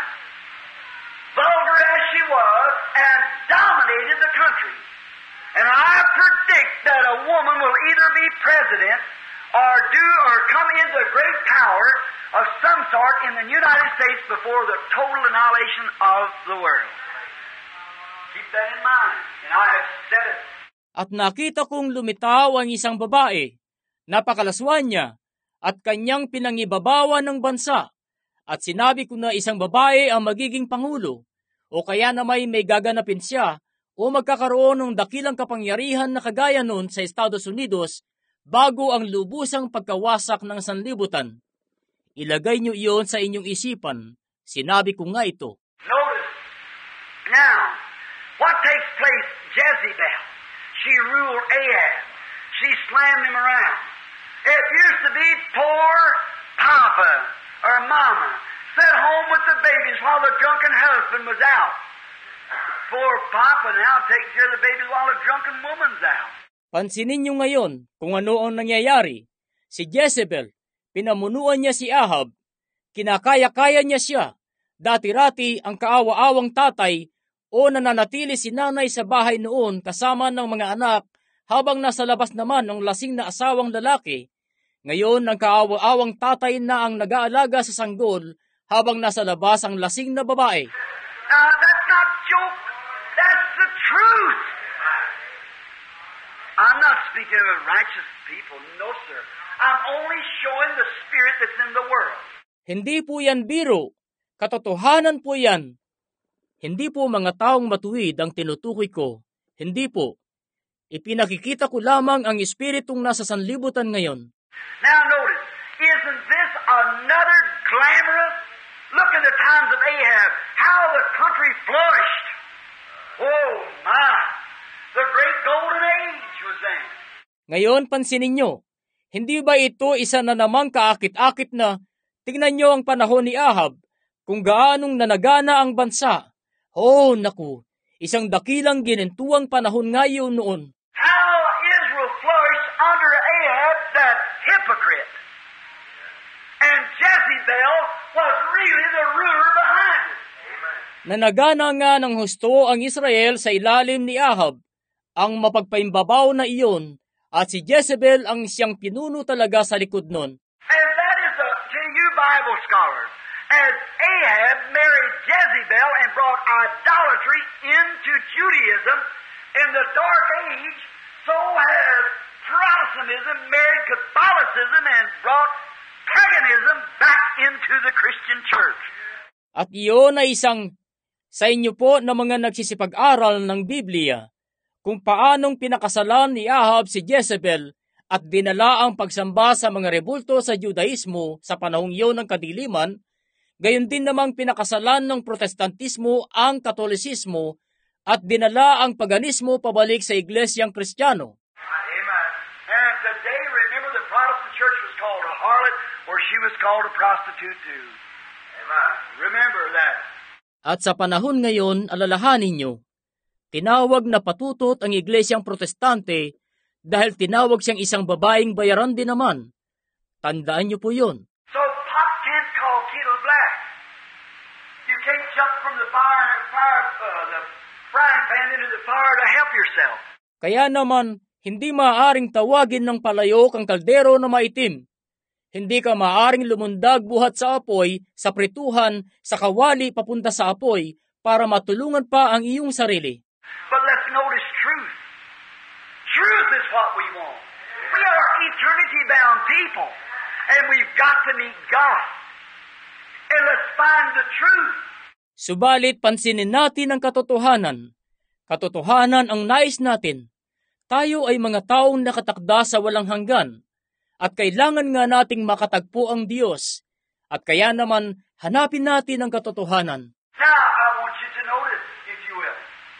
vulgar as she was, and dominated the country. And I predict that a woman will either be president or come into great power of some sort in the United States before the total annihilation of the world. Keep that in mind, and I have said it. At nakita kong lumitaw ang isang babae, napakalaswan niya, at kanyang pinangibabawan ng bansa. At sinabi ko na isang babae ang magiging pangulo, o kaya na may gaganapin siya, o magkakaroon ng dakilang kapangyarihan na kagaya nun sa Estados Unidos bago ang lubusang pagkawasak ng sanlibutan. Ilagay niyo iyon sa inyong isipan. Sinabi ko nga ito. Notice, now, what takes place? Jezebel, she ruled Ahab. She slammed him around. It used to be poor Papa or Mama sat home with the babies while the drunken husband was out. Poor Papa now takes care of the babies while the drunken woman's out. Pansinin niyo ngayon kung ano ang nangyayari. Si Jezebel, pinamunuan niya si Ahab. Kinakaya-kaya niya siya. Dati-rati ang kaawa-awang tatay o nananatili si nanay sa bahay noon kasama ng mga anak habang nasa labas naman ng lasing na asawang lalaki. Ngayon ang kaawa-awang tatay na ang nag-aalaga sa sanggol habang nasa labas ang lasing na babae. That's not joke. That's the truth. I'm not speaking of righteous people. No, sir. I'm only showing the spirit that's in the world. Hindi po yan biro. Katotohanan po yan. Hindi po mga taong matuwid ang tinutukoy ko. Hindi po. Ipinakikita ko lamang ang espiritong nasa sanlibutan ngayon. Now notice, isn't this another glamorous? Look at the times of Ahab, how the country flourished. Oh my, the great golden age was then. Ngayon, pansinin nyo, hindi ba ito isa na namang kaakit-akit na tingnan nyo ang panahon ni Ahab, kung gaanong nanagana ang bansa? Oh, naku, isang dakilang ginentuang panahon ngayon noon. How Israel flourished under Ahab, that hypocrite. And Jezebel was really the ruler behind it. Nanagana nga ng husto ang Israel sa ilalim ni Ahab, ang mapagpaimbabaw na iyon, at si Jezebel ang siyang pinuno talaga sa likod nun. And that is to you Bible scholars, as Ahab married Jezebel and brought idolatry into Judaism in the Dark Age, so has Protestantism married Catholicism and brought paganism back into the Christian church. At iyon ay isang sa inyo po na mga nagsisipag-aral ng Biblia, kung paanong pinakasalan ni Ahab si Jezebel at dinala ang pagsamba sa mga rebulto sa Judaismo sa panahong iyon ng kadiliman, gayon din namang pinakasalan ng Protestantismo ang Katolisismo at dinala ang paganismo pabalik sa iglesyang Kristiyano. Amen. And today, remember, the Protestant church was called a harlot, or she was called a prostitute too. Amen. Remember that. At sa panahon ngayon, alalahanin nyo, tinawag na patutot ang iglesyang protestante dahil tinawag siyang isang babaeng bayaran din naman. Tandaan nyo po yun. So pot can't call kettle black. You can't jump from the the frying pan into the fire to help yourself. Kaya naman, hindi maaaring tawagin ng palayok ang kaldero na maitim. Hindi ka maaaring lumundag buhat sa apoy, sa prituhan, sa kawali papunta sa apoy para matulungan pa ang iyong sarili. But let's notice truth. Truth is what we want. We are eternity-bound people, and we've got to meet God. And let's find the truth. Subalit pansinin natin ang katotohanan. Katotohanan ang nais natin. Tayo ay mga taong nakatakda sa walang hanggan, at kailangan nga nating makatagpo ang Diyos. At kaya naman, hanapin natin ang katotohanan. Now, I want you to notice, if you will.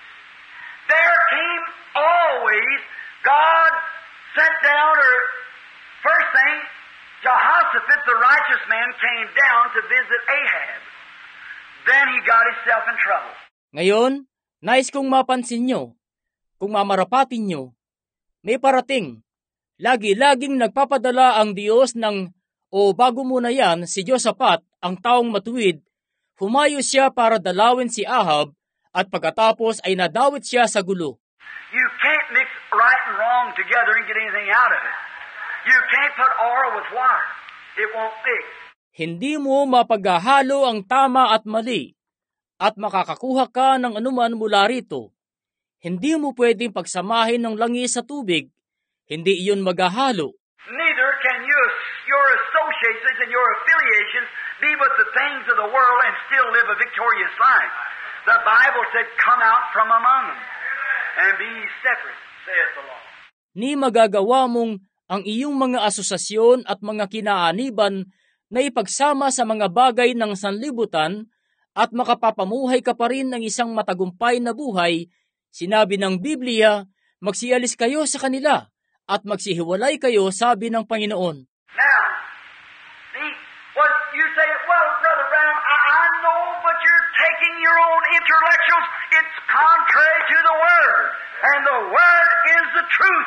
There came always, God sent down, or first thing, Jehoshaphat, the righteous man, came down to visit Ahab. Then he got himself in trouble. Ngayon, nais kong mapansin nyo, kung mamarapatin nyo, may parating. Lagi-laging nagpapadala ang Diyos ng, bago muna yan, si Jehoshaphat, ang taong matuwid, humayo siya para dalawin si Ahab, at pagkatapos ay nadawit siya sa gulo. You can't mix right and wrong together and get anything out of it. You can't put oil with water. It won't mix. Hindi mo mapaghahalo ang tama at mali, at makakakuha ka ng anuman mula rito. Hindi mo pwedeng pagsamahin ng langis sa tubig. Hindi iyon maghahalo. Neither can your associations and your affiliations be with the things of the world and still live a victorious life. The Bible said, come out from among them and be separate, saith the Lord. Ni magagawa mong ang iyong mga asosasyon at mga kinaaniban na ipagsama sa mga bagay ng sanlibutan at makapapamuhay ka pa rin ng isang matagumpay na buhay. Sinabi ng Biblia, magsialis kayo sa kanila at magsihiwalay kayo, sabi ng Panginoon. Now, see, well, you say, well, Brother Branham, I know, but you're taking your own intellectuals. It's contrary to the Word, and the Word is the truth.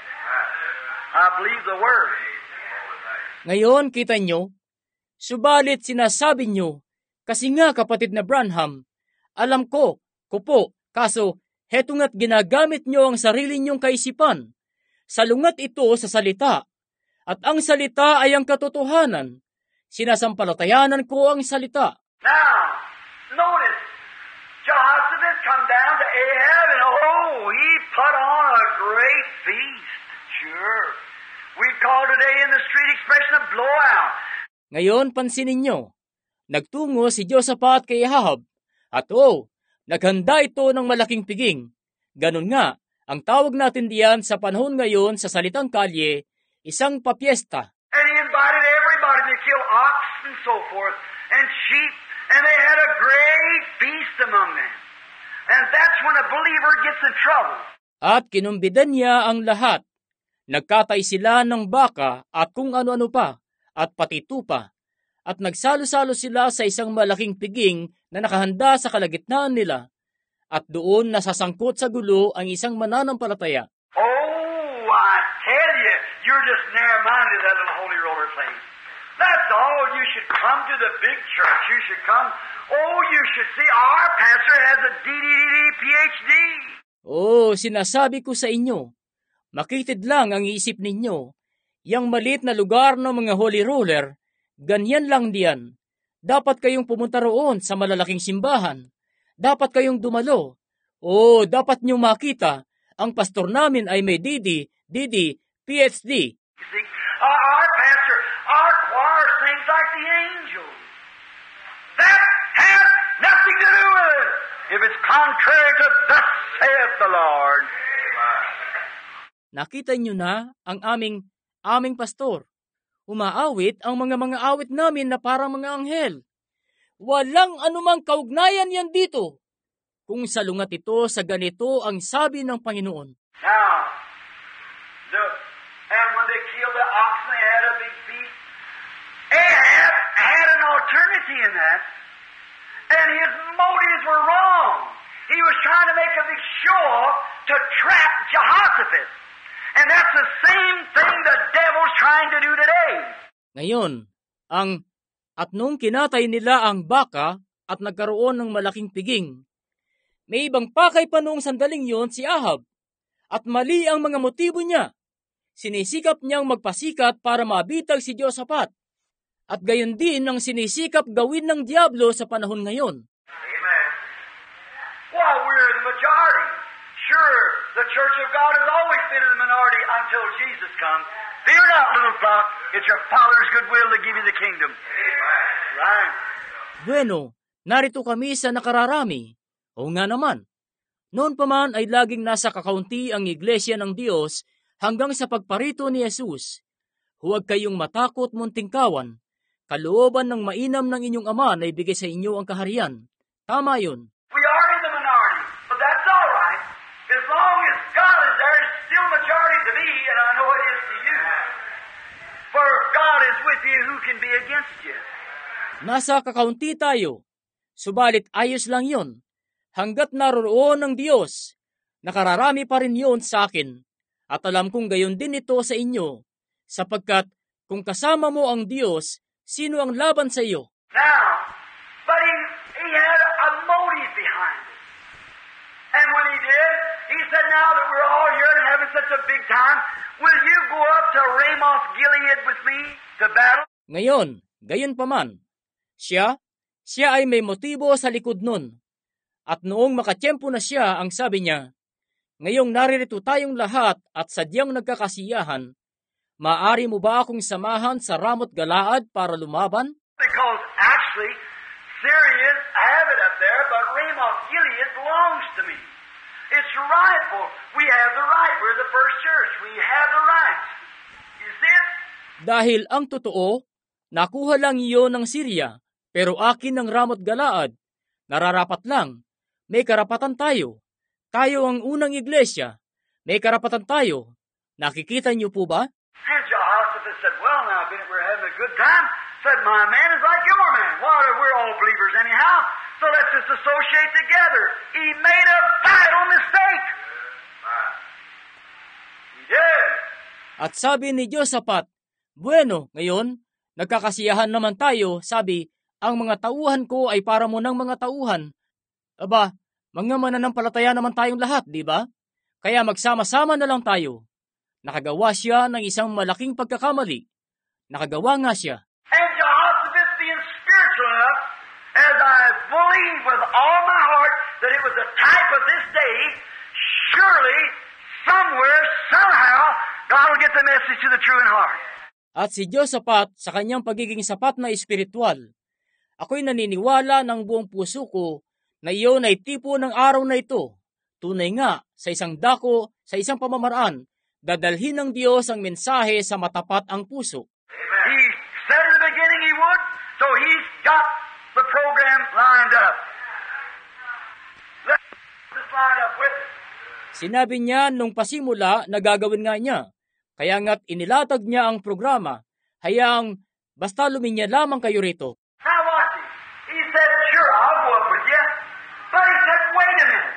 I believe the Word. Ngayon, kita nyo, subalit sinasabi nyo, kasi nga kapatid na Branham, alam ko, kupo, kaso heto nga't ginagamit nyo ang sarili nyong kaisipan. Salungat ito sa salita, at ang salita ay ang katotohanan. Sinasampalatayanan ko ang salita. Now, notice, Jehoshaphat come down to Ahab and he put on a great feast. Sure. We call today in the street expression a blowout. Ngayon, pansinin nyo, nagtungo si Jehoshaphat kay Ahab at naghanda ito ng malaking piging. Ganun nga, ang tawag natin diyan sa panahon ngayon sa salitang kalye, isang papiesta. And he invited everybody to kill ox and so forth, and sheep, and they had a great feast among them. And that's when a believer gets in trouble. At kinumbidan niya ang lahat. Nagkatay sila ng baka at kung ano-ano pa, at pati tupa. At nagsalo-salo sila sa isang malaking piging na nakahanda sa kalagitnaan nila. At doon nasasangkot sa gulo ang isang mananampalataya. Oh, I tell you, you're just narrow-minded, that little holy roller place. That's all. You should come to the big church. You should come. Oh, you should see our pastor has a DDD PhD. Sinasabi ko sa inyo, makitid lang ang isip ninyo. Yang malit na lugar ng mga holy roller, ganyan lang diyan. Dapat kayong pumunta roon sa malalaking simbahan. Dapat kayong dumalo. Dapat niyong makita, ang pastor namin ay may DD, PhD. You see, our pastor, our choir sings like the angels. That has nothing to do with it. If it's contrary to thus saith the Lord. Nakita niyo na ang aming pastor. Umaawit ang mga awit namin na parang mga anghel. Walang anumang kaugnayan yan dito. Kung salungat ito sa ganito ang sabi ng Panginoon. Now, and when they killed the oxen, they had a big feast. Ahab had an alternative in that, and his motives were wrong. He was trying to make a big show to trap Jehoshaphat. And that's the same thing the devil's trying to do today. Ngayon, nung kinatay nila ang baka at nagkaroon ng malaking piging, may ibang pakay pa noong sandaling yon si Ahab. At mali ang mga motibo niya. Sinisikap niyang magpasikat para mabitag si Jehoshaphat. At gayon din ang sinisikap gawin ng Diablo sa panahon ngayon. Amen. Well, we're the majority. Sure, the Church of God has always been in the minority until Jesus comes. Fear not, little flock. It's your Father's good will to give you the kingdom. Amen. Right. Bueno, narito kami sa nakararami. O nga naman, noon pa man ay laging nasa kakaunti ang iglesia ng Diyos hanggang sa pagparito ni Jesus. Huwag kayong matakot, munting kawan. Kalooban ng mainam ng inyong Ama na ibigay sa inyo ang kaharian. Tama yun. We are in the minority, but that's all right. As long as God is there, it's still majority to me, and I know it is to you. For if God is with you, who can be against you? Nasa kakaunti tayo. Subalit ayos lang yon. Hanggat naroon ng Diyos, nakararami pa rin yon sa akin. At alam kong gayon din ito sa inyo, sapagkat kung kasama mo ang Diyos, sino ang laban sa iyo? Now, but he had a motive behind it. And when he did, he said, now that we're all here and having such a big time, will you go up to Ramoth Gilead with me to battle? Ngayon, gayon pa man, siya ay may motibo sa likod nun. At noong makatiyempo na siya, ang sabi niya, ngayong naririto tayong lahat at sadyang nagkakasiyahan, maaari mo ba akong samahan sa Ramoth Galaad para lumaban? Because actually, Syria, I have it up there, but Ramoth Gilead belongs to me. It's rightful. We have the right. We're the first church. We have the right. Is it? Dahil ang totoo, nakuha lang iyon ng Syria, pero akin ng Ramoth Galaad. Nararapat lang. May karapatan tayo. Tayo ang unang iglesia. May karapatan tayo. Nakikita niyo po ba? And Jehoshaphat said, well, now, we're having a good time. Said, my man is like your man. Well, we're all believers anyhow, so let's just associate together. He made a vital mistake. He did. At sabi ni Jehoshaphat, bueno, ngayon, nagkakasiyahan naman tayo, sabi, ang mga tauhan ko ay para mo ng mga tauhan. Aba, mga mananampalataya naman tayong lahat, di ba? Kaya magsama-sama na lang tayo. Nakagawa siya ng isang malaking pagkakamali. Nakagawa nga siya. And Jehoshaphat all my heart that it was a type of this day. Surely, somewhere, somehow, God will get the message to the true in heart. At si Josaphat sa kanyang pagiging sapat na espiritual, ako'y naniniwala ng buong puso ko na iyon ay tipo ng araw na ito. Tunay nga, sa isang dako, sa isang pamamaraan, dadalhin ng Diyos ang mensahe sa matapat ang puso. He said in the beginning He would, so He's got the program lined up. Let's just line up with it. Sinabi niya nung pasimula na gagawin nga niya, kaya nga't inilatag niya ang programa, hayaang basta luminya lamang kayo rito. Now watch it. He said, sure, I'll go up with you. But He said, wait a minute.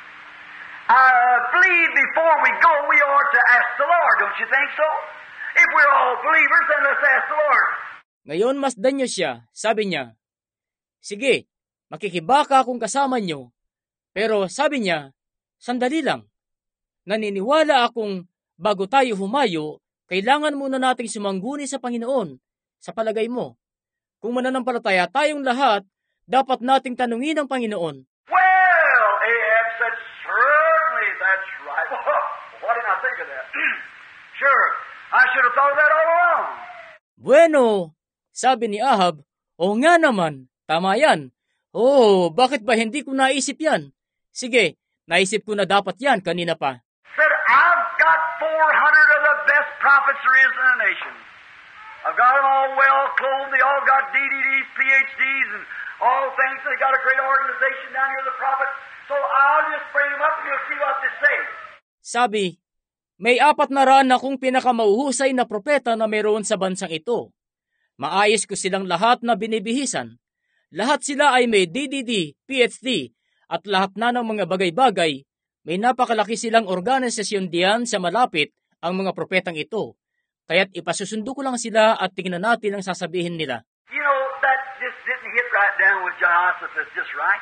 I believe before we go, we ought to ask the Lord, don't you think so? If we're all believers, then let's ask the Lord. Ngayon masdan niyo siya, sabi niya, sige, makikibaka akong kasama niyo. Pero sabi niya, sandali lang. Naniniwala akong bago tayo humayo, kailangan muna nating sumangguni sa Panginoon. Sa palagay mo, kung mananampalataya tayong lahat, dapat nating tanungin ang Panginoon. Well, Ahab said, certainly that's right. Why didn't I think of that? Sure, I should have thought of that all along. Bueno, sabi ni Ahab, o nga naman, tama yan. Oh, bakit ba hindi ko naisip yan? Sige, naisip ko na dapat yan kanina pa. Said, I've got 400 of the best prophets there is in the nation. I've got them all well clothed. They all got DDDs, PhDs, and all things. They got a great organization down here, the prophets. So I'll just bring them up and you'll see what they say. Sabi, may 4 na ran akong pinakamauhusay na propeta na mayroon sa bansang ito. Maayos ko silang lahat na binibihisan. Lahat sila ay may DDD, PhD, at lahat na ng mga bagay-bagay. May napakalaki silang organisasyon diyan sa malapit ang mga propetang ito. Kaya't ipasusundo ko lang sila at tingnan natin ang sasabihin nila. You know, that just didn't hit right down with Jehoshaphat just right.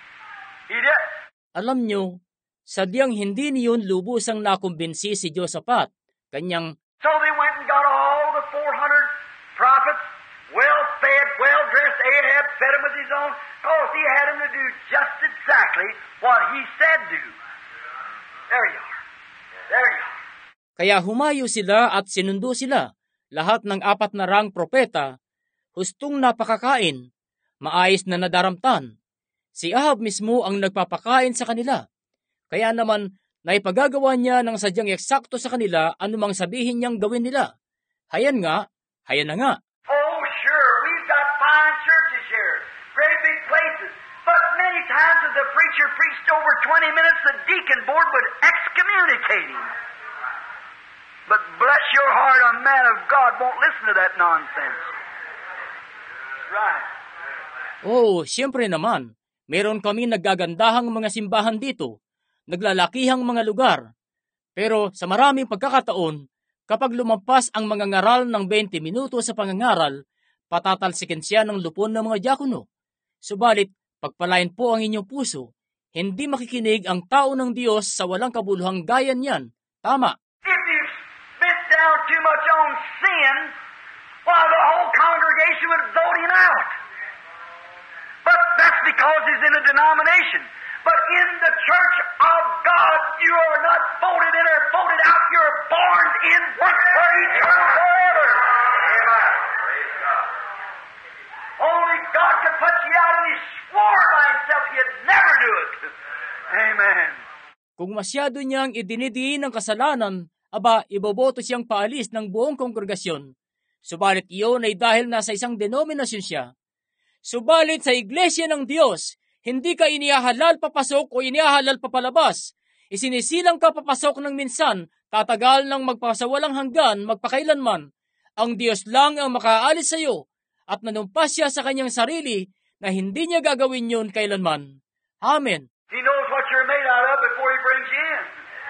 He did. Alam nyo, sadyang hindi niyon lubusang nakumbinsi si Josaphat. Kanyang, So they went and got all the 400 prophets, well-fed, well-dressed. Ahab fed them with his own, because he had them to do just exactly what he said do. There you are. There you are. kaya humayo sila at sinundo sila. Lahat ng 4 na rang propeta, hustong napakakain, maayos na nadaramtan. Si Ahab mismo ang nagpapakain sa kanila. Kaya naman, naipagagawa niya ng sadyang eksakto sa kanila anumang sabihin niyang gawin nila. Hayan na nga. Oh, sure, we've got fine churches here, great big places. But many times if the preacher preached over 20 minutes, the deacon board would excommunicate him. But bless your heart, a man of God won't listen to that nonsense. Right. Oh, siyempre naman, meron kami naggagandahang mga simbahan dito, naglalakihang mga lugar. Pero sa maraming pagkakataon, kapag lumampas ang mga ngaral ng 20 minuto sa pangangaral, patatalsikin siya ng lupon ng mga diakono. Subalit, pagpalain po ang inyong puso, hindi makikinig ang tao ng Diyos sa walang kabuluhang gaya niyan. Tama. If you spit down too much on sin, why, the whole congregation would vote him out. But that's because he's in a denomination. But in the church of God, you are not voted in or voted out. You're born in once for eternal forever. Amen. Praise God. Only God could put you out, and He swore by Himself He'd never do it. Amen. Kung masyado niyang idinidiin ang kasalanan, aba, iboboto siyang paalis ng buong kongregasyon. Subalit iyon ay dahil nasa isang denominasyon siya. Subalit sa iglesia ng Diyos, hindi ka inihahalal papasok o inihahalal papalabas. Isinisilang ka papasok ng minsan, tatagal ng magpasawalang hanggan, magpakailanman. Ang Diyos lang ang makaalis sa iyo, at nanumpas siya sa kanyang sarili na hindi niya gagawin yun kailanman. Amen. He knows what you're made out of before He brings you in.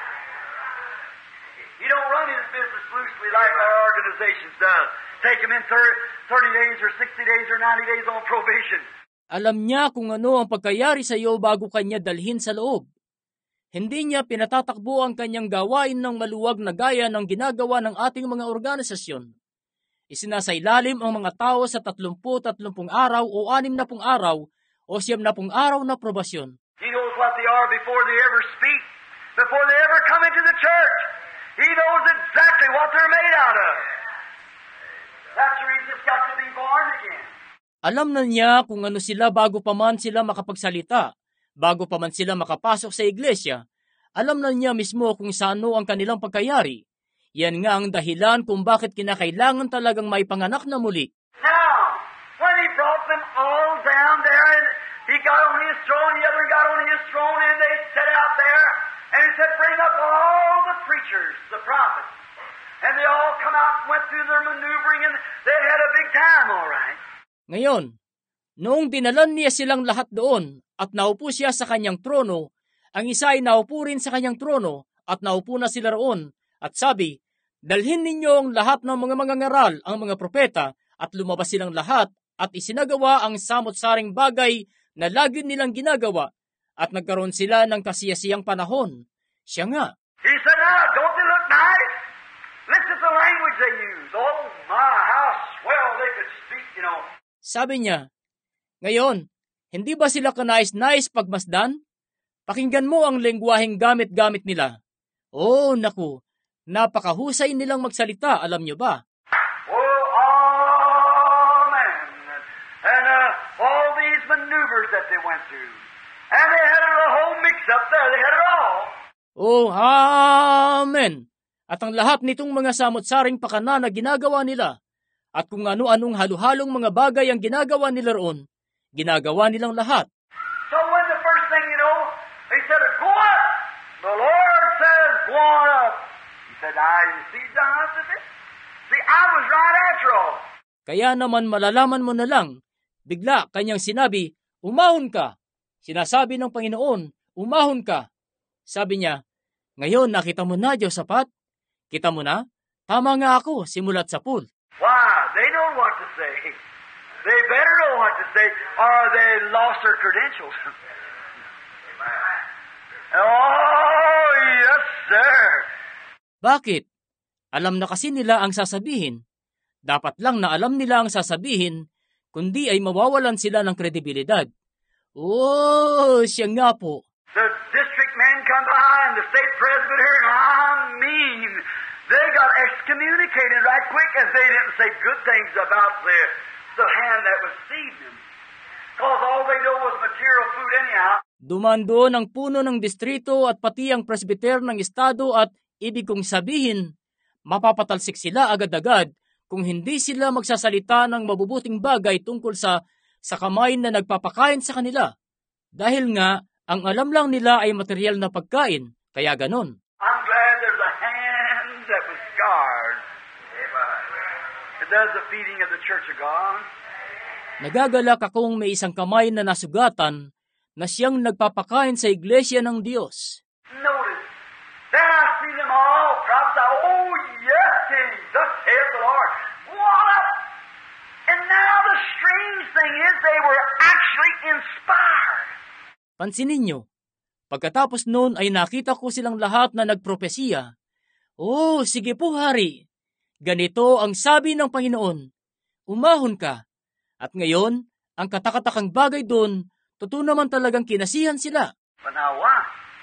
He don't run His business loosely like our organizations does. Take Him in 30 days or 60 days or 90 days on probation. Alam niya kung ano ang pagkayari sa iyo bago kanya dalhin sa loob. Hindi niya pinatatakbo ang kanyang gawain ng maluwag na gaya ng ginagawa ng ating mga organisasyon. Isinasailalim ang mga tao sa 30-30 araw o 60 araw o 70 araw na probasyon. He knows what they are before they ever speak, before they ever come into the church. He knows exactly what they're made out of. That's the reason it's got to be born again. Alam na niya kung ano sila bago pa man sila makapagsalita, bago pa man sila makapasok sa iglesia. Alam na niya mismo kung saan ang kanilang pagkayari. Yan nga ang dahilan kung bakit kinakailangan talagang may panganak na muli. Now, when he brought them all down there, and he got on his throne, the other got on his throne, and they sat out there, and he said, bring up all the preachers, the prophets. And they all come out and went through their maneuvering, and they had a big time, all right. Ngayon, noong dinalan niya silang lahat doon at naupo siya sa kanyang trono, ang isa ay naupo rin sa kanyang trono at naupo na sila roon at sabi, dalhin ninyo ang lahat ng mga mangangaral, ang mga propeta, at lumabas silang lahat at isinagawa ang samot-saring bagay na lagi nilang ginagawa at nagkaroon sila ng kasiyasiyang panahon. Siya nga. He said, now, don't they look nice? Listen to the language they use. Oh, my, how swell they could speak, you know. Sabi niya, ngayon, hindi ba sila kanais-nais pagmasdan? Pakinggan mo ang lengguwaheng gamit-gamit nila. Oh, naku, napakahusay nilang magsalita, alam niyo ba? Oh, man. And all these maneuvers that they went through. And they had a whole mix-up there. They had it all. Oh, amen! At ang lahat nitong mga samot-saring pakana na ginagawa nila, at kung ano-anong halu-halong mga bagay ang ginagawa nila roon, ginagawa nilang lahat. So when the first thing you know, he said, go up. The Lord says, go on up. He said, you see, Jehoshaphat? See, I was right after all. Kaya naman malalaman mo na lang, bigla kanyang sinabi, umahon ka. Sinasabi ng Panginoon, umahon ka. Sabi niya, ngayon nakita mo na, Jehoshaphat? Kita mo na? Tama nga ako, simulat sa pool. Why? They know what to say. They better know what to say, or they lost their credentials. Oh, yes, sir. Bakit? Alam na kasi nila ang sasabihin. Dapat lang na alam nila ang sasabihin, kundi ay mawawalan sila ng kredibilidad. Oh, siya nga po. The district men come by and the state presbyter, and I mean, they got excommunicated right quick as they didn't say good things about the hand that was feeding them. Because all they know was material food anyhow. Duman doon ang puno ng distrito at pati ang presbyter ng estado at ibig kong sabihin, mapapatalsik sila agad-agad kung hindi sila magsasalita ng mabubuting bagay tungkol sa kamay na nagpapakain sa kanila. Dahil nga, ang alam lang nila ay material na pagkain, kaya ganon. I'm glad there's a hand that was scarred. It does the feeding of the Church of God. Nagagalak akong may isang kamay na nasugatan na siyang nagpapakain sa iglesia ng Diyos. Notice, then I see them all prophesy, oh yes, thus saith the Lord. What? And now the strange thing is they were actually inspired. Pansinin niyo, pagkatapos noon ay nakita ko silang lahat na nagpropesiya. Oh, sige po hari. Ganito ang sabi ng Panginoon. Umahon ka. At ngayon, ang katakatakang bagay doon, totoo naman talagang kinasihan sila. But now why?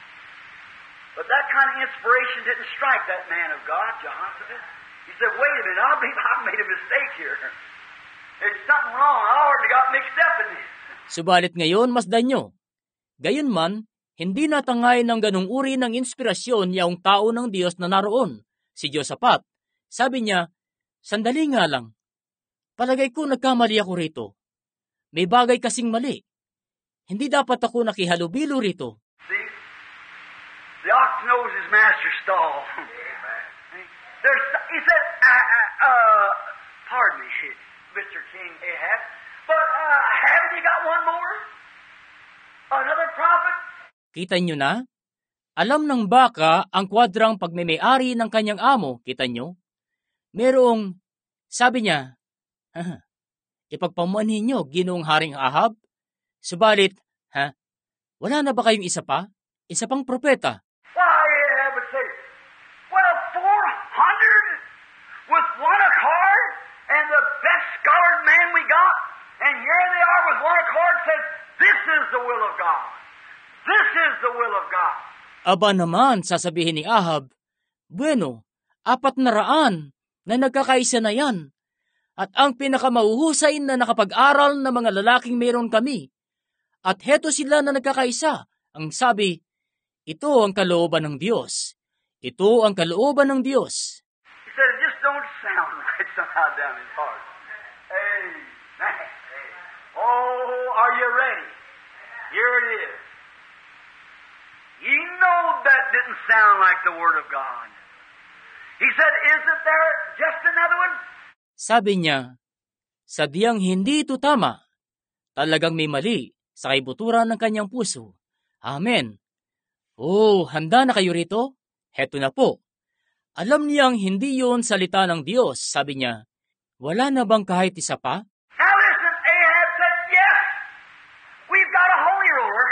But that kind of inspiration didn't strike that man of God, Jehoshaphat. He said, wait a minute, I believe I've made a mistake here. There's something wrong. I already got mixed up in this. Subalit ngayon, masdan nyo. Gayunman, hindi natangay ng ganung uri ng inspirasyon yaong tao ng Diyos na naroon, si Jehoshaphat. Sabi niya, sandali nga lang. Palagay ko nagkamali ako rito. May bagay kasing mali. Hindi dapat ako nakihalubilo rito. See? The ox knows his master's stall. He said, pardon me, Mr. King Ahab, but haven't you got one more? Another prophet? Kita nyo na? Alam ng baka ang kwadrang pagmemay-ari ng kanyang amo, kita nyo? Merong, sabi niya, ipagpamuanhin nyo, Ginoong Haring Ahab? Subalit, wala na ba kayong isa pa? Isa pang propeta? Why, Ahab would say, well, 400 with one accord, and the best scholared man we got, and here they are with one accord, says, this will of God. Aba naman, sasabihin ni Ahab, bueno, 400 na nagkakaisa na yan. At ang pinakamahuhusay na nakapag-aral na mga lalaking mayroon kami. At heto sila na nagkakaisa. Ang sabi, ito ang kalooban ng Diyos. Ito ang kalooban ng Diyos. He said, it just don't sound right somehow down his heart. Amen. Oh, are you ready? Here it is. You know that didn't sound like the Word of God. He said, isn't there just another one? Sabi niya, sadyang hindi ito tama. Talagang may mali sa kaibuturan ng kanyang puso. Amen. Oh, handa na kayo rito? Heto na po. Alam niyang hindi yon salita ng Diyos, sabi niya. Wala na bang kahit isa pa? Now listen, Ahab said, yes, we've got a holy roller.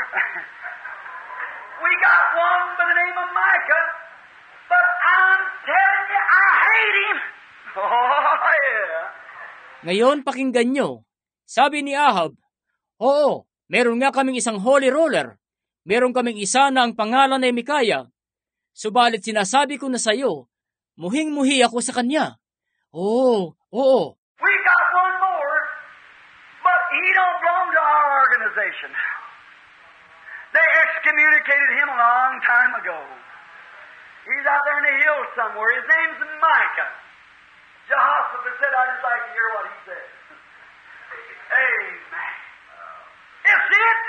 We got one by the name of Micah, but I'm telling you, I hate him. Oh, yeah. Ngayon, pakinggan nyo. Sabi ni Ahab, oo, meron nga kaming isang holy roller. Meron kaming isa na ang pangalan ay Mikaya. Subalit sinasabi ko na sa iyo, muhing-muhi ako sa kanya. Oo. We got one more, but he don't belong to our organization. They excommunicated him a long time ago. He's out there in the hills somewhere. His name's Micah. Jehoshaphat said, I'd just like to hear what he said. Amen. It's it.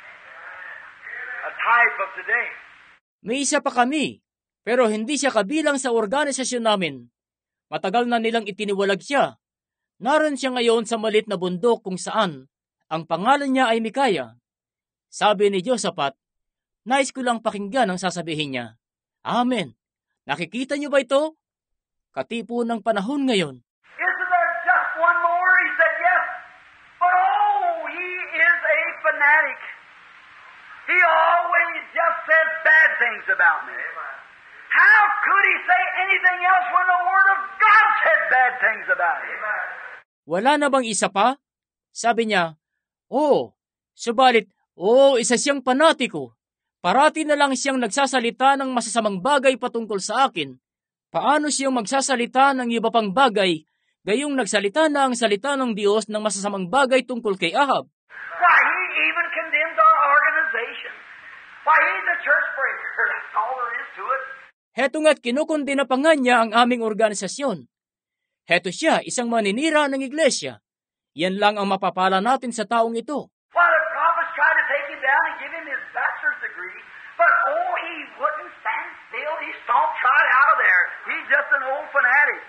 A type of today. May isa pa kami, pero hindi siya kabilang sa organisasyon namin. Matagal na nilang itiniwalag siya. Naroon siya ngayon sa malit na bundok kung saan ang pangalan niya ay Mikaya. Sabi ni Josaphat, nais ko lang pakinggan ang sasabihin niya. Amen. Nakikita niyo ba ito? Katipo ng panahon ngayon. Isn't there just one more? He said yes. But he is a fanatic. He always just says bad things about me. How could he say anything else when the Word of God said bad things about him? Wala na bang isa pa? Sabi niya, subalit, isa siyang panatiko. Parati na lang siyang nagsasalita ng masasamang bagay patungkol sa akin. Paano siyang magsasalita ng iba pang bagay, gayong nagsalita na ang salita ng Diyos ng masasamang bagay tungkol kay Ahab? Why, he even condemns our organization. Why, he's a church breaker. That's all there is to it. Heto nga't kinukundina pa nga niya ang aming organisasyon. Heto siya, isang maninira ng iglesia. Yan lang ang mapapala natin sa taong ito. Why, the prophets tried to take him down and give him his bachelor's degree, but he wouldn't stand still. He stomped right out of there. He's just an old fanatic.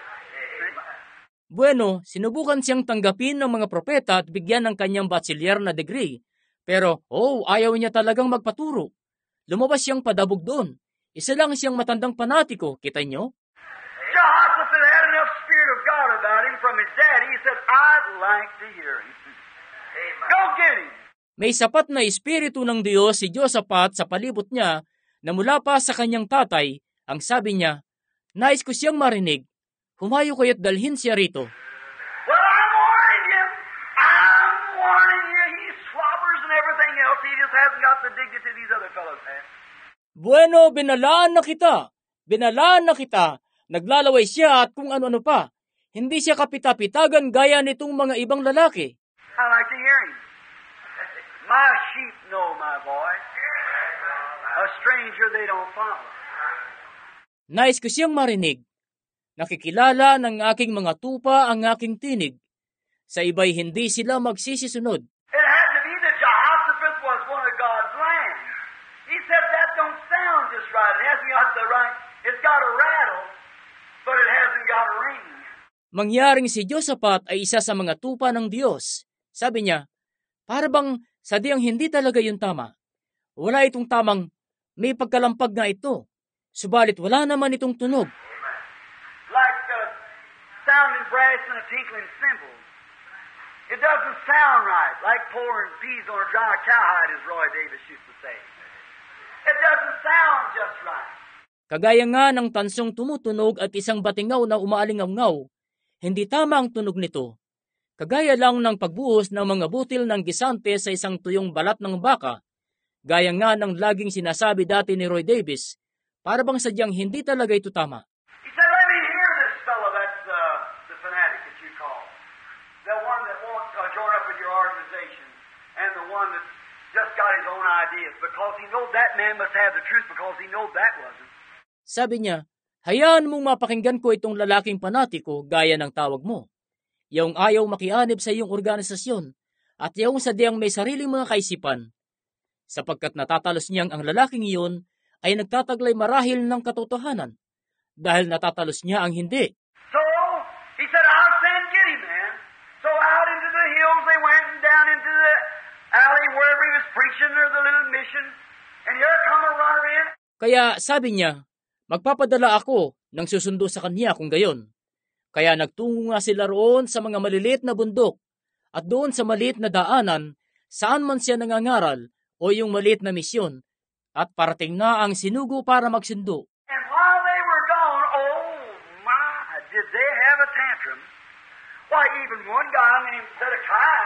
Bueno, sinubukan siyang tanggapin ng mga propeta at bigyan ng kanyang bachelor na degree. Pero, ayaw niya talagang magpaturo. Lumabas siyang padabog doon. Isa lang siyang matandang panatiko, kita nyo? Jehoshaphat had enough Spirit of God about him from his daddy. He said, I'd like to hear him. Go get him. May sapat na espiritu ng Diyos si Josaphat sa palibot niya na mula pa sa kanyang tatay. Ang sabi niya, nais ko siyang marinig. Humayo kayo't dalhin siya rito. Well, I'm warning you. I'm warning you. He slobbers and everything else. He just hasn't got the dignity these other fellows have. Bueno, binalaan na kita. Binalaan na kita. Naglalaway siya at kung ano-ano pa. Hindi siya kapitapitagan gaya nitong mga ibang lalaki. I like to hear him. My sheep know my voice. A stranger they don't follow. Nais ko siyang marinig. Nakikilala ng aking mga tupa ang aking tinig. Sa iba'y hindi sila magsisisunod. It had to be that Jehoshaphat was one of God's land. He said that don't sound just right. It hasn't got the right. It's got a rattle, but it hasn't got a ring. Mangyaring si Josaphat ay isa sa mga tupa ng Diyos. Sabi niya, para bang sadyang hindi talaga yun tama. Wala itong tamang may pagkalampag nga ito. Subalit wala naman itong tunog. Like sounding brass and a tinkling cymbal. It doesn't sound right, like pouring peas on a dry cowhide, as Roy Davis used to say. It doesn't sound just right. Kagaya nga ng tansong tumutunog at isang batingaw na umaalingaw-ngaw, hindi tama ang tunog nito. Kagaya lang ng pagbuhos ng mga butil ng gisante sa isang tuyong balat ng baka. Gaya nga ng laging sinasabi dati ni Roy Davis, para bang sadyang hindi talaga ito tama. He said, let me hear this fellow that's the fanatic that you call. The one that won't join up with your organization. And the one that's just got his own ideas. Because he knows that man must have the truth because he knows that wasn't. Sabi niya, hayaan mong mapakinggan ko itong lalaking panatiko gaya ng tawag mo. Yung ayaw makianib sa iyong organisasyon at yung sadyang may sariling mga kaisipan. Sapagkat natatalos niyang ang lalaking iyon ay nagtataglay marahil ng katotohanan dahil natatalos niya ang hindi. So, he said, I'll send get him, man. So out into the hills they went and down into the alley wherever he was preaching or the little mission. And here come a runner in. Kaya sabi niya, magpapadala ako ng susundo sa kanya kung gayon. Kaya nagtungo nga sila roon sa mga maliliit na bundok at doon sa maliit na daanan saan man siya nangangaral o yung maliit na misyon at parating na ang sinugo para magsundo. And while they were gone, oh my, did they have a tantrum. Why, even one guy named Zedekiah,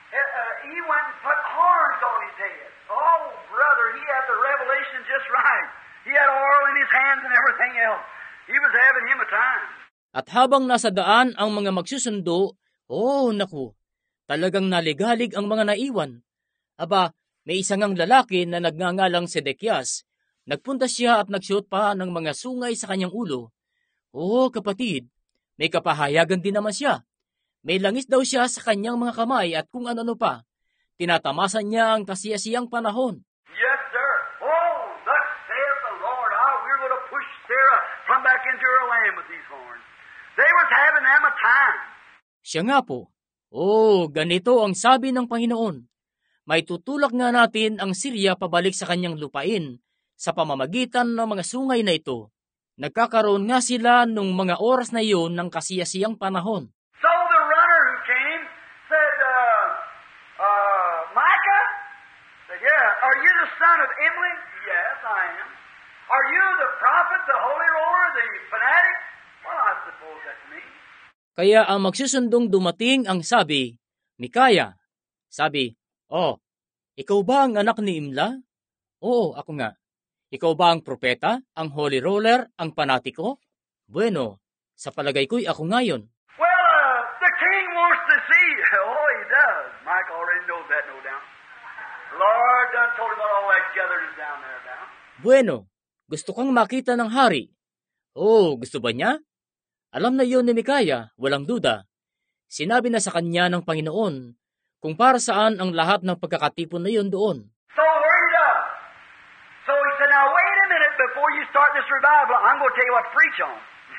he went and put horns on his head. Oh, brother, he had the revelation just right. He had oil in his hands and everything else. He was having him a time. At habang nasa daan ang mga magsusundo, oh naku, talagang naligalig ang mga naiwan. Aba, may isang ang lalaki na nagngangalang Sedekias. Nagpunta siya at nagsuot pa ng mga sungay sa kanyang ulo. Oh kapatid, may kapahayagan din naman siya. May langis daw siya sa kanyang mga kamay at kung ano-ano pa. Tinatamasan niya ang kasiyasiyang panahon. Yes, sir. Oh, thus saith the Lord. We're going to push Sarah from back into her land with these horns. They was having them a time. Siya nga po. Oh, ganito ang sabi ng Panginoon. May tutulak nga natin ang Syria pabalik sa kanyang lupain sa pamamagitan ng mga sungay na ito. Nagkakaroon nga sila nung mga oras na iyon ng kasiyasiyang panahon. So the runner who came said, Micah? Said, yeah. Are you the son of Emily? Yes, I am. Are you the prophet, the holy roller, the fanatic? Well, I suppose that's me. Kaya ang magsusundong dumating ang sabi, Mikaya. Sabi, oh, ikaw ba ang anak ni Imla? Oo, ako nga. Ikaw ba ang propeta, ang holy roller, ang panatiko? Bueno, sa palagay ko'y ako ngayon. Well, the king wants to see. Oh, he does. Mike already knows that, no doubt. Lord done told him about all that gathering down there now. Bueno, gusto kang makita ng hari. Oh, gusto ba niya? Alam na yun ni Mikaya, walang duda. Sinabi na sa kanya ng Panginoon kung para saan ang lahat ng pagkakatipon na yun doon. So hurried up. So he said, now wait a minute before you start this revival. I'm going to tell you what to preach on.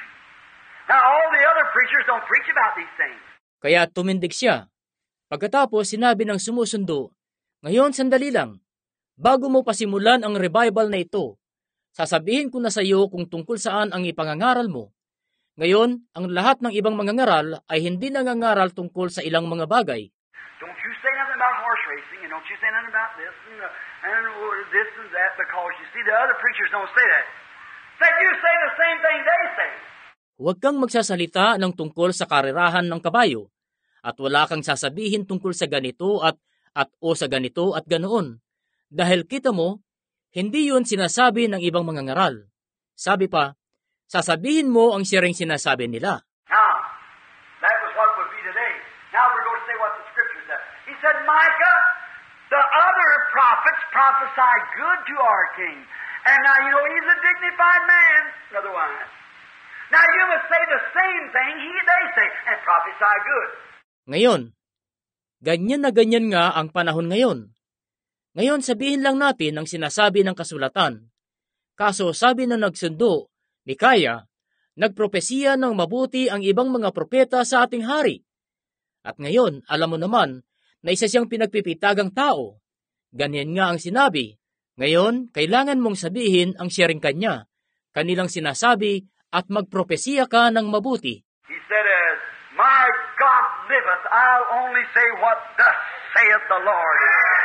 Now all the other preachers don't preach about these things. Kaya tumindig siya. Pagkatapos sinabi ng sumusundo, ngayon sandali lang, bago mo pasimulan ang revival na ito, sasabihin ko na sa iyo kung tungkol saan ang ipangangaral mo. Ngayon, ang lahat ng ibang mangangaral ay hindi nangangaral tungkol sa ilang mga bagay. Don't you say nothing about horse racing, and don't you say nothing about this and this and that, because you see the other preachers don't say that. Said you say the same thing they say. Huwag kang magsasalita ng tungkol sa karerahan ng kabayo, at wala kang sasabihin tungkol sa ganito at o sa ganito at ganoon. Dahil kita mo, hindi yun sinasabi ng ibang mangangaral. Sabi pa, sasabihin mo ang siya ring sinasabi nila. Now, that was what would be today. Now we're going to say what the Scripture said. He said, Micah, the other prophets prophesied good to our king. And now, you know, he's a dignified man, otherwise. Now you must say the same thing they say, and prophesy good. Ngayon, ganyan na ganyan nga ang panahon ngayon. Ngayon sabihin lang natin ang sinasabi ng kasulatan. Kaso sabi na nagsundo, Mikaya, nagpropesiya ng mabuti ang ibang mga propeta sa ating hari. At ngayon, alam mo naman na isa siyang pinagpipitagang tao. Ganyan nga ang sinabi. Ngayon, kailangan mong sabihin ang siya ring kanya. Kanilang sinasabi at magpropesiya ka ng mabuti. He said, my God liveth, I'll only say what thus saith the Lord.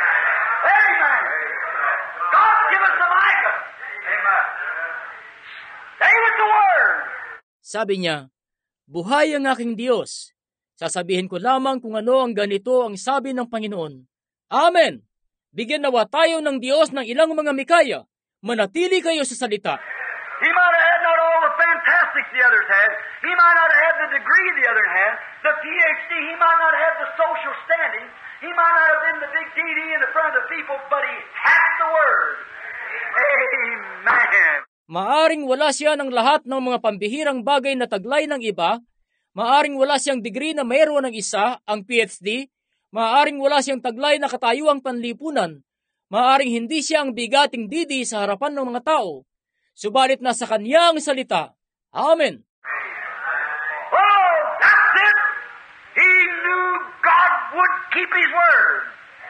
Amen. God give us the Micah. Amen. Stay with the word. Sabi niya, buhay ang aking Diyos. Sasabihin ko lamang kung ano ang ganito ang sabi ng Panginoon. Amen. Bigyan nawa tayo ng Diyos ng ilang mga Mikaya. Manatili kayo sa salita. He might have had not all the fantastics the others had. He might not have had the degree the other had. The PhD, he might not have the social standing. He might not have been the big TV in the front of the people, but he had the Word. Amen. Maaring wala siya ng lahat ng mga pambihirang bagay na taglay ng iba. Maaring wala siyang degree na mayroon ng isa, ang PhD. Maaring wala siyang taglay na katayuang panlipunan. Maaring hindi siya ang bigating didi sa harapan ng mga tao. Subalit nasa kanya ang salita. Amen. Oh, that's it. He knew God would keep His Word.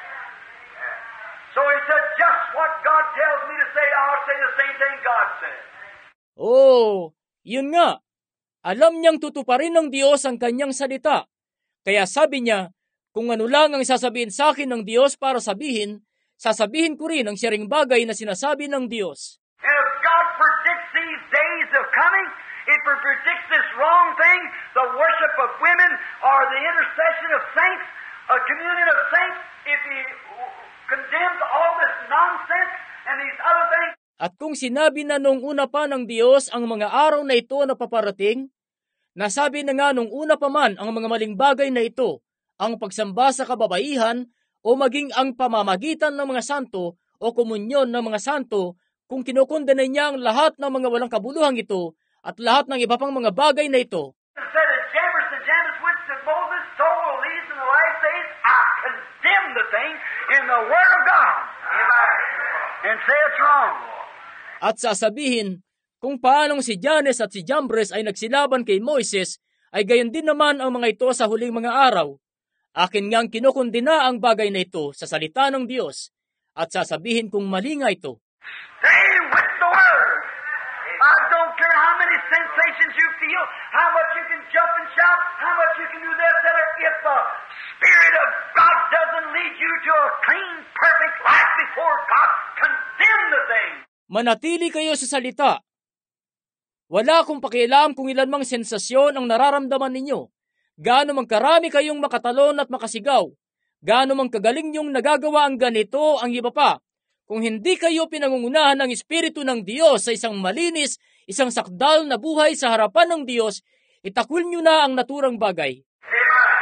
So he said, just what God tells me to say, I'll say the same thing God said. Oh, yun nga. Alam niyang tutuparin ng Diyos ang kanyang salita. Kaya sabi niya, kung ano lang ang sasabihin sa akin ng Diyos para sabihin, sasabihin ko rin ang siyaring bagay na sinasabi ng Diyos. And if God predicts these days of coming, if He predicts this wrong thing, the worship of women or the intercession of saints, a communion of saints, if He condemns all this nonsense and these other things. At kung sinabi na nung una pa ng Diyos ang mga araw na ito na paparating, nasabi na nga nung una pa man ang mga maling bagay na ito, ang pagsamba sa kababaihan o maging ang pamamagitan ng mga santo o komunyon ng mga santo, kung kinukundana niya ang lahat ng mga walang kabuluhang ito at lahat ng iba pang mga bagay na ito. Said as Jannes went to Moses, so will these in the last days. I condemn the thing in the Word of God. Amen. And say it's wrong. At sasabihin, kung paanong si Jannes at si Jambres ay nagsilaban kay Moises, ay gayon din naman ang mga ito sa huling mga araw. Akin ngang kinukundina ang bagay na ito sa salita ng Diyos, at sasabihin kung mali nga ito. Stay with the Word. I don't care how many sensations you feel, how much you can jump and shout, how much you can do this, that, or if the Spirit of God doesn't lead you to a clean, perfect life before God, condemn the thing. Manatili kayo sa salita. Wala akong pakialam kung ilan mang sensasyon ang nararamdaman ninyo. Gaano mang karami kayong makatalon at makasigaw. Gaano mang kagaling niyong nagagawa ang ganito, ang iba pa. Kung hindi kayo pinangungunahan ng Espiritu ng Diyos sa isang malinis, isang sakdal na buhay sa harapan ng Diyos, itakwil niyo na ang naturang bagay. Amen.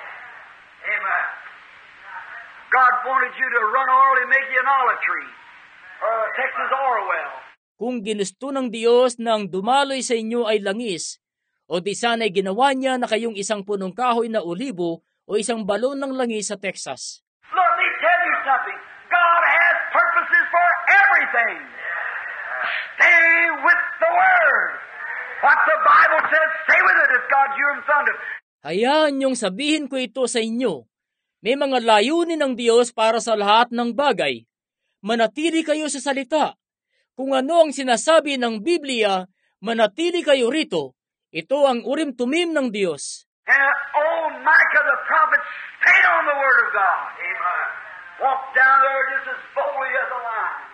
Amen. God wanted you to run oil and make you an olive tree, or a Texas Orwell. Kung ginusto ng Diyos nang dumaloy sa inyo ay langis, o di sana'y ginawa niya na kayong isang punong kahoy na olibo o isang balon ng langis sa Texas. Let me tell you something. God has purposes for everything. Stay with the Word. What the Bible says, stay with it if God's your son. Hayaan niyong sabihin ko ito sa inyo. May mga layunin ng Diyos para sa lahat ng bagay. Manatili kayo sa salita. Kung ano ang sinasabi ng Biblia, manatili kayo rito. Ito ang urim tumim ng Diyos. And old Micah the prophet stayed on the Word of God. Amen. Walked down there just as boldly as a lion.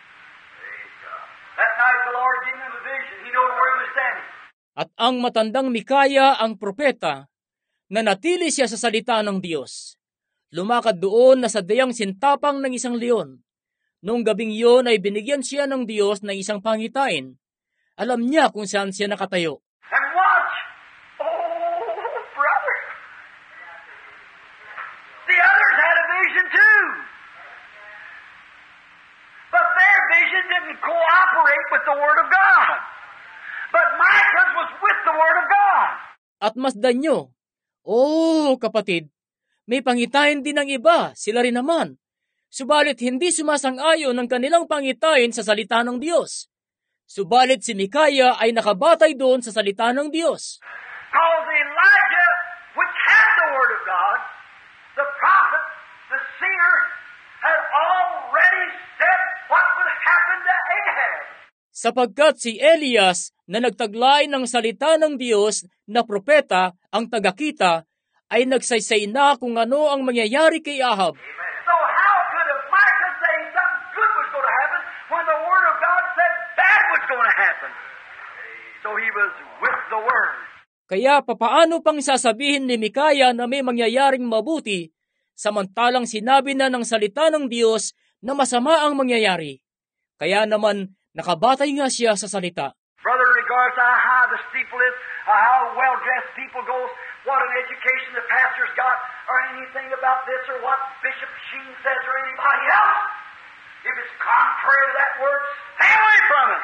That night the Lord gave him a vision. He knew where he was standing. At ang matandang Mikaya, ang propeta, nanatili siya sa salita ng Diyos. Lumakad doon na sa dayang sintapang ng isang leon. Noong gabing iyon ay binigyan siya ng Diyos ng isang pangitain. Alam niya kung saan siya nakatayo. And watch! Oh, brother! The others had a vision too. But their vision didn't cooperate with the Word of God. But Micah's was with the Word of God. At masdan nyo, kapatid, may pangitain din ng iba, sila rin naman. Subalit hindi sumasang-ayon ng kanilang pangitain sa salita ng Diyos. Subalit si Mikaya ay nakabatay doon sa salita ng Diyos. Because Elijah, which had the Word of God, the prophet, the seer, had already said what would happen to Ahab. Sapagkat si Elias na nagtaglay ng salita ng Diyos na propeta, ang tagakita, ay nagsaysay na kung ano ang mangyayari kay Ahab. So how could Micah say something good was going to happen when the Word of God said bad was going to happen? So he was with the Word. Kaya papaano pang sasabihin ni Mikaya na may mangyayaring mabuti, samantalang sinabi na ng salita ng Diyos na masama ang mangyayari. Kaya naman nakabatay nga siya sa salita. Brother, regardless of how high the steeple is, or how well-dressed people goes, what an education the pastor's got, or anything about this, or what Bishop Sheen says, or anybody else, if it's contrary to that word, stay away from it.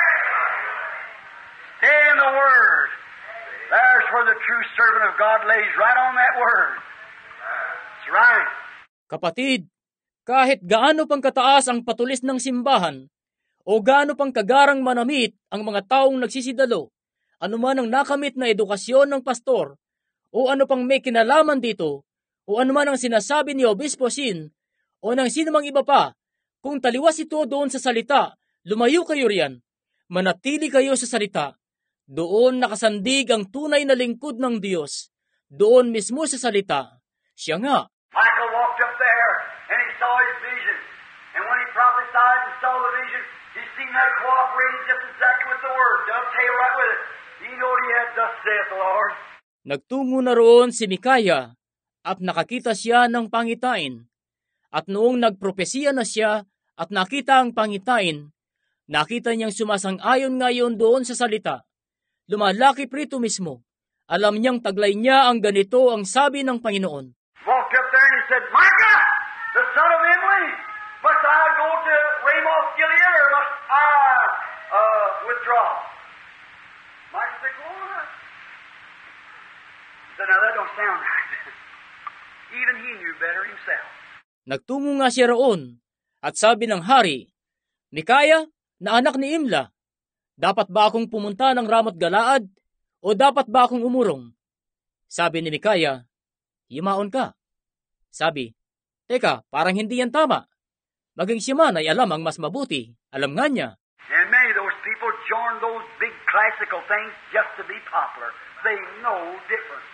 Stay in the Word. There's where the true servant of God lays, right on that Word. That's right. Kapatid, kahit gaano pang kataas ang patulis ng simbahan, o gaano pang kagarang manamit ang mga taong nagsisidalo, anuman ang nakamit na edukasyon ng pastor, o ano pang may kinalaman dito, o anuman ang sinasabi ni Obispo Sin, o ng sinumang iba pa, kung taliwas ito doon sa salita, lumayo kayo riyan, manatili kayo sa salita. Doon nakasandig ang tunay na lingkod ng Diyos. Doon mismo sa salita. Siya nga. Michael walked up there, and he saw his vision. And when he prophesied and saw the vision, he seen that cooperating just exactly with the Word, dovetail right with it. He knew what he had, thus saith the Lord. Nagtungo na roon si Mikaya, at nakakita siya ng pangitain. At noong nagpropesiya na siya, at nakita ang pangitain, nakita niyang sumasang-ayon ngayon doon sa salita. Lumalaki prito mismo. Alam niyang taglay niya ang ganito ang sabi ng Panginoon. Walked up there and he said, Micah, the son of Emily, must I go to Ramoth Gilead or must I withdraw? Micah said, go on. He said, now that don't sound right. Even he knew better himself. Nagtungo nga siya roon at sabi ng hari, Mikaya, na anak ni Imla, dapat ba akong pumunta ng Ramoth Galaad o dapat ba akong umurong? Sabi ni Mikaya, yumaon ka. Sabi, teka, parang hindi yan tama. Maging siya man ay alam ang mas mabuti. Alam nga niya. And many of those people join those big classical things just to be popular. They know different.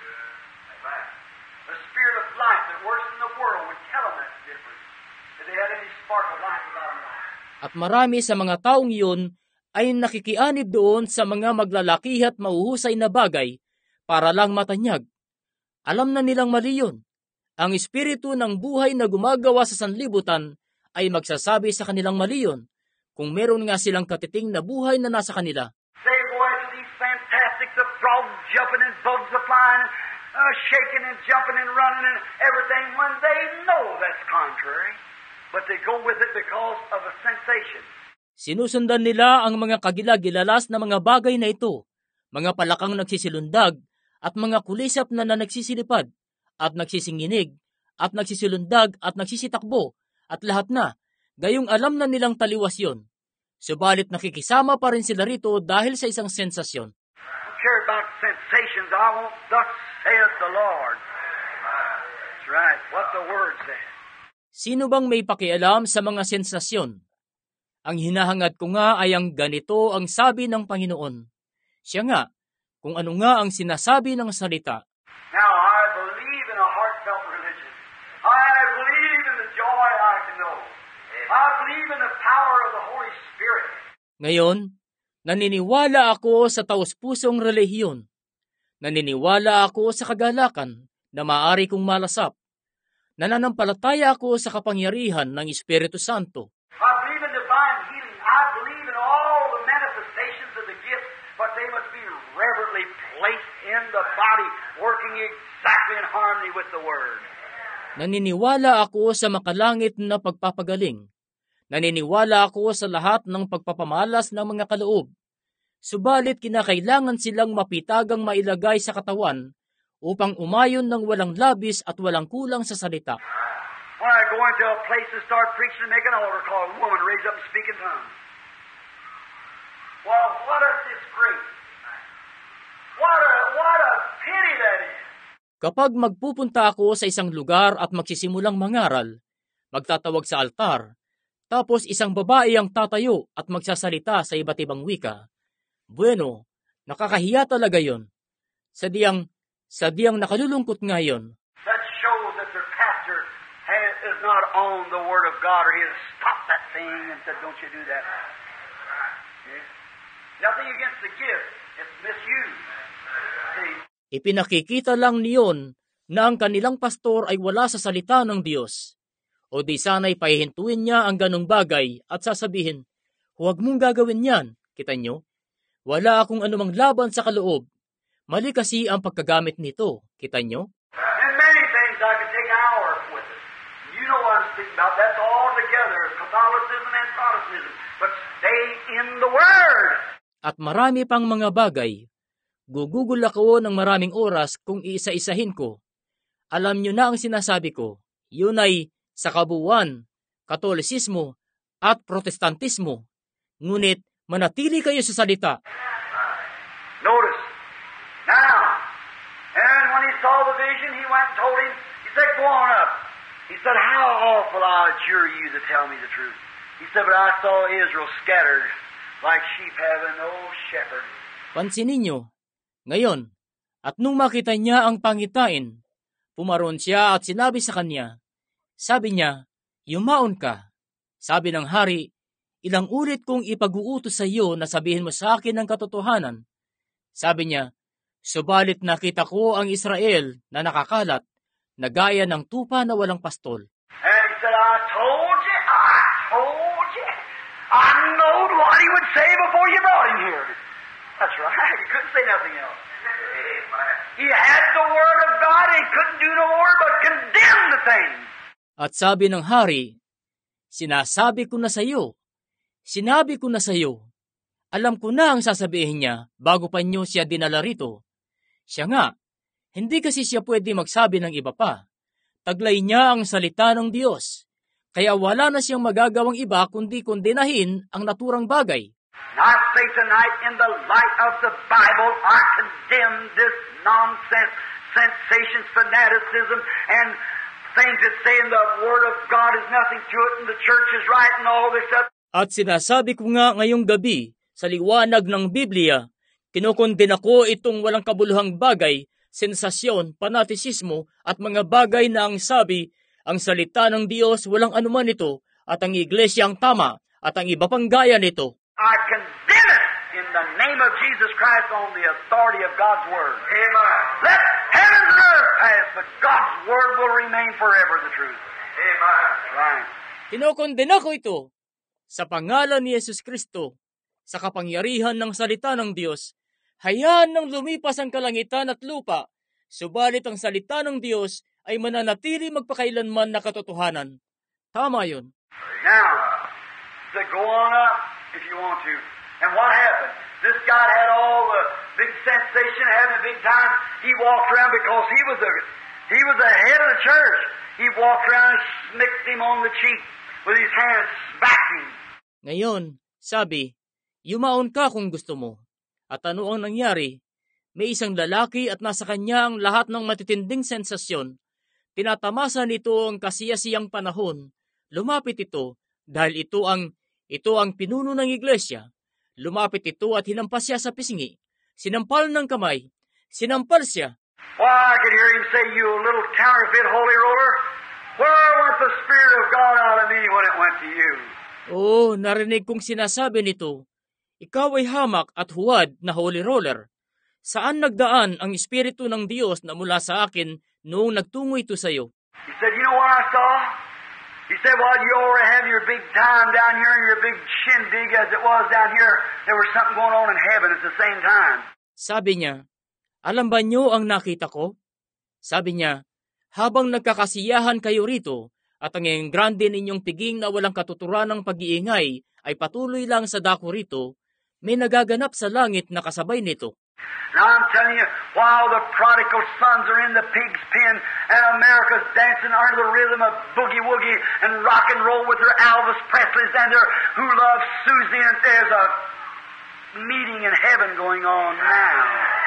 The spirit of life that works in the world would tell them that's different. If they had any spark of life about them. At marami sa mga taong iyon ay nakikianib doon sa mga maglalaki at mauhusay na bagay para lang matanyag. Alam na nilang mali yun. Ang espiritu ng buhay na gumagawa sa sanlibutan ay magsasabi sa kanilang mali yun kung meron nga silang katiting na buhay na nasa kanila. They go after these fantastics of frogs jumping and bugs flying, shaking and jumping and running and everything when they know that's contrary. But they go with it because of a sensation. Sinusundan nila ang mga kagilagilalas na mga bagay na ito, mga palakang nagsisilundag at mga kulisap na nagsisilipad at nagsisinginig at nagsisilundag at nagsisitakbo at lahat na, gayong alam na nilang taliwas yon. Subalit nakikisama pa rin sila rito dahil sa isang sensasyon. I care about sensations. I won't, thus saith the Lord. That's right, what the Word says. Sino bang may pakialam sa mga sensasyon? Ang hinahangad ko nga ay ang ganito ang sabi ng Panginoon. Siya nga, kung ano nga ang sinasabi ng salita. Now, I believe in a heartfelt religion. I believe in the joy I can know. I believe in the power of the Holy Spirit. Ngayon, naniniwala ako sa taos-pusong relihiyon. Naniniwala ako sa kagalakan na maaari kong malasap. Nananampalataya ako sa kapangyarihan ng Espiritu Santo. I believe in divine healing. I believe in all the manifestations of the gift, but they must be reverently placed in the body, working exactly in harmony with the Word. Naniniwala ako sa makalangit na pagpapagaling. Naniniwala ako sa lahat ng pagpapamalas ng mga kaloob. Subalit kinakailangan silang mapitagang mailagay sa katawan upang umayon ng walang labis at walang kulang sa salita. When I go into a place and start preaching and make an altar call, a woman raise up and speak in tongues. Well, what a disgrace. What a pity that is. Kapag magpupunta ako sa isang lugar at magsisimulang mangaral, magtatawag sa altar, tapos isang babae ang tatayo at magsasalita sa iba't ibang wika, bueno, nakakahiya talaga yon. Sadyang nakalulungkot nga yon. That shows that their pastor is not on the Word of God, or he has stopped that thing and said, don't you do that. Okay? Nothing against the gift. It's misused. See? Ipinakikita lang niyon na ang kanilang pastor ay wala sa salita ng Diyos. O di sana'y pahihintuin niya ang ganong bagay at sasabihin, huwag mong gagawin yan, kita nyo? Wala akong anumang laban sa kaloob. Mali kasi ang pagkagamit nito, kita nyo? And many things I could take an hour with it. You know what I'm speaking about. That's all together, Catholicism and Protestantism. But stay in the Word. At marami pang mga bagay. Gugugol ako ng maraming oras kung iisa-isahin ko. Alam nyo na ang sinasabi ko. Yun ay sa kabuuan, Katolisismo at Protestantismo. Ngunit manatili kayo sa salita. Notice. Now, and when he saw the vision, he went and told him, he said, go on up. He said, how awful I adjure you to tell me the truth. He said, but I saw Israel scattered like sheep having no shepherd. Pansinin niyo, ngayon, at nung makita niya ang pangitain, pumaron siya at sinabi sa kanya, sabi niya, yumaon ka. Sabi ng hari, ilang ulit kong ipag-uutos sa iyo na sabihin mo sa akin ang katotohanan. Sabi niya, subalit nakita ko ang Israel na nakakalat, na gaya ng tupa na walang pastol. And he said, I told you. I knowed what he would say before you brought him here. That's right. He couldn't say nothing else. He had the Word of God. He couldn't do no more but condemn the thing. At sabi ng hari, sinasabi ko na sa iyo. Sinabi ko na sa iyo. Alam ko na ang sasabihin niya bago pa niyo siya dinala rito. Siya nga, hindi kasi siya pwede magsabi ng iba pa. Taglay niya ang salita ng Diyos. Kaya wala na siyang magagawang iba kundi kondenahin ang naturang bagay. I say tonight, in the light of the Bible, I condemn this nonsense, sensations, fanaticism, and things that say in the Word of God is nothing to it, and the church is right, and all this stuff. At sinasabi ko nga ngayong gabi, sa liwanag ng Biblia, kinukondena ko itong walang kabuluhang bagay, sensasyon, panatisismo, at mga bagay na ang sabi, ang salita ng Diyos walang anuman ito, at ang iglesia ang tama, at ang iba pang gaya nito. I condemn it in the name of Jesus Christ on the authority of God's Word. Amen. Let heaven and earth pass, but God's Word will remain forever the truth. Amen. Right. Kinukondena ko ito sa pangalan ni Jesus Kristo, sa kapangyarihan ng salita ng Diyos. Hayaan nang lumipas ang kalangitan at lupa, subalit ang salita ng Diyos ay mananatili magpakailanman na katotohanan. Tama yun. Now, so go on up if you want to. And what happened? This guy had all the big sensation, having a big time. He walked around because he was the head of the church. He walked around and smacked him on the cheek with his hands, smacked him. Ngayon, sabi, yumaon ka kung gusto mo. At ano ang nangyari? May isang lalaki at nasa kanya ang lahat ng matitinding sensasyon. Tinatamasa nito ang kasiyasiyang panahon. Lumapit ito dahil ito ang pinuno ng iglesia. Lumapit ito at hinampas siya sa pisngi. Sinampal ng kamay. Sinampal siya. Why, I could hear him say, you little counterfeit holy roller. Where went the Spirit of God out of me when it went to you? Oo, narinig kong sinasabi nito. Ikaw ay hamak at huwad na holy roller. Saan nagdaan ang Espiritu ng Diyos na mula sa akin noong nagtungo ito sa iyo? He said, you know what I saw? He said, while you already have your big time down here and your big shindig as it was down here, there was something going on in heaven at the same time. Sabi niya, alam ba niyo ang nakita ko? Sabi niya, habang nagkakasiyahan kayo rito at ang grande ninyong piging na walang katuturan ng pag-iingay ay patuloy lang sa dako rito, may nagaganap sa langit na kasabay nito. Now I'm telling you, while the prodigal sons are in the pig's pen and America's dancing under the rhythm of boogie-woogie and rock and roll with their Elvis Presleys and their Who Loves Susie, and there's a meeting in heaven going on now.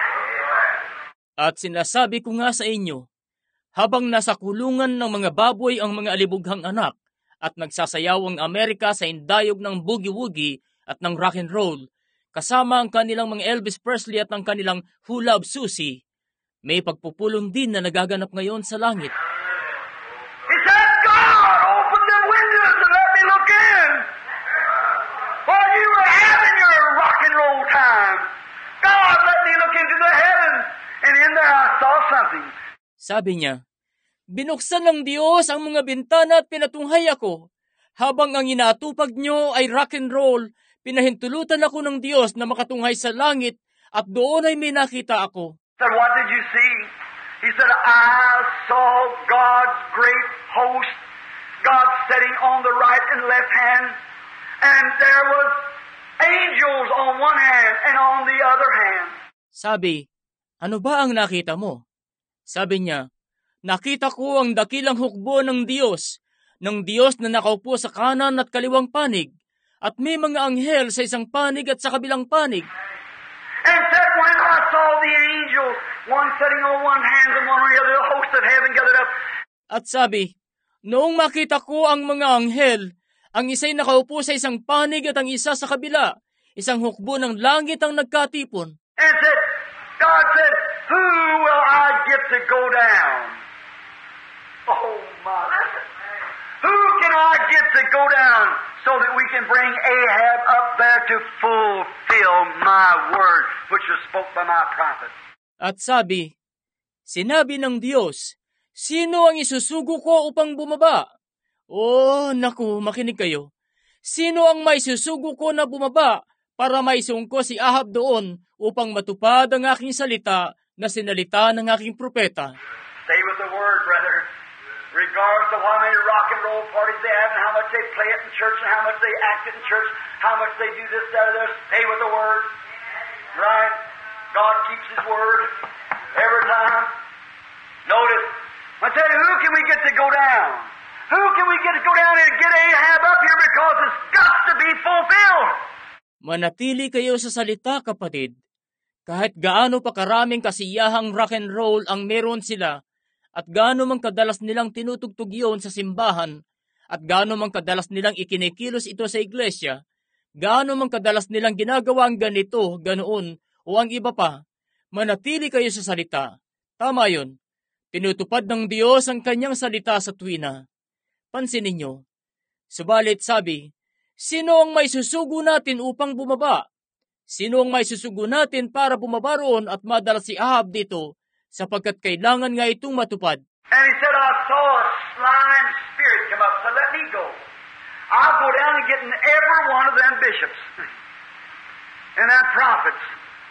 At sinasabi ko nga sa inyo, habang nasa kulungan ng mga baboy ang mga alibughang anak at nagsasayaw ang Amerika sa indayog ng boogie-woogie at ng rock and roll, kasama ang kanilang mga Elvis Presley at ang kanilang Who Loves Susie, may pagpupulong din na nagaganap ngayon sa langit. He said, God, open the windows and let me look in. While you were having your rock and roll time, God, let me look into the heavens. And in there I saw something. Sabi niya, Binuksan ng Diyos ang mga bintana at pinatunghay ako. Habang ang inaatupag nyo ay rock and roll, pinahintulutan ako ng Diyos na makatunghay sa langit at doon ay may nakita ako. Said, what did you see? He said, I saw God's great host, God sitting on the right and left hand, and there was angels on one hand and on the other hand. Sabi, ano ba ang nakita mo? Sabi niya, nakita ko ang dakilang hukbo ng Diyos na nakaupo sa kanan at kaliwang panig, at may mga anghel sa isang panig at sa kabilang panig. And said, when I saw the angels, one sitting on one hand and one on the other, the host of heaven gathered up. At sabi, noong makita ko ang mga anghel, ang isa'y nakaupo sa isang panig at ang isa sa kabila, isang hukbo ng langit ang nagkatipon. And said, God said, who will I get to go down? Oh my. Who can I get to go down so that we can bring Ahab up there to fulfill my word, which was spoke by my prophet? At sabi, sinabi ng Diyos, sino ang isusugo ko upang bumaba? Oh, naku, makinig kayo. Sino ang may susugo ko na bumaba para maisungko si Ahab doon upang matupad ang aking salita na sinalita ng aking propeta? Stay with the word, brother. Regardless of how many rock and roll parties they have and how much they play it in church and how much they act it in church, how much they do this, that, or this, stay with the word. Right? God keeps His word every time. Notice, I tell you, who can we get to go down? Who can we get to go down and get Ahab up here because it's got to be fulfilled? Manatili kayo sa salita, kapatid. Kahit gaano pa karaming kasiyahang rock and roll ang meron sila, at gaano mang kadalas nilang tinutugtog yun sa simbahan, at gaano mang kadalas nilang ikinikilos ito sa iglesia, gaano mang kadalas nilang ginagawa ang ganito, ganoon, o ang iba pa, manatili kayo sa salita. Tama yun. Tinutupad ng Diyos ang kanyang salita sa tuwina. Pansinin nyo. Subalit sabi, sino ang may susugo natin upang bumaba? Sino ang may susugo natin para bumaba roon at madala si Ahab dito, sapagkat kailangan nga itong matupad? And he said, I saw a slime spirit come up, so let me go. I'll go down and get in every one of them bishops and them prophets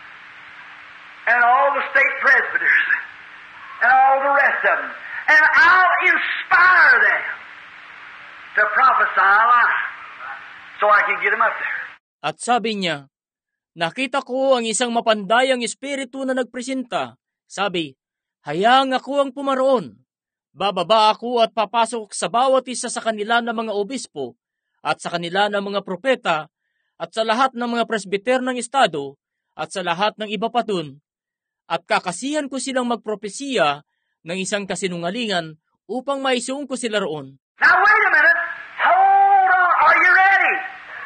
and all the state presbyters and all the rest of them. And I'll inspire them to prophesy a lie so I can get them up there. At sabi niya, nakita ko ang isang mapandayang espiritu na nagpresenta. Sabi, hayang ako ang pumaroon. Bababa ako at papasok sa bawat isa sa kanila ng mga obispo at sa kanila ng mga propeta at sa lahat ng mga presbiter ng estado at sa lahat ng iba pa dun. At kakasihan ko silang magpropesiya ng isang kasinungalingan upang maisuong ko sila roon. Now wait a minute. Hold on. Are you ready?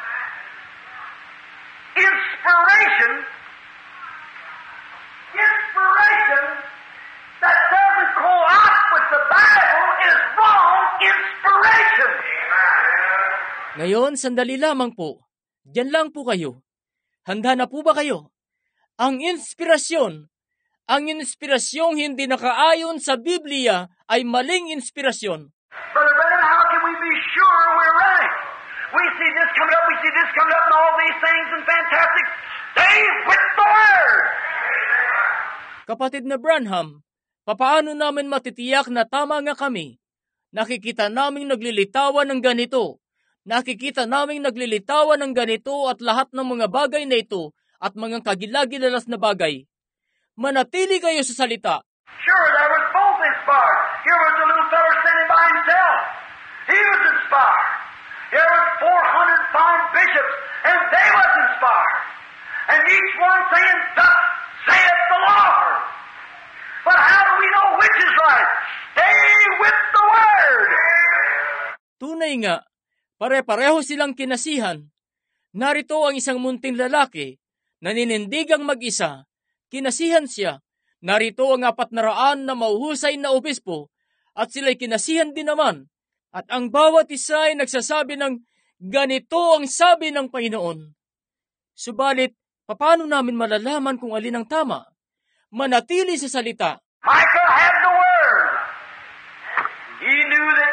Inspiration that doesn't co-opt with the Bible is wrong inspiration. Ngayon, sandali lamang po. Diyan lang po kayo. Handa na po ba kayo? Ang inspirasyong hindi nakaayon sa Biblia ay maling inspirasyon. Brother Brennan, how can we be sure we're right? We see this coming up, and all these things and fantastic. Stay with the Word. Kapatid na Branham, papaano namin matitiyak na tama nga kami? Nakikita naming naglilitawan ng ganito. Nakikita naming naglilitawan ng ganito at lahat ng mga bagay na ito at mga kagilagilalas na bagay. Manatili kayo sa salita. Sure, there was both inspired. Here was a little fellow standing by himself. He was inspired. There was 400 fine bishops, and they was inspired. And each one saying, thus saith the Lord. But how do we know which is right? Stay with the Word. Tunay nga, pare-pareho silang kinasihan. Narito ang isang munting lalaki, naninindigang mag-isa. Kinasihan siya. Narito ang 400 na mauhusay na obispo, at sila'y kinasihan din naman. At ang bawat isa ay nagsasabi ng, ganito ang sabi ng Panginoon. Subalit, paano namin malalaman kung alin ang tama? Manatili sa salita. Michael had the Word.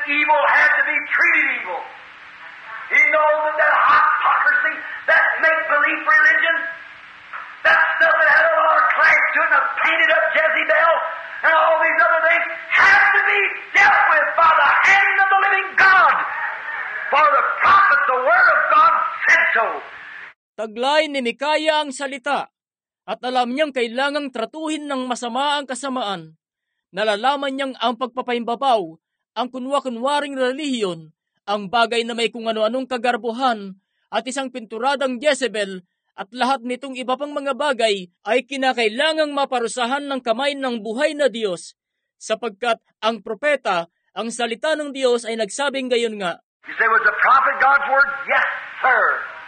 evil had to be treated evil. He knows that hypocrisy, that make-believe religion, that stuff that had a lot of class to it and a painted up Jezebel and all these other things have to be dealt with by the hand of the living God. For the prophet, the word of God said so. Taglay ni Mikaya ang salita at alam niyang kailangang tratuhin ng masama ang kasamaan. Nalalaman niyang ang pagpapahimbabaw, ang kunwa-kunwaring relihiyon, ang bagay na may kung ano-anong kagarbuhan at isang pinturadang Jezebel at lahat nitong iba pang mga bagay ay kinakailangang maparusahan ng kamay ng buhay na Diyos, sapagkat ang propeta, ang salita ng Diyos ay nagsabing gayon nga. You say, was the prophet God's word? Yes, sir.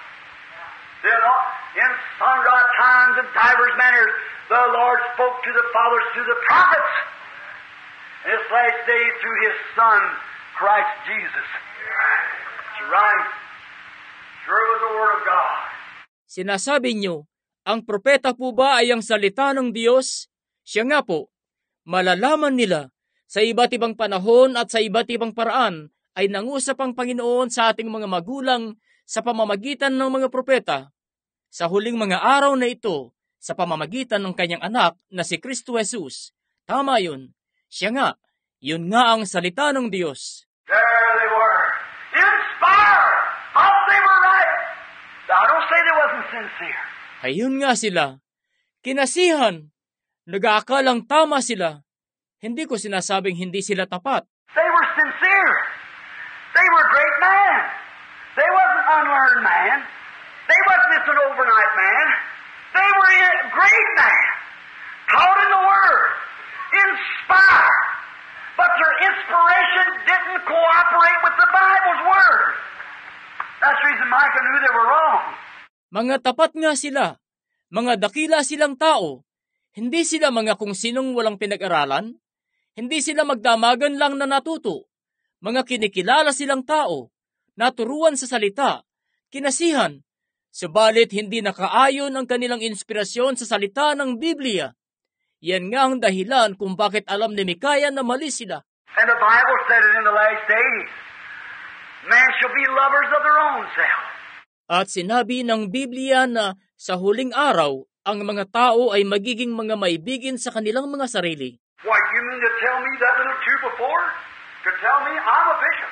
In sundry times and divers manners, the Lord spoke to the fathers through the prophets. In this last day through His Son, Christ Jesus. That's right. Sure was the word of God. Sinasabi niyo, ang propeta po ba ay ang salita ng Diyos? Siya nga po, malalaman nila sa iba't ibang panahon at sa iba't ibang paraan ay nangusap ang Panginoon sa ating mga magulang sa pamamagitan ng mga propeta. Sa huling mga araw na ito, sa pamamagitan ng kanyang anak na si Kristo Jesus. Tama yun. Siya nga, yun nga ang salita ng Diyos. There they were. Inspired. Thought they were right. I don't say they wasn't sincere. Ayun nga sila. Kinasihan. Nag-aakalang tama sila. Hindi ko sinasabing hindi sila tapat. They were sincere. They were great men. They wasn't unlearned man. They wasn't just an overnight man. They were a great man. Taught in the Word. Inspired. But their inspiration didn't cooperate with the Bible's Word. That's the reason Micah knew they were wrong. Mga tapat nga sila. Mga dakila silang tao. Hindi sila mga kung sinong walang pinag-aralan. Hindi sila magdamagan lang na natuto. Mga kinikilala silang tao. Naturuan sa salita. Kinasihan. Subalit hindi nakaayon ang kanilang inspirasyon sa salita ng Biblia. Yan nga ang dahilan kung bakit alam ni Mikaya na mali sila. And the Bible said it in the last days. Men shall be lovers of their own self. At sinabi ng Biblia na sa huling araw, ang mga tao ay magiging mga maibigin sa kanilang mga sarili. What, you mean to tell me that little two before? To tell me I'm a bishop.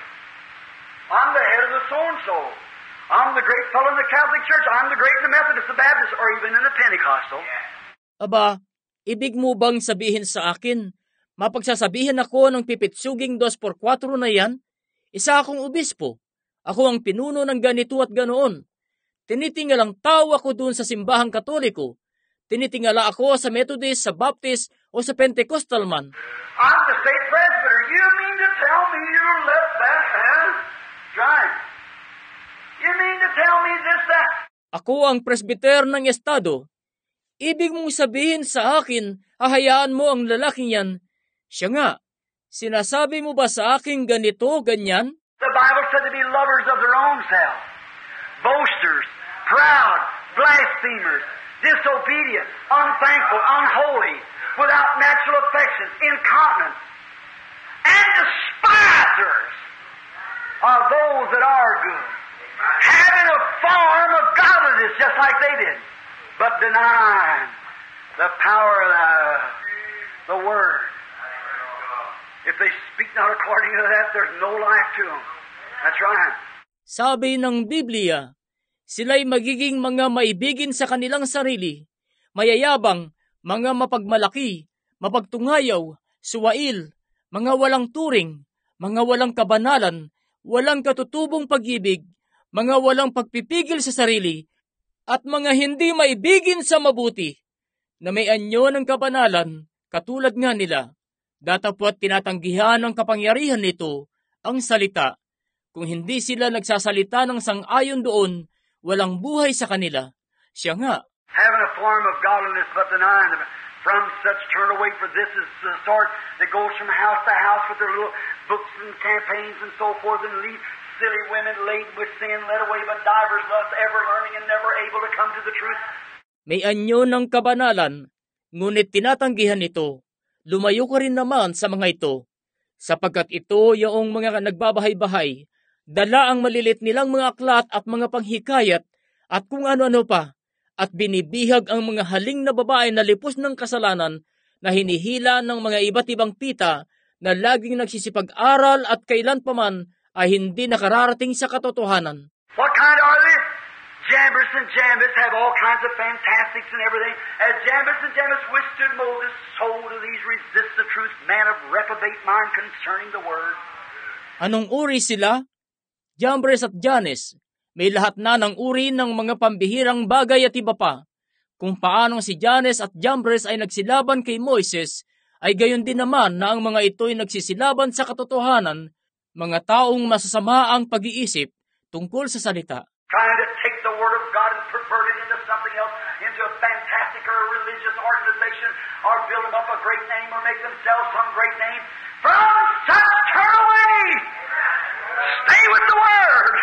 I'm the head of the so-and-so. I'm the great fellow in the Catholic Church. I'm the great in the Methodist, the Baptist, or even in the Pentecostal. Aba, ibig mo bang sabihin sa akin, mapagsasabihin ako ng pipitsuging 2x4 na yan? Isa akong obispo. Ako ang pinuno ng ganito at ganoon. Tinitingalang tao ako dun sa simbahang Katoliko. Tinitingala ako sa Methodist, sa Baptist, o sa Pentecostal man. I'm the state presbyter. You mean to tell me you left that hand? Right. You mean to tell me this, that? Ako ang presbyter ng estado. Ibig mong sabihin sa akin, hahayaan mo ang lalaking yan. Siya nga, sinasabi mo ba sa akin ganito, ganyan? The Bible said to be lovers of their own self. Boasters, proud, blasphemers, disobedient, unthankful, unholy, without natural affections, incontinent, and despisers of those that are good, having a form of godliness just like they did, but denying the power of the Word. If they speak not according to that, there's no life to them. That's right. Sabi ng Biblia, sila'y magiging mga maibigin sa kanilang sarili, mayayabang, mga mapagmalaki, mapagtungayaw, suwail, mga walang turing, mga walang kabanalan, walang katutubong pag-ibig, mga walang pagpipigil sa sarili, at mga hindi maibigin sa mabuti, na may anyo ng kabanalan, katulad nga nila. Datapwat tinatanggihan ng kapangyarihan nito ang salita. Kung hindi sila nagsasalita ng sang-ayon doon, walang buhay sa kanila. Siya nga. Having a form of godliness but denying them. From such turn away, for this is the sort that goes from house to house with their little books and campaigns and so forth, and lead silly women laden with sin, led away by divers lusts, ever learning and never able to come to the truth. May anyo ng kabanalan, ngunit tinatanggihan ito. Lumayo ka rin naman sa mga ito. sapagkat ito yung mga nagbabahay-bahay, dala ang malilit nilang mga aklat at mga panghikayat at kung ano-ano pa, at binibihag ang mga haling na babae na lipos ng kasalanan na hinihila ng mga iba't ibang pita na laging nagsisipag-aral at kailan paman ay hindi nakararating sa katotohanan. What kind are they? Jambres and Jannes have all kinds of fantastics and everything. As Jambres and Jannes withstood Moses, so do these resist the truth, man of reprobate mind concerning the word. Anong uri sila? Jambres at Jannes, may lahat na ng uri ng mga pambihirang bagay at iba pa. Kung paanong si Jannes at Jambres ay nagsilaban kay Moises, ay gayon din naman na ang mga ito'y nagsisilaban sa katotohanan, mga taong masasama ang pag-iisip tungkol sa salita. Trying to take the Word of God and pervert it into something else, into a fantastic or a religious organization, or build them up a great name, or make themselves some great name. From such, turn away! Stay with the Word!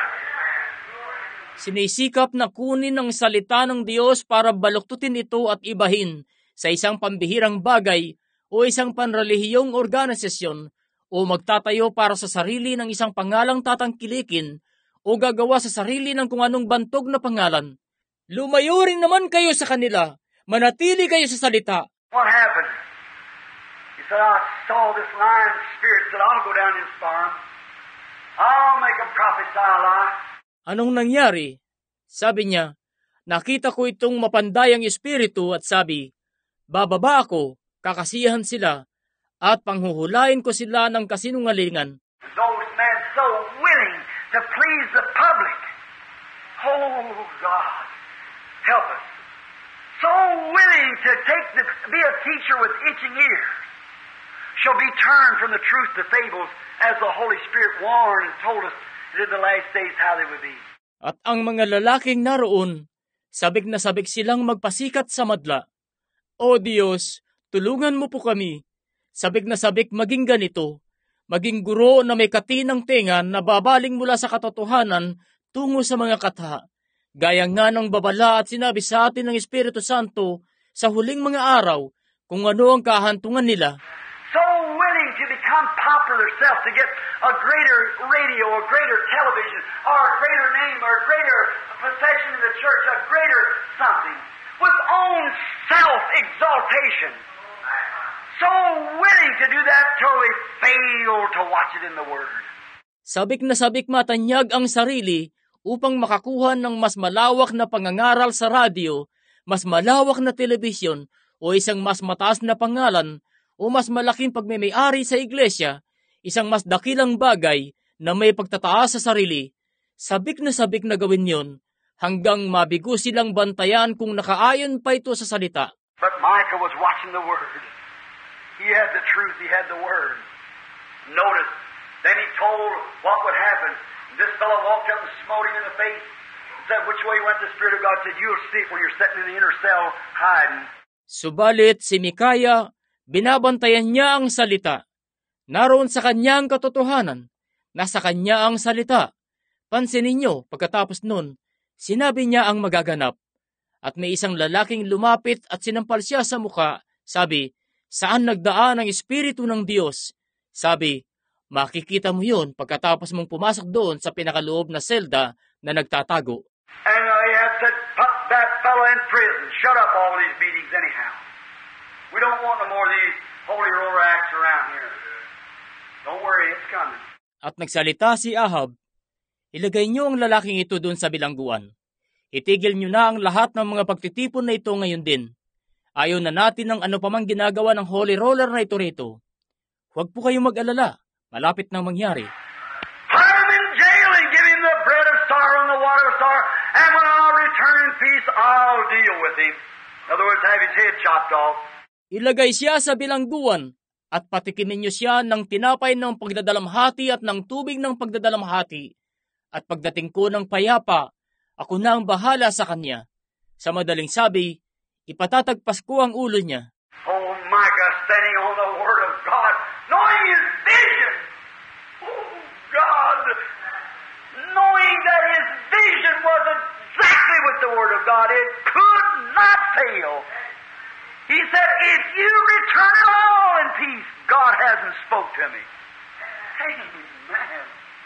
Sinisikap na kunin ang salita ng Diyos para baluktutin ito at ibahin sa isang pambihirang bagay o isang panrelihiyong organisasyon o magtatayo para sa sarili ng isang pangalang tatangkilikin o gagawa sa sarili ng kung anong bantog na pangalan. Lumayo rin naman kayo sa kanila. Manatili kayo sa salita. What happened? He said, I saw this lying spirit, said, I'll go down and spar him. I'll make him prophesy a lie. Anong nangyari? Sabi niya, nakita ko itong mapandayang espiritu at sabi, bababa ako, kakasiyahan sila, at panghuhulain ko sila ng kasinungalingan. Those men so willing to please the public. Oh, God, help us. So willing to be a teacher with itching ears shall be turned from the truth to fables as the Holy Spirit warned and told us in the last days how they would be. At ang mga lalaking naroon, sabik na sabik silang magpasikat sa madla. O Diyos, tulungan mo po kami. Sabik na sabik maging ganito, maging guro na may katinang tenga na babaling mula sa katotohanan tungo sa mga katha. Gaya nga ng babala at sinabi sa atin ng Espiritu Santo sa huling mga araw kung ano ang kahantungan nila. So willing to become popular self, to get a greater radio, a greater television, or a greater name, or a greater possession in the church, a greater something, with own self-exaltation. So willing to do that till they fail to watch it in the Word. Sabik na sabik matanyag ang sarili upang makakuha ng mas malawak na pangangaral sa radyo, mas malawak na telebisyon, o isang mas mataas na pangalan, o mas malaking pagmemay-ari sa iglesia, isang mas dakilang bagay na may pagtataas sa sarili. Sabik na gawin yon, hanggang mabigo silang bantayan kung nakaayon pa ito sa salita. But Micah was watching the Word. He had the truth, he had the Word. Notice, then he told what would happen. This fellow walked up and smote him in the face. Said, which way went the Spirit of God? Said, you'll sleep when you're sitting in the inner cell hiding. Subalit si Mikaya, binabantayan niya ang salita. Naroon sa kanya ang katotohanan. Nasa kanya ang salita. Pansinin niyo, pagkatapos nun, sinabi niya ang magaganap. At may isang lalaking lumapit at sinampal siya sa muka. Sabi, saan nagdaan ang Espiritu ng Diyos? Sabi, makikita mo yun pagkatapos mong pumasok doon sa pinakaloob na selda na nagtatago. And they had said, put that fellow in prison. Shut up all these meetings anyhow. We don't want no more of these holy roller acts around here. Don't worry, it's coming. At nagsalita si Ahab, ilagay niyo ang lalaking ito doon sa bilangguan. Itigil niyo na ang lahat ng mga pagtitipon na ito ngayon din. Ayaw na natin ng ano pamang ginagawa ng holy roller na ito rito. Huwag po kayong mag-alala. Malapit nang mangyari. Put him in jail and give him the bread of sorrow and the water of sorrow, and when I'll return in peace, I'll deal with him. In other words, have his head chopped off. Ilagay siya sa bilangguan at patikimin niyo siya ng tinapay ng pagdadalamhati at ng tubig ng pagdadalamhati. At pagdating ko ng payapa, ako na ang bahala sa kanya. Sa madaling sabi, ipatatagpas ko ang ulo niya. Oh, Micah standing on the Word of God, knowing his vision. Oh, God, knowing that his vision was exactly with the Word of God. It could not fail. He said, if you return at all in peace, God hasn't spoke to me. Amen.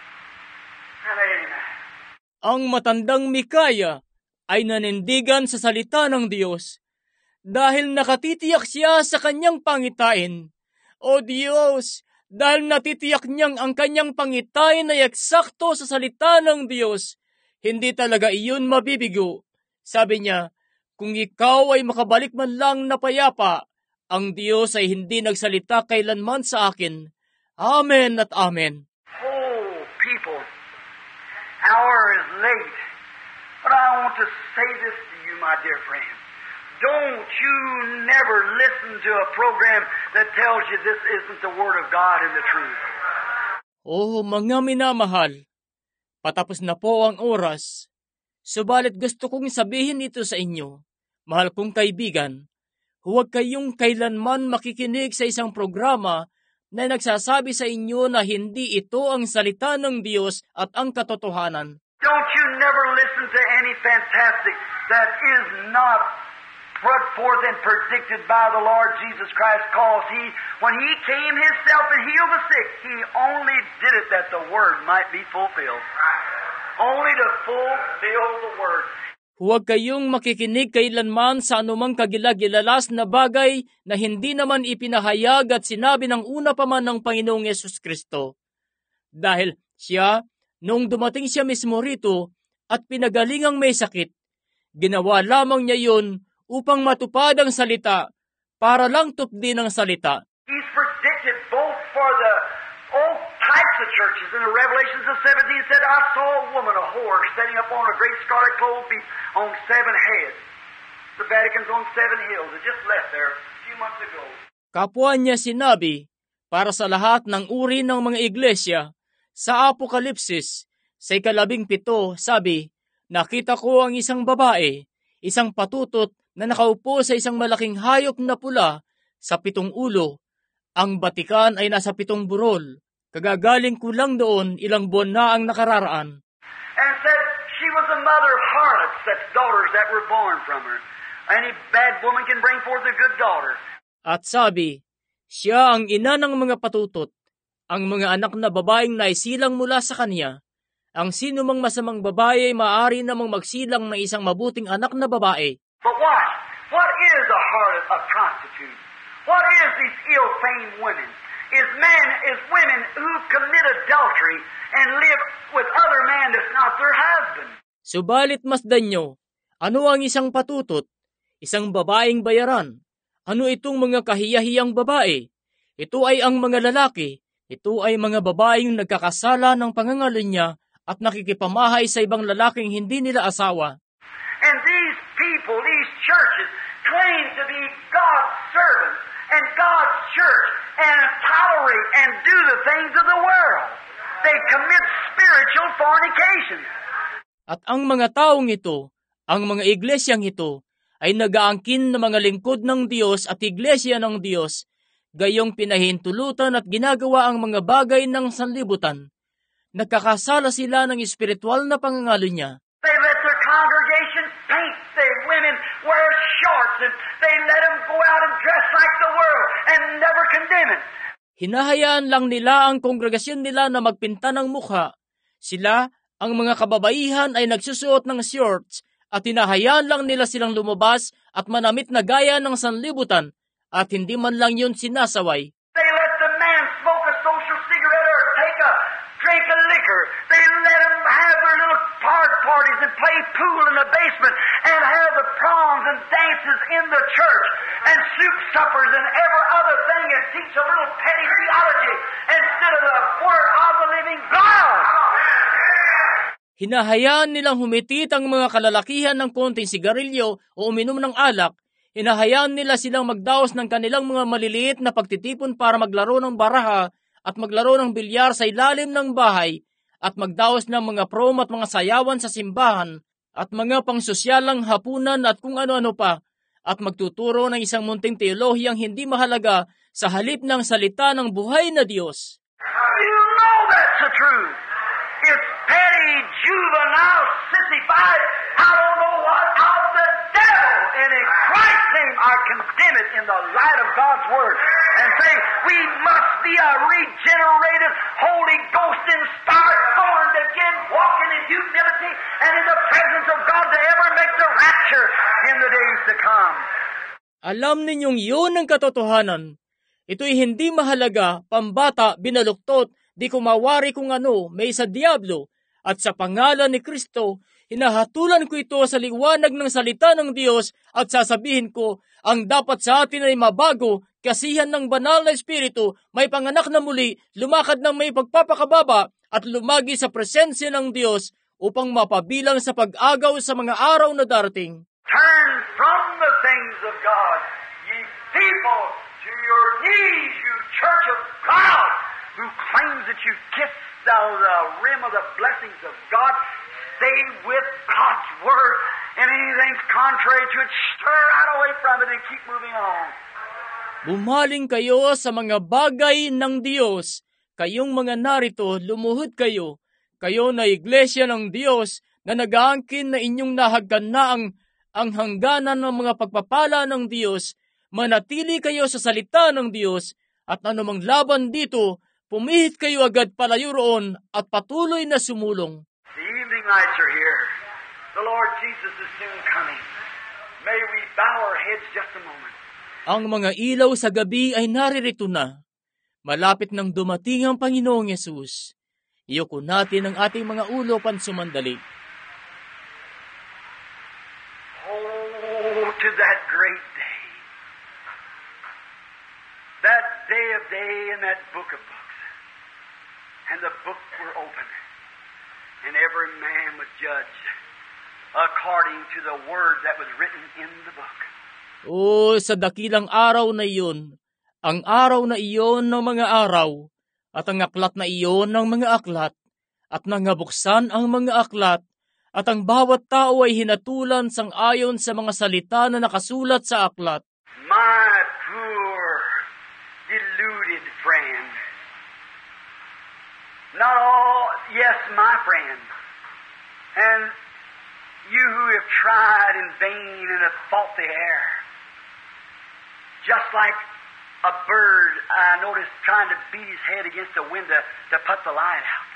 And amen. Ang matandang Mikaya ay nanindigan sa salita ng Diyos dahil nakatitiyak siya sa kanyang pangitain. O Diyos, dahil natitiyak niyang ang kanyang pangitain ay eksakto sa salita ng Diyos, hindi talaga iyon mabibigo. Sabi niya, kung ikaw ay makabalik man lang na payapa, ang Diyos ay hindi nagsalita kailanman sa akin. Amen at amen. Oh, people, hour is late, but I want to say this to you, my dear friend. Don't you never listen to a program that tells you this isn't the Word of God and the truth. Oh, mga minamahal, patapos na po ang oras. Subalit gusto kong sabihin ito sa inyo, mahal kong kaibigan, huwag kayong kailanman makikinig sa isang programa na nagsasabi sa inyo na hindi ito ang salita ng Diyos at ang katotohanan. Don't you never listen to any fantastic that is not put forth and predicted by the Lord Jesus Christ, cause when He came Himself and healed the sick, He only did it that the Word might be fulfilled. Only to fulfill the Word. Huwag kayong makikinig kailanman sa anumang kagilagilalas na bagay na hindi naman ipinahayag at sinabi ng una pa man ng Panginoong Yesus Kristo. Dahil siya, nung dumating siya mismo rito at pinagalingang may sakit, ginawa lamang niya yun upang matupad ang salita, para lang tupdin ang salita. He's predicted both for the old types of churches. In the Revelations of 17 said, I saw a woman, a whore, standing up on a great scarlet clothed beast on 7 heads. The Vatican's on 7 hills. It just left there a few months ago. Kapwa niya sinabi, para sa lahat ng uri ng mga iglesia, sa Apokalipsis, sa 17, sabi, nakita ko ang isang babae, isang patutot na nakaupo sa isang malaking hayop na pula sa 7 ulo. Ang Batikan ay nasa 7 burol. Kagagaling ko lang doon, ilang buwan na ang nakararaan. And said she was the mother of harlots, that's daughters that were born from her. Any bad woman can bring forth a good daughter. At sabi, siya ang ina ng mga patutot, ang mga anak na babaeng naisilang mula sa kanya. Ang sino mang masamang babae ay maaari namang magsilang ng isang mabuting anak na babae. But what is a harlot, a prostitute? What is these ill-famed women? Is women who commit adultery and live with other men that's not their husband. Subalit masdan nyo, ano ang isang patutot? Isang babaeng bayaran. Ano itong mga kahiyahiyang babae? Ito ay ang mga lalaki. Ito ay mga babaeng nagkakasala ng pangangalunya at nakikipamahay sa ibang lalaking hindi nila asawa. And these people, these churches, claim to be God's servants and God's church and tolerate and do the things of the world. They commit spiritual fornication. At ang mga taong ito, ang mga iglesyang ito, ay nag-aangkin ng mga lingkod ng Diyos at iglesia ng Diyos, gayong pinahintulutan at ginagawa ang mga bagay ng sanlibutan. Nagkakasala sila ng espiritual na pangangalunya. They let their congregations paint their women, wear shorts, and they let them go out and dress like the world and never condemn it. Hinahayaan lang nila ang kongregasyon nila na magpinta ng mukha. Sila, ang mga kababaihan, ay nagsusuot ng shorts at hinahayaan lang nila silang lumabas at manamit na gaya ng sanlibutan at hindi man lang yun sinasaway. They let the man smoke a social cigarette or drink a liquor. They let them have their little parties and play pool in the basement and have the proms and dances in the church and soup suppers and every other thing and teach a little petty theology instead of the word of the living God. Hinahayaan nilang humitit ang mga kalalakihan ng konting sigarilyo o uminom ng alak. Hinahayaan nila silang magdaos ng kanilang mga maliliit na pagtitipon para maglaro ng baraha at maglaro ng bilyar sa ilalim ng bahay at magdaos ng mga prom at mga sayawan sa simbahan at mga pangsosyalang hapunan at kung ano-ano pa at magtuturo ng isang munting teolohiyang hindi mahalaga sa halip ng salita ng buhay na Diyos. You know that's the truth. It's petty, juvenile, sissified, I don't know what, of the devil. And in Christ's name, I condemn it in the light of God's Word and say we must be a regenerated, holy Alam ninyong yun ang katotohanan. Ito'y hindi mahalaga, pambata, binaluktot, di kumawari kung ano, may sa diablo, at sa pangalan ni Kristo, hinahatulan ko ito sa liwanag ng salita ng Diyos at sasabihin ko, ang dapat sa atin ay mabago, kasihan ng banal na Espiritu, may panganak na muli, lumakad ng may pagpapakababa, at lumagi sa presensya ng Diyos upang mapabilang sa pag-agaw sa mga araw na darating. Turn from the things of God, ye people, to your knees, you church of God, who claims that you kissed the rim of the blessings of God. Stay with God's Word, and anything's contrary to it, stir right away from it and keep moving on. Bumaling kayo sa mga bagay ng Diyos. Kayong mga narito, lumuhod kayo. Kayo na iglesia ng Diyos na nag-aangkin na inyong nahagkan na ang hangganan ng mga pagpapala ng Diyos. Manatili kayo sa salita ng Diyos at anumang laban dito, pumihit kayo agad palayo roon at patuloy na sumulong. The evening lights are here. The Lord Jesus is soon coming. May we bow our heads just a moment. Ang mga ilaw sa gabi ay naririto na. Malapit nang dumating ang Panginoong Yesus. Iyuko natin ang ating mga ulo pansumandali. Oh, to that great day. That day of day in that book of books. And the books were open. And every man was judged according to the word that was written in the book. O sa dakilang araw na iyon, ang araw na iyon ng mga araw, at ang aklat na iyon ng mga aklat, at nangabuksan ang mga aklat, at ang bawat tao ay hinatulan sang-ayon sa mga salita na nakasulat sa aklat. My poor, deluded friend. Not all, yes, my friend. And you who have tried in vain and have fought the air. Just like a bird, I noticed, trying to beat his head against the window to put the light out.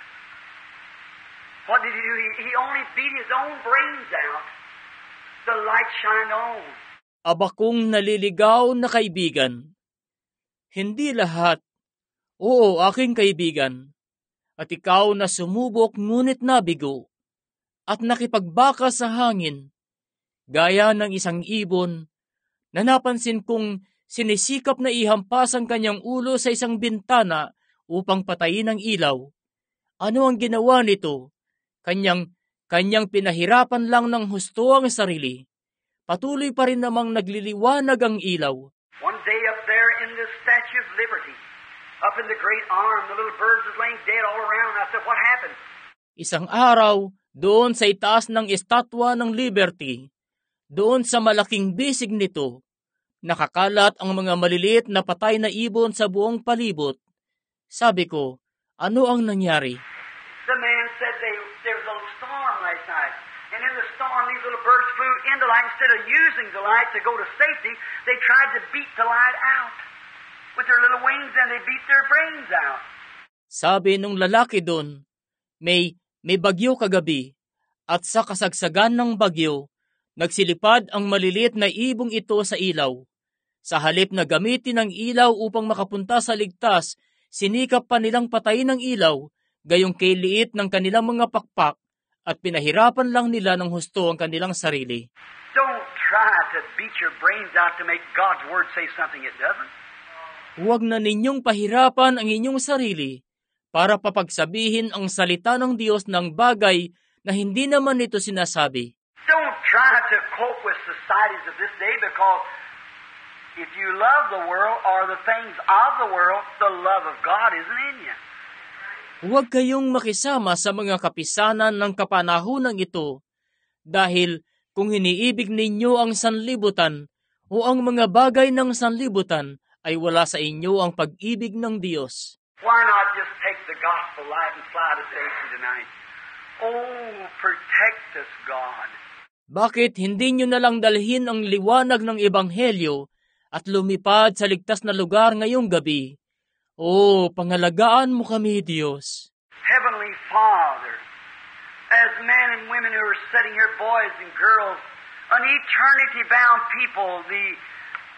What did he do? He only beat his own brains out. The light shined on. Aba kong naliligaw na kaibigan. Hindi lahat. Oo, aking kaibigan. At ikaw na sumubok ngunit nabigo. At nakipagbaka sa hangin. Gaya ng isang ibon na napansin kong sinisikap na ihampas ang kanyang ulo sa isang bintana upang patayin ang ilaw. Ano ang ginawa nito? Kanyang pinahirapan lang ng husto ang sarili. Patuloy pa rin namang nagliliwanag ang ilaw. One day up there in the Statue of Liberty, up in the great arm, the little birds was laying dead all around. I said, what happened? Isang araw, doon sa itaas ng estatwa ng Liberty, doon sa malaking bisig nito, nakakalat ang mga maliliit na patay na ibon sa buong palibot. Sabi ko, ano ang nangyari? The man said there was a little storm last night. And in the storm, these little birds flew into light. Instead of using the light to go to safety, they tried to beat the light out with their little wings, and they beat their brains out. Sabi nung lalaki doon, may bagyo kagabi, at sa kasagsagan ng bagyo, nagsilipad ang maliliit na ibong ito sa ilaw. Sa halip na gamitin ang ilaw upang makapunta sa ligtas, sinikap pa nilang patayin ang ilaw, gayong kiliit ng kanilang mga pakpak, at pinahirapan lang nila ng husto ang kanilang sarili. Don't try to beat your brains out to make God's word say something it doesn't. Huwag na ninyong pahirapan ang inyong sarili para papagsabihin ang salita ng Diyos ng bagay na hindi naman ito sinasabi. Don't try to cope with societies of this day, because if you love the world or the things of the world, the love of God isn't in you. Huwag kayong makisama sa mga kapisanan ng kapanahonang ito, dahil kung hiniibig ninyo ang sanlibutan o ang mga bagay ng sanlibutan, ay wala sa inyo ang pag-ibig ng Diyos. Why not just take the gospel light and fly to safety tonight? Oh, protect us, God. Bakit hindi nyo na lang dalhin ang liwanag ng Ebanghelyo at lumipad sa ligtas na lugar ngayong gabi? Oh, pangalagaan mo kami, Diyos. Heavenly Father, as men and women who are sitting here, boys and girls, an eternity-bound people, the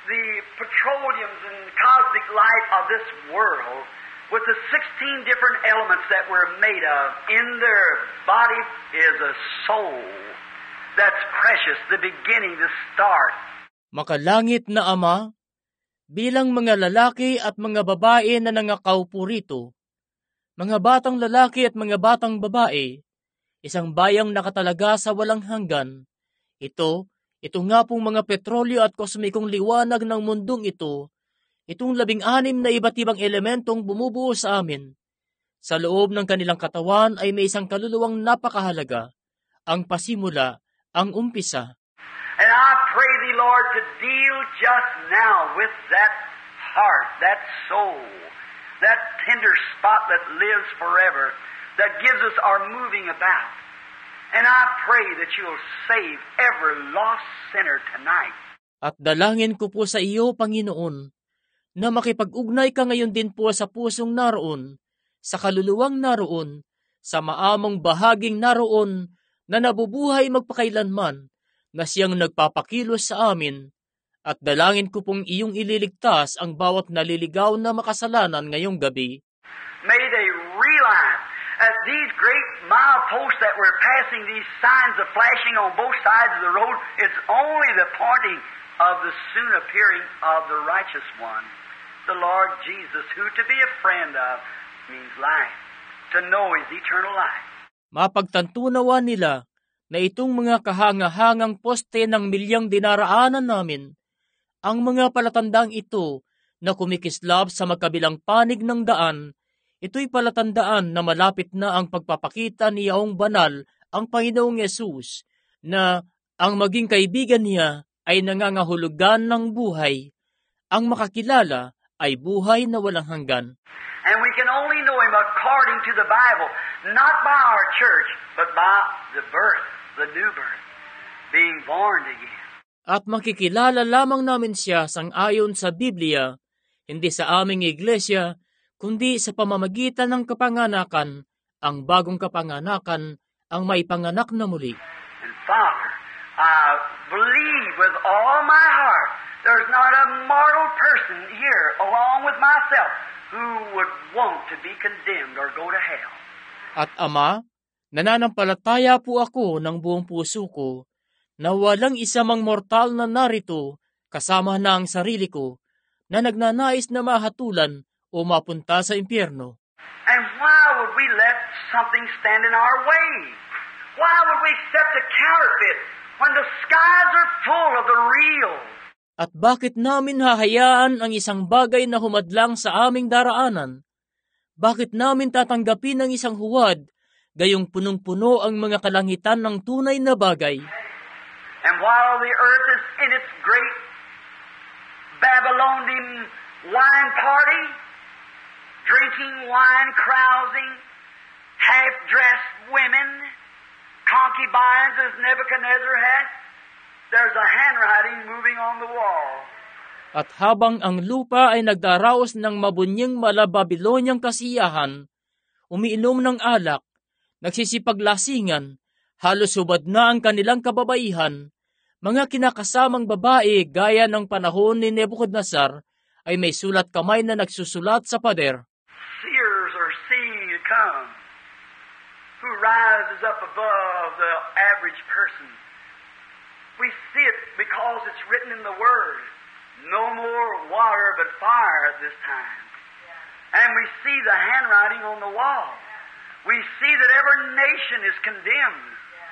the petroleums and cosmic light of this world with the 16 different elements that we're made of. In their body is a soul that's precious, the beginning, the start. Makalangit na Ama, bilang mga lalaki at mga babae na nangakaupo rito, mga batang lalaki at mga batang babae, isang bayang nakatalaga sa walang hanggan, ito nga pong mga petrolyo at kosmikong liwanag ng mundong ito, itong 16 na iba't ibang elementong bumubuo sa amin. Sa loob ng kanilang katawan ay may isang kaluluwang napakahalaga, ang pasimula, ang umpisa. And I pray thee, Lord, to deal just now with that heart, that soul, that tender spot that lives forever, that gives us our moving about. And I pray that you'll save every lost sinner tonight. At dalangin ko po sa iyo, Panginoon, na makipag-ugnay ka ngayon din po sa pusong naroon, sa kaluluwang naroon, sa maamong bahaging naroon, na nabubuhay magpakailanman, na siyang nagpapakilos sa amin, at dalangin ko pong iyong ililigtas ang bawat naliligaw na makasalanan ngayong gabi. May they realize that these great mileposts that we're passing, these signs of flashing on both sides of the road, it's only the pointing of the soon appearing of the righteous one, the Lord Jesus, who to be a friend of means life, to know His eternal life. Mapagtantunawa nila na itong mga kahangahangang poste ng milyang dinaraanan namin, ang mga palatandang ito na kumikislap sa magkabilang panig ng daan, ito'y palatandaan na malapit na ang pagpapakita ni Yaong Banal, ang Panginoong Yesus, na ang maging kaibigan niya ay nangangahulugan ng buhay. Ang makakilala ay buhay na walang hanggan. And we can only know Him according to the Bible, not by our church, but by the birth, the new birth, being born again. At makikilala lamang namin siya sang-ayon sa Biblia, hindi sa aming iglesia, kundi sa pamamagitan ng kapanganakan, ang bagong kapanganakan, ang may panganak na muli. And Father, I believe with all my heart, there's not a mortal person here, along with myself, who would want to be condemned or go to hell. At Ama, nananampalataya po ako ng buong puso ko na walang isa mang mortal na narito kasama na ang sarili ko na nagnanais na mahatulan o mapunta sa impyerno. And why would we let something stand in our way? Why would we accept a counterfeit when the skies are full of the real? At bakit namin hahayaan ang isang bagay na humadlang sa aming daraanan? Bakit namin tatanggapin ang isang huwad, gayong punong-puno ang mga kalangitan ng tunay na bagay? And while the earth is in its great Babylonian wine party, drinking wine, carousing, half-dressed women, concubines as Nebuchadnezzar had, there's a handwriting moving on the wall. At habang ang lupa ay nagdaraos ng mabunyang mala-Babilonyang kasiyahan, umiinom ng alak, nagsisipaglasingan, halos hubad na ang kanilang kababaihan, mga kinakasamang babae gaya ng panahon ni Nebuchadnezzar ay may sulat kamay na nagsusulat sa pader. Seers are seeing to come, who rises up above the average person. We see it because it's written in the Word. No more water but fire at this time. And we see the handwriting on the wall. We see that every nation is condemned.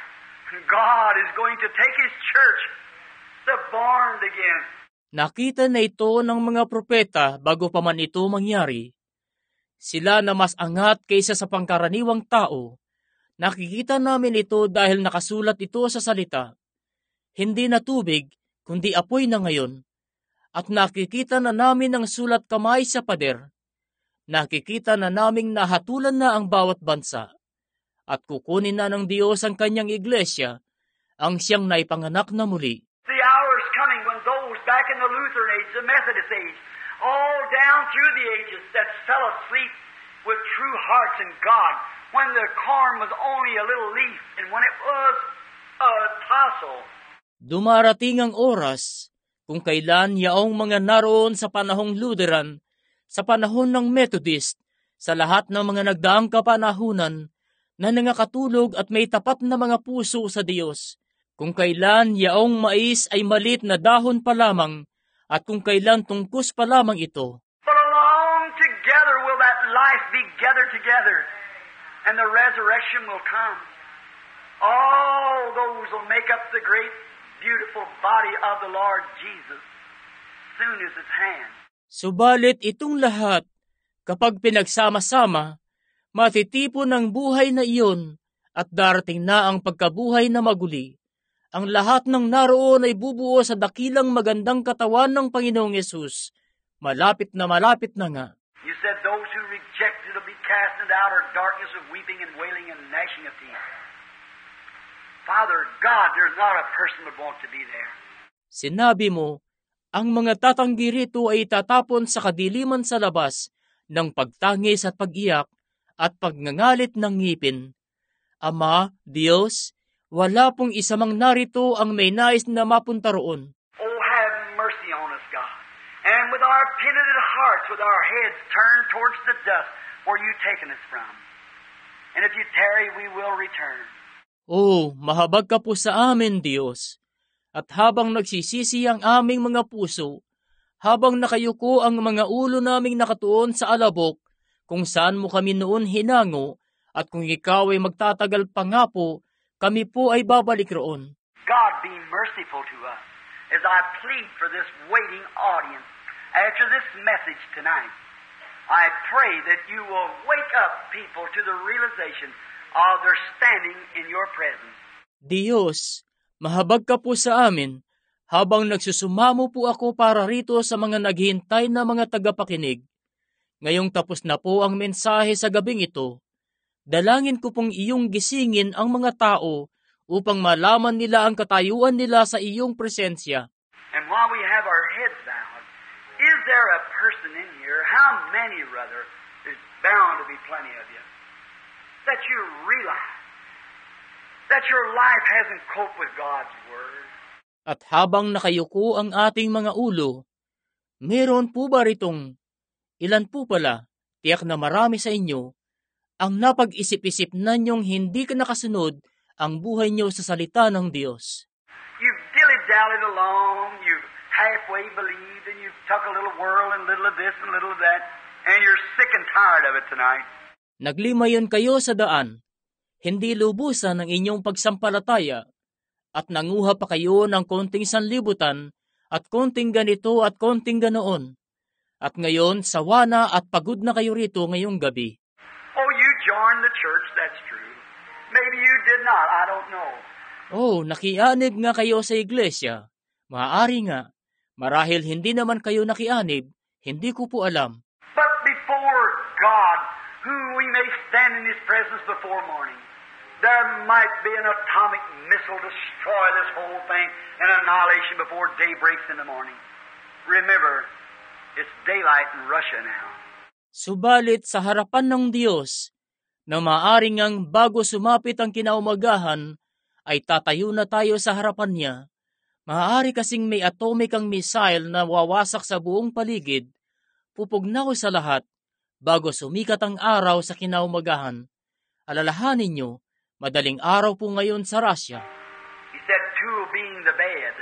God is going to take His church, the born again. Nakita na ito ng mga propeta bago pa man ito mangyari. Sila na mas angat kaysa sa pangkaraniwang tao. Nakikita namin ito dahil nakasulat ito sa salita. Hindi na tubig, kundi apoy na ngayon. At nakikita na namin ang sulat kamay sa pader. Nakikita na naming nahatulan na ang bawat bansa. At kukunin na ng Diyos ang kanyang iglesia, ang siyang naipanganak na muli. The hour is coming when those back in the Lutheran age, the Methodist age, all down through the ages that fell asleep with true hearts in God, when the corn was only a little leaf, and when it was a tassel. Dumarating ang oras kung kailan yaong mga naroon sa panahong Lutheran, sa panahon ng Methodist, sa lahat ng mga nagdaang kapanahunan na nangakatulog at may tapat na mga puso sa Diyos, kung kailan yaong mais ay malit na dahon pa lamang at kung kailan tungkus pa lamang ito. But along together will that life be gathered together, and the resurrection will come. All those will make up the great, beautiful body of the Lord Jesus, soon as His hand. Subalit itong lahat, kapag pinagsama-sama, matitipon ng buhay na iyon at darating na ang pagkabuhay na maguli. Ang lahat ng naroon ay bubuo sa dakilang magandang katawan ng Panginoong Yesus. Malapit na nga. You said those who reject it will be cast into outer darkness of weeping and wailing and gnashing of teeth. Father God, there's not a person would want to be there. Sinabi mo, ang mga tatanggi rito ay itatapon sa kadiliman sa labas ng pagtangis at pag-iyak at pagngangalit ng ngipin. Ama, Diyos, wala pong isa mang narito ang may nais na mapunta roon. Oh, have mercy on us, God. And with our penitent hearts, with our heads turned towards the dust where you've taken us from. And if you tarry, we will return. Oh, mahabag ka po sa amin, Diyos. At habang nagsisisi ang aming mga puso, habang nakayuko ang mga ulo naming nakatuon sa alabok, kung saan mo kami noon hinango, at kung ikaw ay magtatagal pa nga po, kami po ay babalik roon. God, be merciful to us as I plead for this waiting audience after this message tonight. I pray that you will wake up people to the realization of their standing in your presence. Diyos, mahabag ka po sa amin, habang nagsusumamo po ako para rito sa mga naghihintay na mga tagapakinig. Ngayong tapos na po ang mensahe sa gabing ito, dalangin ko pong iyong gisingin ang mga tao upang malaman nila ang katayuan nila sa iyong presensya. And while we have our heads bowed, is there a person in here, how many, brother, there's bound to be plenty of you, that you realize that your life hasn't coped with God's Word? At habang nakayuko ang ating mga ulo, meron po ba ritong, ilan po pala, tiyak na marami sa inyo, ang napag-isip-isip na niyong hindi ka nakasunod ang buhay niyo sa salita ng Diyos? You've dilly-dallied along, you've halfway believed, and you've took a little whirl and little of this and little of that, and you're sick and tired of it tonight. Naglimayon kayo sa daan, hindi lubusan ang inyong pagsampalataya, at nanguha pa kayo ng konting sanlibutan, at konting ganito at konting ganoon. At ngayon, sawa na at pagod na kayo rito ngayong gabi. Oh, you joined the church, that's true. Maybe you did not, I don't know. Oh, nakianib nga kayo sa iglesia. Maaari nga. Marahil hindi naman kayo nakianib, hindi ko po alam. But before God, who we may stand in His presence before morning, there might be an atomic missile destroy this whole thing and annihilation before day breaks in the morning. Remember, it's daylight in Russia now. Subalit sa harapan ng Diyos, na maaring ang bago sumapit ang kinaumagahan, ay tatayo na tayo sa harapan niya. Maaari kasing may atomic ang missile na wawasak sa buong paligid, pupugnaw sa lahat, bago sumikat ang araw sa kinaumagahan. Alalahanin niyo, madaling araw po ngayon sa Russia. He said, two will be in the bed.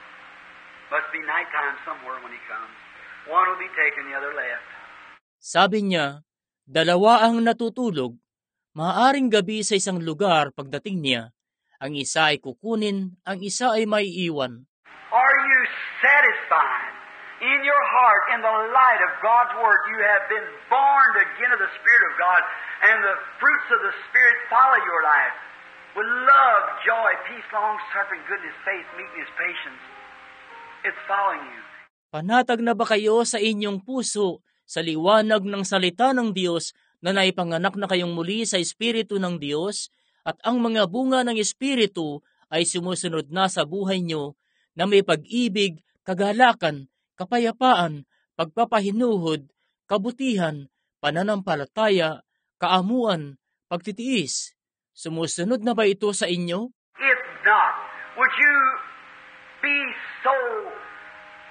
Must be nighttime somewhere when He comes. One will be taken, the other left. Sabi niya, dalawa ang natutulog. Maaaring gabi sa isang lugar pagdating niya. Ang isa ay kukunin, ang isa ay maiiwan. Are you satisfied in your heart, in the light of God's Word? You have been born again of the Spirit of God, and the fruits of the Spirit follow your life. With love, joy, peace, long-suffering, goodness, faith, meekness, patience. It's following you. Panatag na ba kayo sa inyong puso sa liwanag ng salita ng Diyos na naipanganak na kayong muli sa Espiritu ng Diyos at ang mga bunga ng Espiritu ay sumusunod na sa buhay nyo na may pag-ibig, kagalakan, kapayapaan, pagpapahinuhod, kabutihan, pananampalataya, kaamuan, pagtitiis. Sumusunod na ba ito sa inyo? If not, would you be so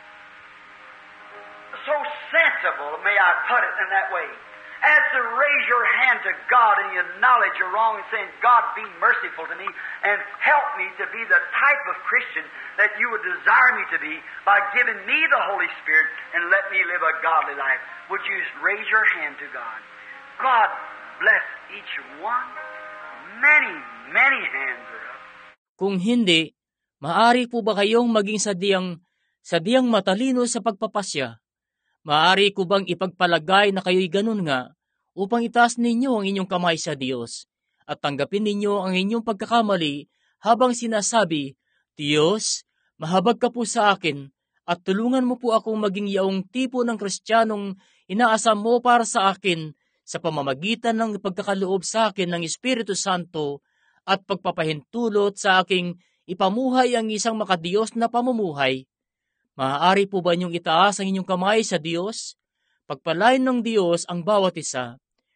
so sensible, may I put it in that way, as to raise your hand to God and you acknowledge you're wrong and saying, God, be merciful to me and help me to be the type of Christian that you would desire me to be by giving me the Holy Spirit and let me live a godly life. Would you raise your hand to God? God bless each one. Many, many hands are up. Kung hindi, maaari po ba kayong maging sadyang matalino sa pagpapasya? Maaari ko bang ipagpalagay na kayo'y ganun nga upang itaas ninyo ang inyong kamay sa Diyos at tanggapin ninyo ang inyong pagkakamali habang sinasabi, Diyos, mahabag ka po sa akin at tulungan mo po akong maging yaong tipo ng Kristiyanong inaasam mo para sa akin sa pamamagitan ng pagkakaloob sa akin ng Espiritu Santo at pagpapahintulot sa aking ipamuhay ang isang makadiyos na pamumuhay. Maaari po ba niyong itaas ang inyong kamay sa Diyos? Pagpalain ng Diyos ang bawat isa.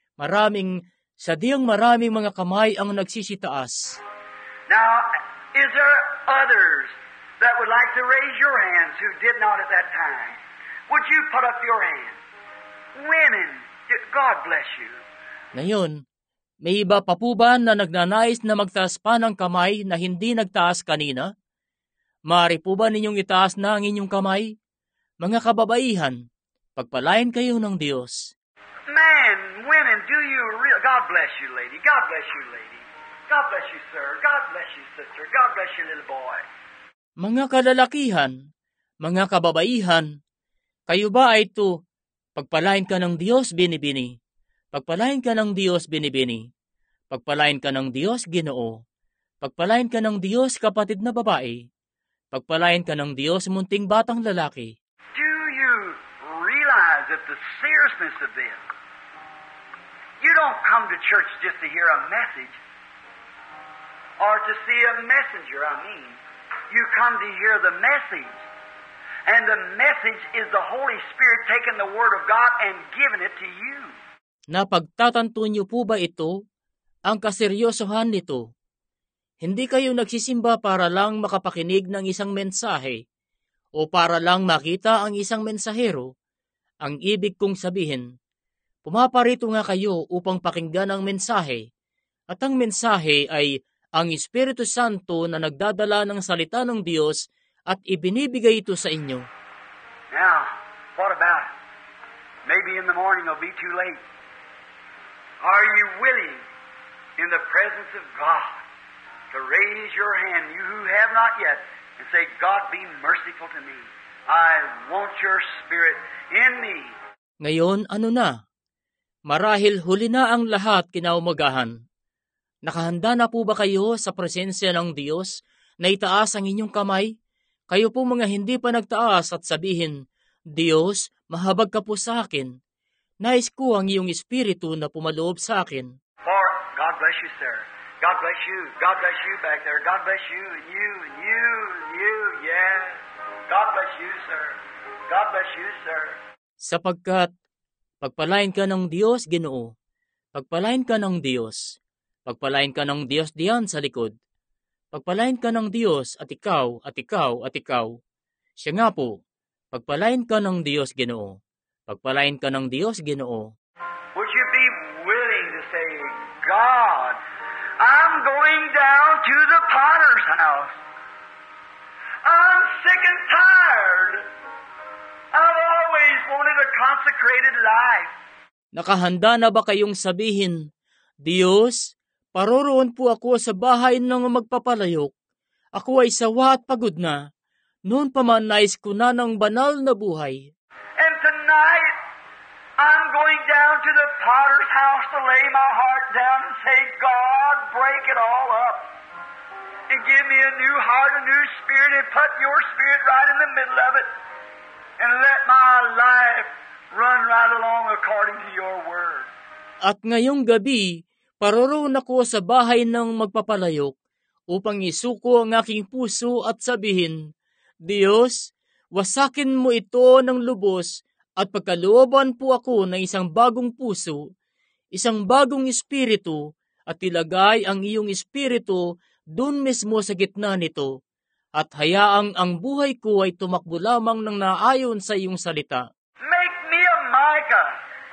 Sadyang maraming mga kamay ang nagsisitaas. Now, is there others that would like to raise your hands who did not at that time? Would you put up your hand? Women, God bless you. Ngayon, may iba pa po ba na nagnanais na magtaas pa ng kamay na hindi nagtaas kanina? Maaari po ba ninyong itaas na ang inyong kamay? Mga kababaihan, pagpalain kayo ng Diyos. Men, women, God bless you, lady. God bless you, lady. God bless you, sir. God bless you, sister. God bless you, little boy. Mga kalalakihan, mga kababaihan, kayo ba ay ito? Pagpalain ka ng Diyos, binibini. Pagpalain ka ng Diyos, binibini. Pagpalain ka ng Diyos, Ginoo. Pagpalain ka ng Diyos, kapatid na babae. Pagpalain ka ng Diyos, munting batang lalaki. Do you realize that the seriousness of this? You don't come to church just to hear a message or to see a messenger, You come to hear the message. And the message is the Holy Spirit taking the Word of God and giving it to you. Napagtatanto niyo po ba ito? Ang kaseryosohan nito. Hindi kayo nagsisimba para lang makapakinig ng isang mensahe o para lang makita ang isang mensahero. Ang ibig kong sabihin, pumaparito nga kayo upang pakinggan ang mensahe at ang mensahe ay ang Espiritu Santo na nagdadala ng salita ng Diyos at ibinibigay ito sa inyo. Now, what about it? Maybe in the morning it'll be too late. Are you willing in the presence of God to raise your hand, you who have not yet, and say, God, be merciful to me. I want your Spirit in me. Ngayon, ano na? Marahil huli na ang lahat kinaumagahan. Nakahanda na po ba kayo sa presensya ng Diyos na itaas ang inyong kamay? Kayo po mga hindi pa nagtaas at sabihin, Diyos, mahabag ka po sa akin. Nais ko ang iyong espiritu na pumaloob sa akin. For God bless you, sir. God bless you. God bless you back there. God bless you and you and you and you. Yes. God bless you, sir. God bless you, sir. Sapagkat pagpalain ka ng Diyos, Ginoo. Pagpalain ka ng Diyos. Pagpalain ka ng Diyos diyan sa likod. Pagpalain ka ng Diyos at ikaw, at ikaw, at ikaw. Siya nga po, pagpalain ka ng Diyos, Ginoo. Pagpalain ka ng Diyos, Ginoo. Would you be willing to say, God, I'm going down to the potter's house. I'm sick and tired. I've always wanted a consecrated life. Nakahanda na ba kayong sabihin, Diyos, paroroon po ako sa bahay ng magpapalayok. Ako ay sawa at pagod na. Noon pa man nais ko na ng banal na buhay. And tonight, I'm going down to the potter's house to lay my heart down and say, God, break it all up. And give me a new heart, a new spirit, and put your spirit right in the middle of it. And let my life run right along according to your word. At ngayong gabi, paroroon ako sa bahay ng magpapalayok upang isuko ang aking puso at sabihin, Diyos, wasakin mo ito ng lubos at pagkalooban po ako ng isang bagong puso, isang bagong espiritu, at ilagay ang iyong espiritu doon mismo sa gitna nito, at hayaang ang buhay ko ay tumakbo lamang ng naayon sa iyong salita. May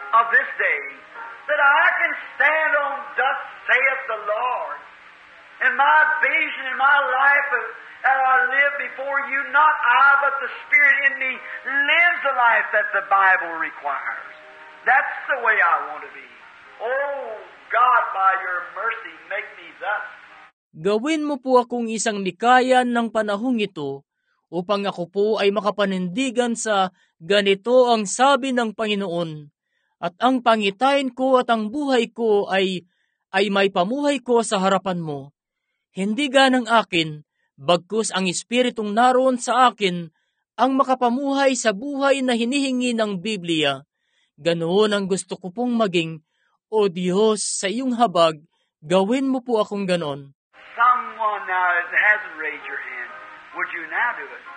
of this day, that I can stand on thus saith the Lord. In my vision, in my life, that I live before you, not I, but the Spirit in me lives the life that the Bible requires. That's the way I want to be. Oh, God, by your mercy, make me thus. Gawin mo po akong isang nikayan ng panahong ito upang ako po ay makapanindigan sa ganito ang sabi ng Panginoon, at ang pangitain ko at ang buhay ko ay may pamuhay ko sa harapan mo. Hindi ganang akin, bagkus ang Espiritong naroon sa akin ang makapamuhay sa buhay na hinihingi ng Biblia. Ganoon ang gusto ko pong maging. O Diyos, sa iyong habag, gawin mo po akong ganon. Someone now that hasn't raised your hand, would you now do it?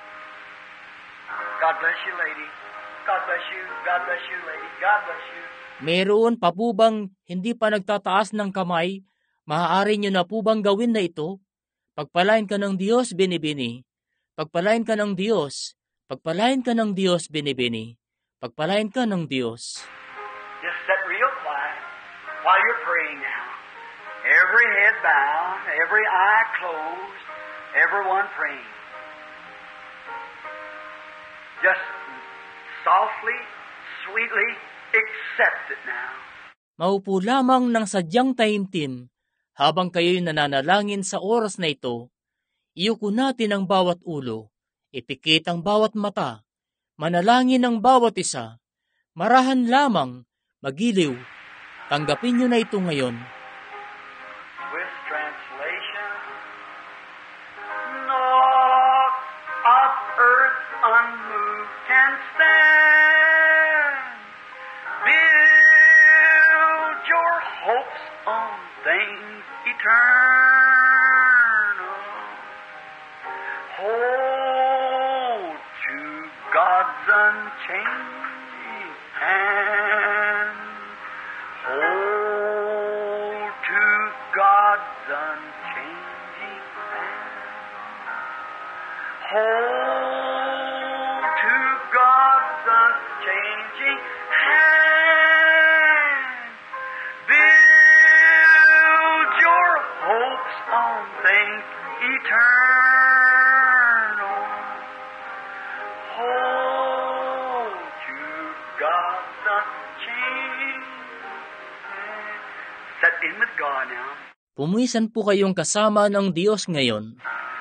God bless you, lady. God bless you. God bless you, lady. God bless you. Meron pa po bang hindi pa nagtataas ng kamay? Maaari nyo na po bang gawin na ito? Pagpalain ka ng Diyos, binibini. Pagpalain ka ng Diyos. Pagpalain ka ng Diyos, binibini. Pagpalain ka ng Diyos. Just sit real quiet while you're praying now. Every head bowed, every eye closed, everyone praying. Just softly, sweetly accept it now. Maupo lamang ng sadyang tahimtim habang kayo'y nananalangin sa oras na ito. Iyuko natin ang bawat ulo, ipikit ang bawat mata, manalangin ang bawat isa, marahan lamang, magiliw. Tanggapin nyo na ito ngayon. Swiss translation. Naught of earth unmoved can stand. Build your hopes on things eternal. Hold to God's unchanging hand. Hold to God's unchanging hand. Hold to God's unchanging hand. Build your hopes on things eternal. Hold to God's unchanging. Set in with God now. Pumisan po kayong kasama ng Diyos ngayon.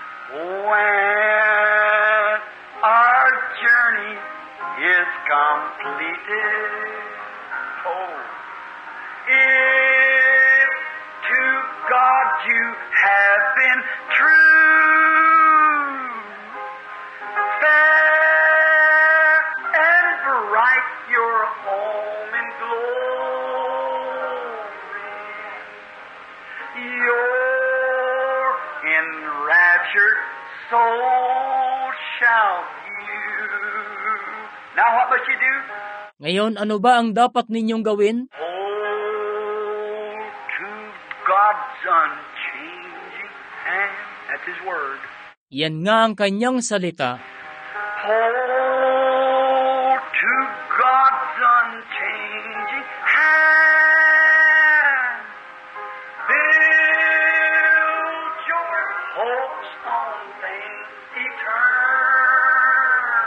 When our journey is completed, oh, if to God you have been true, fair and bright your home in glory, your enraptured soul shall view. Now what must you do? Ngayon, ano ba ang dapat ninyong gawin? Hold to God's unchanging hand. That's His word. Yan nga ang kanyang salita. Hold to God's unchanging hand. Build your hopes on things eternal.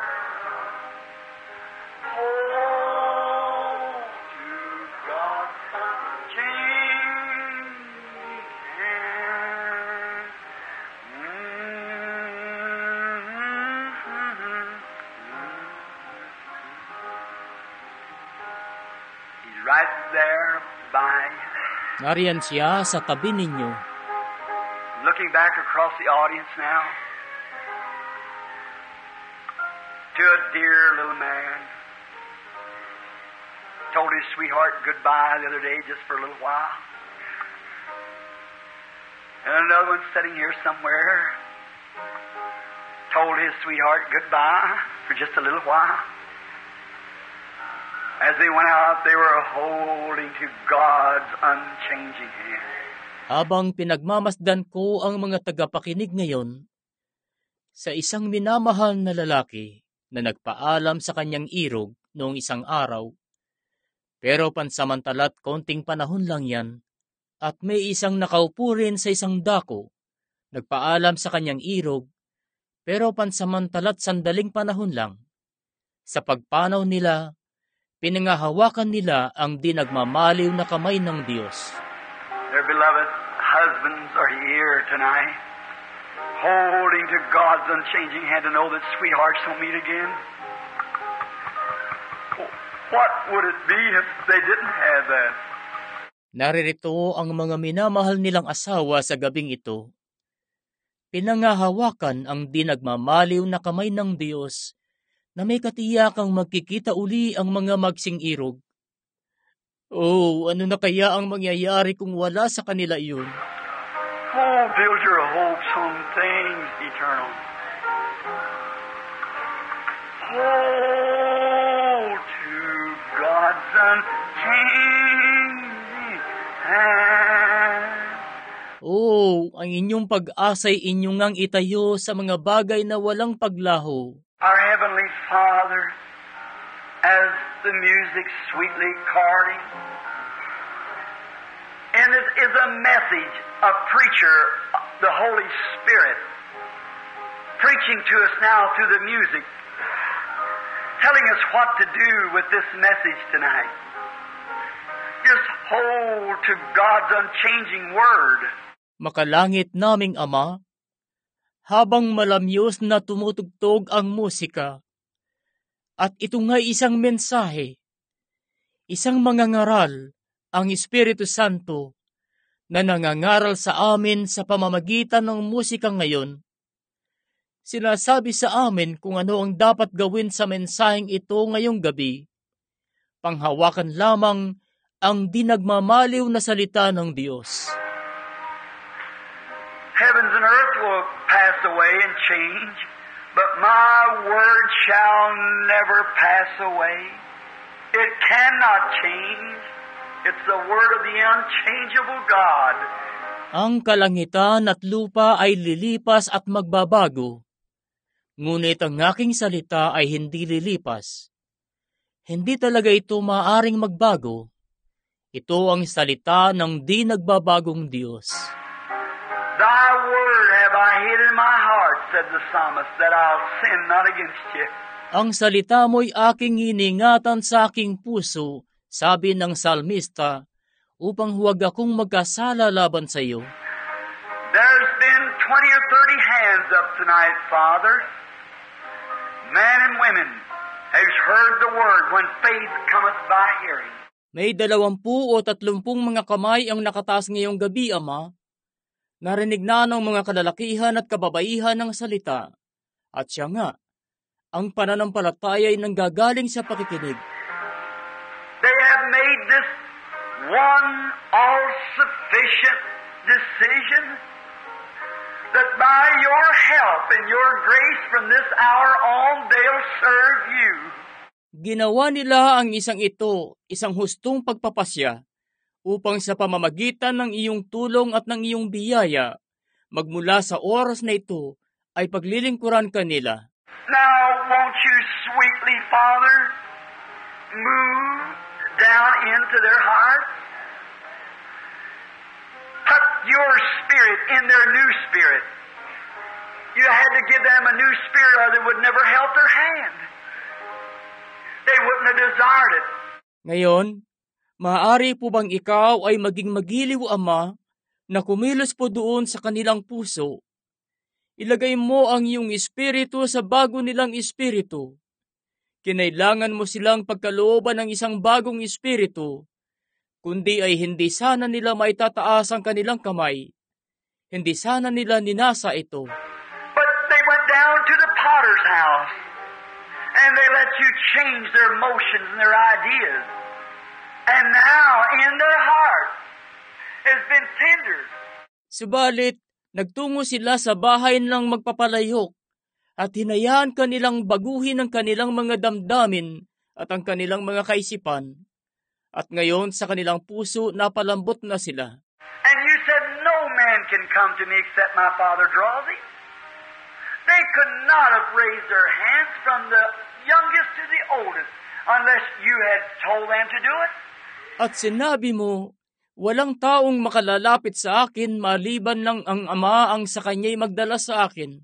Hold to God's unchanging hand. He's right there by you. Nariyan siya sa tabi ninyo. Looking back across the audience now to a dear little man. Told his sweetheart goodbye the other day just for a little while. And another one sitting here somewhere told his sweetheart goodbye for just a little while. As they went out, they were holding to God's unchanging hand. Habang pinagmamasdan ko ang mga tagapakinig ngayon sa isang minamahal na lalaki na nagpaalam sa kanyang irog noong isang araw, Pero pansamantala't konting panahon lang yan, at may isang nakaupo rin sa isang dako, nagpaalam sa kanyang irog, pero pansamantala't sandaling panahon lang. Sa pagpanaw nila, pinangahawakan nila ang di nagmamaliw na kamay ng Diyos. Their beloved husbands are here tonight, holding to God's unchanging hand to know that sweethearts will meet again. What would it be if they didn't have that? Naririto ang mga minamahal nilang asawa sa gabing ito. Pinangahawakan ang di nagmamaliw na kamay ng Diyos na may katiyakang magkikita uli ang mga magsing-irog. Oh, ano na kaya ang mangyayari kung wala sa kanila iyon? Oh, build your hopes on things eternal. Hold to God's unchanging hand. Oh, ang inyong pag-asa'y inyong ngang itayo sa mga bagay na walang paglaho. Our Heavenly Father, as the music sweetly chording, and it is a message, a preacher, the Holy Spirit, preaching to us now through the music, telling us what to do with this message tonight. Just hold to God's unchanging Word. Makalangit naming Ama, habang malamyos na tumutugtog ang musika, at ito nga'y isang mensahe, isang mangangaral, ang Espiritu Santo, na nangangaral sa amin sa pamamagitan ng musika ngayon. Sinasabi sa amin kung ano ang dapat gawin sa mensaheng ito ngayong gabi. Panghawakan lamang ang di nagmamaliw na salita ng Diyos. Heavens and earth will pass away and change, but my word shall never pass away. It cannot change. It's the word of the unchangeable God. Ang kalangitan at lupa ay lilipas at magbabago. Ngunit ang aking salita ay hindi lilipas. Hindi talaga ito maaaring magbago. Ito ang salita ng di nagbabagong Diyos. Thy word have I hid in my heart, said the psalmist, that I'll sin not against you. Ang salita mo'y aking iningatan sa aking puso, sabi ng salmista, upang huwag akong magkasala laban sa iyo. There's been 20 or 30 hands up tonight, Father. Men and women has heard the word when faith cometh by hearing. May 20 o 30 mga kamay ang nakataas ngayong gabi, Ama. Narinig na ng mga kalalakihan at kababaihan ng salita. At siya nga, ang pananampalataya ay nanggagaling sa pakikinig. They have made this one all-sufficient decision that by your help and your grace from this hour on, they'll serve you. Ginawa nila ang isang ito, isang hustong pagpapasya, upang sa pamamagitan ng iyong tulong at ng iyong biyaya, magmula sa oras na ito, ay paglilingkuran ka nila. Now, won't you sweetly, Father, move down into their hearts? Put your spirit in their new spirit. You had to give them a new spirit or they would never held their hand. They wouldn't have desired it. Ngayon, maaari po bang ikaw ay maging magiliw, Ama, na kumilos po doon sa kanilang puso? Ilagay mo ang iyong espiritu sa bago nilang espiritu. Kinailangan mo silang pagkalooban ng isang bagong espiritu, kundi ay hindi sana nila maitataas ang kanilang kamay. Hindi sana nila ninasa ito. But they went down to the potter's house, and they let you change their emotions and their ideas. And now, in their heart, has been tendered. Subalit, nagtungo sila sa bahay ng magpapalayok at hinayaan kanilang baguhin ang kanilang mga damdamin at ang kanilang mga kaisipan. At ngayon sa kanilang puso napalambot na sila. And you said, no man can come to me except my Father draws him. They could not have raised their hands from the youngest to the oldest unless you had told them to do it. At sinabi mo, walang taong makalalapit sa akin maliban lang ang Ama ang sa kanya'y magdala sa akin.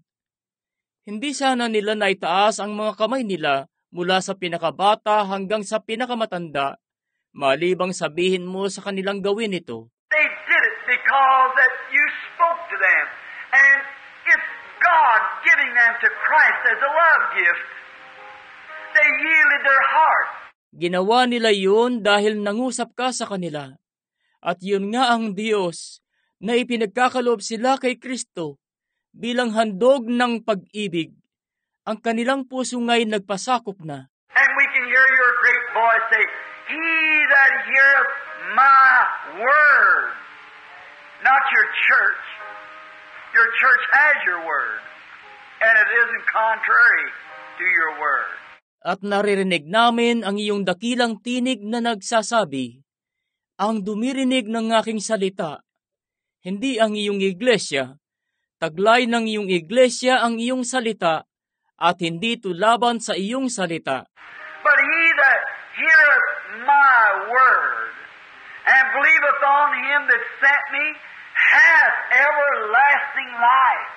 Hindi sana nila naitaas ang mga kamay nila mula sa pinakabata hanggang sa pinakamatanda, malibang sabihin mo sa kanilang gawin ito. They did it because that you spoke to them. And it's God giving them to Christ as a love gift. They yielded their heart. Ginawa nila yun dahil nangusap ka sa kanila. At yun nga ang Diyos na ipinagkakaloob sila kay Kristo bilang handog ng pag-ibig. Ang kanilang puso nga'y nagpasakop na. And we can hear your great voice say, He that heareth my word. Not your church. Your church has your word. And it isn't contrary to your word. At naririnig namin ang iyong dakilang tinig na nagsasabi, ang dumirinig ng aking salita, hindi ang iyong iglesia, taglay ng iyong iglesia ang iyong salita, at hindi tulaban sa iyong salita. But he that heareth my word, and believeth on him that sent me, hath everlasting life,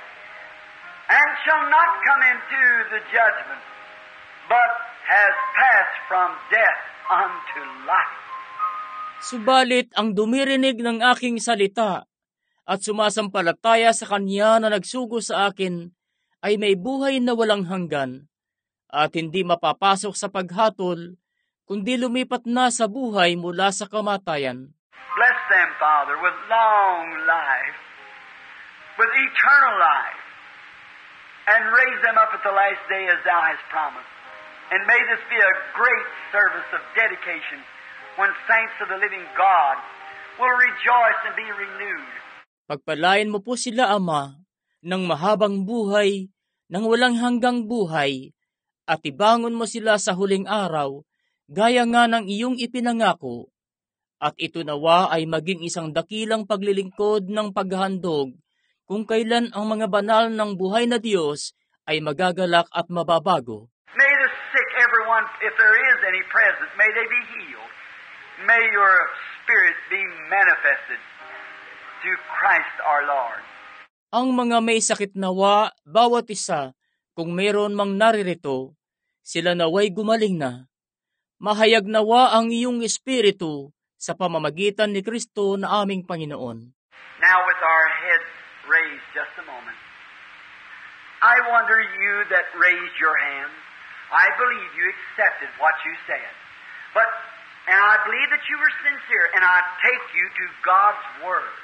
and shall not come into the judgment, but has passed from death unto life. Subalit ang dumirinig ng aking salita at sumasampalataya sa kanya na nagsugo sa akin ay may buhay na walang hanggan at hindi mapapasok sa paghatol kundi lumipat na sa buhay mula sa kamatayan. Bless them, Father, with long life, with eternal life, and raise them up at the last day as thou hast promised. And may this be a great service of dedication when saints of the living God will rejoice and be renewed. Pagpalain mo po sila, Ama, ng mahabang buhay, ng walang hanggang buhay, at ibangon mo sila sa huling araw, gaya nga ng iyong ipinangako. At ito nawa ay maging isang dakilang paglilingkod ng paghahandog kung kailan ang mga banal ng buhay na Diyos ay magagalak at mababago. May the sick, everyone, if there is any present, may they be healed. May your Spirit be manifested to Christ our Lord. Ang mga may sakit nawa, bawat isa, kung mayroon mang naririto, sila naway gumaling na. Mahayag nawa ang iyong espiritu sa pamamagitan ni Kristo na aming Panginoon. Now with our heads raised just a moment, I wonder you that raised your hand, I believe you accepted what you said. And I believe that you were sincere, and I take you to God's Word,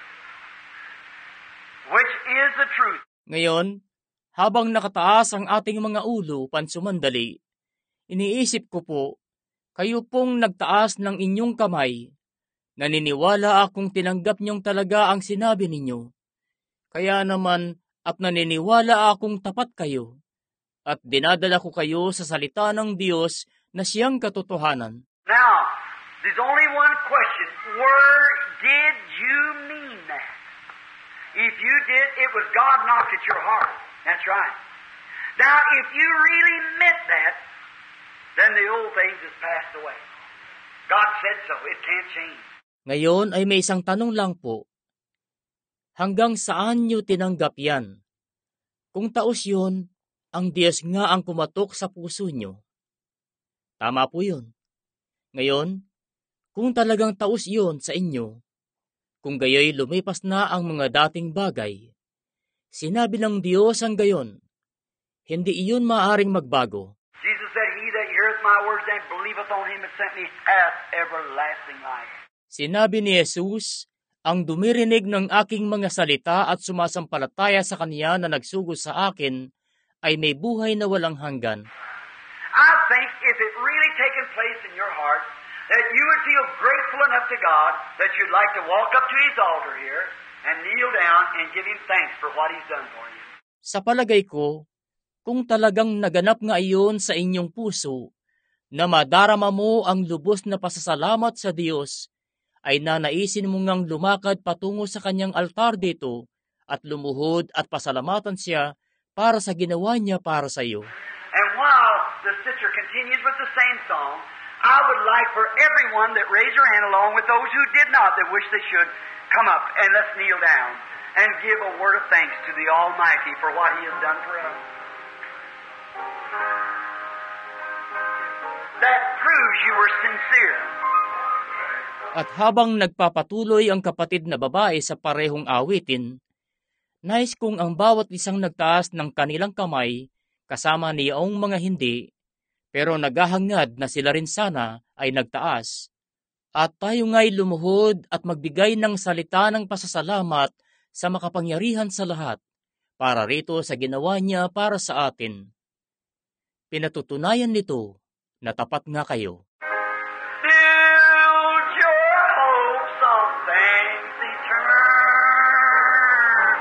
which is the truth. Ngayon, habang nakataas ang ating mga ulo pansumandali, iniisip ko po, kayo pong nagtaas ng inyong kamay. Naniniwala akong tinanggap niyong talaga ang sinabi ninyo. Kaya naman at naniniwala akong tapat kayo. At dinadala ko kayo sa salita ng Diyos na siyang katotohanan. Now, there's only one question. Where did you mean that? If you did, it was God knocked at your heart. That's right. Now, if you really meant that, then the old things has passed away. God said so. It can't change. Ngayon ay may isang tanong lang po. Hanggang saan niyo tinanggap yan? Kung taos yun, ang Diyos nga ang kumatok sa puso niyo. Tama po yun. Ngayon, kung talagang taos yun sa inyo, kung gayoy lumipas na ang mga dating bagay, sinabi ng Diyos ang gayon, hindi iyon maaaring magbago. Jesus said, He that heareth my words and believeth on him that sent me hath everlasting life. Sinabi ni Jesus, ang dumirinig ng aking mga salita at sumasampalataya sa Kanya na nagsugo sa akin, ay may buhay na walang hanggan. I think if it really taken place in your heart, that you would feel grateful enough to God that you'd like to walk up to His altar here and kneel down and give Him thanks for what He's done for you. Sa palagay ko, kung talagang naganap nga iyon sa inyong puso, na madarama mo ang lubos na pasasalamat sa Diyos, ay nanaisin mo ngang lumakad patungo sa Kanyang altar dito at lumuhod at pasalamatan siya para sa ginawa niya para sa iyo. And while the sister continues with the same song, I would like for everyone that raised their hand along with those who did not, that wish they should, come up and let's kneel down and give a word of thanks to the Almighty for what He has done for us. That proves you were sincere. At habang nagpapatuloy ang kapatid na babae sa parehong awitin, nais kong ang bawat isang nagtaas ng kanilang kamay kasama niyaong mga hindi, pero naghahangad na sila rin sana ay nagtaas. At tayo nga'y lumuhod at magbigay ng salita ng pasasalamat sa makapangyarihan sa lahat para rito sa ginawa niya para sa atin. Pinatutunayan nito na tapat nga kayo. Build your hopes on things eternal.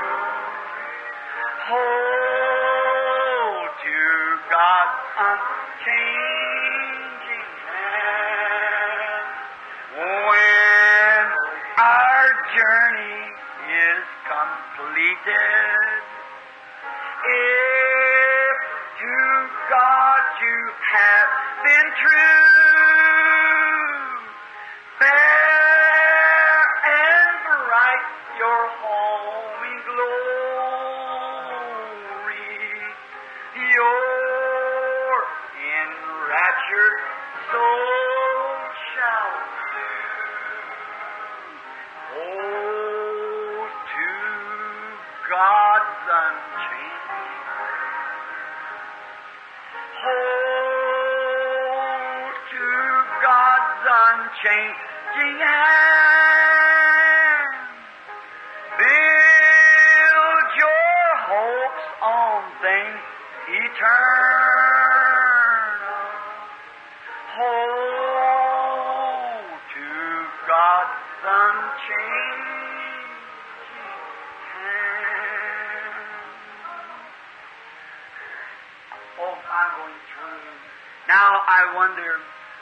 Hold to God's unchanging hand. When our journey is completed, if to God you have been true, fair and bright your home in glory, your enraptured soul shall hold to God's unchanging. Hold to God's unchanging hand. Build your hopes on things eternal. Hold to God's unchanging hand. Oh, I'm going through. Now I wonder,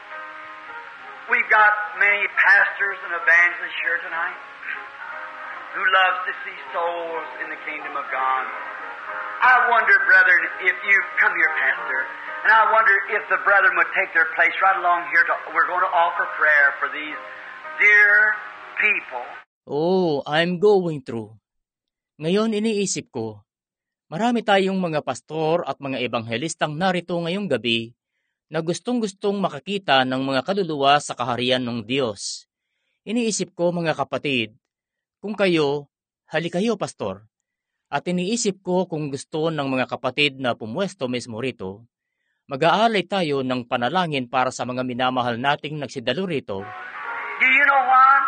we've got many pastors and evangelists here tonight who loves to see souls in the kingdom of God. I wonder, brethren, if you come here, Pastor, and I wonder if the brethren would take their place right along here. We're going to offer prayer for these dear people. Oh, I'm going through. Ngayon iniisip ko, marami tayong mga pastor at mga ebanghelistang narito ngayong gabi na gustong-gustong makakita ng mga kaluluwa sa kaharian ng Diyos. Iniisip ko, mga kapatid, kung kayo, hali kayo, pastor. At iniisip ko kung gusto ng mga kapatid na pumwesto mismo rito, mag-aalay tayo ng panalangin para sa mga minamahal nating nagsidalo rito. Do you know what?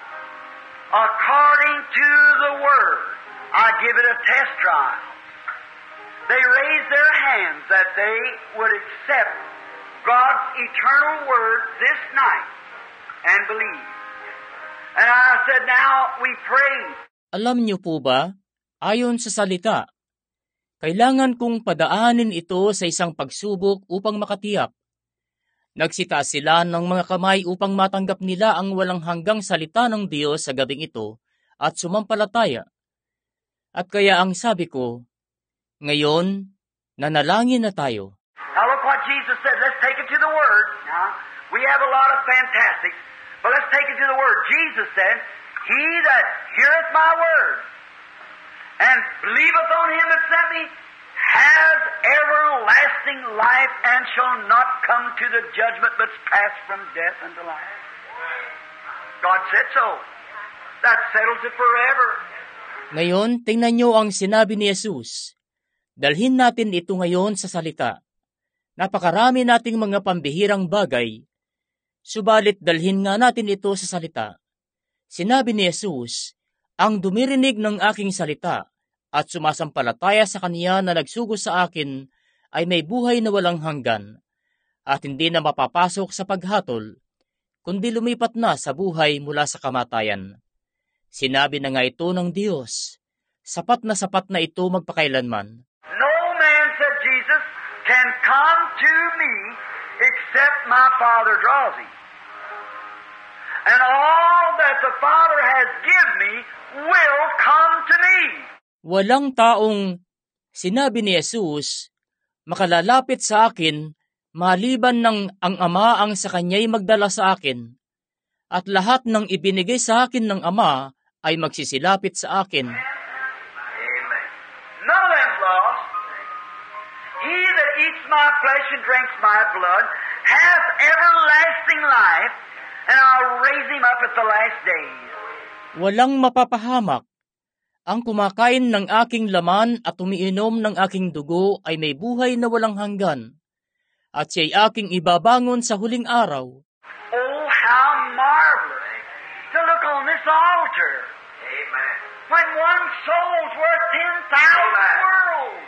According to the Word, I give it a test trial. They raised their hands that they would accept God's eternal Word this night and believe. And I said, now we pray. Alam niyo po ba, ayon sa salita, kailangan kong padaanin ito sa isang pagsubok upang makatiyak. Nagsita sila ng mga kamay upang matanggap nila ang walang hanggang salita ng Diyos sa gabing ito at sumampalataya. At kaya ang sabi ko, ngayon, nanalangin na tayo. Now look what Jesus said. Let's take it to the Word. Now, we have a lot of fantastics, but let's take it to the Word. Jesus said, He that heareth my word and believeth on Him that sent me has everlasting life and shall not come to the judgment, but is passed from death unto life. God said so. That settles it forever. Ngayon, tingnan niyo ang sinabi ni Jesus. Dalhin natin ito ngayon sa salita. Napakarami nating mga pambihirang bagay, subalit dalhin nga natin ito sa salita. Sinabi ni Jesus, ang dumirinig ng aking salita at sumasampalataya sa Kanya na nagsugo sa akin ay may buhay na walang hanggan at hindi na mapapasok sa paghatol, kundi lumipat na sa buhay mula sa kamatayan. Sinabi na nga ito ng Diyos, sapat na ito magpakailanman. No man, said Jesus, can come to me except my Father draws him. And all that the Father has given me will come to me. Walang taong, sinabi ni Jesus, makalalapit sa akin maliban ng ang Ama ang sa kanya'y magdala sa akin, at lahat ng ibinigay sa akin ng Ama ay magsisilapit sa akin. Amen. None of them's lost. He that eats my flesh and drinks my blood hath everlasting life, and I'll raise him up at the last days. Walang mapapahamak. Ang kumakain ng aking laman at umiinom ng aking dugo ay may buhay na walang hanggan, at siya'y aking ibabangon sa huling araw. Oh, how marvelous to look on this altar. Amen. When one soul's worth 10,000 worlds.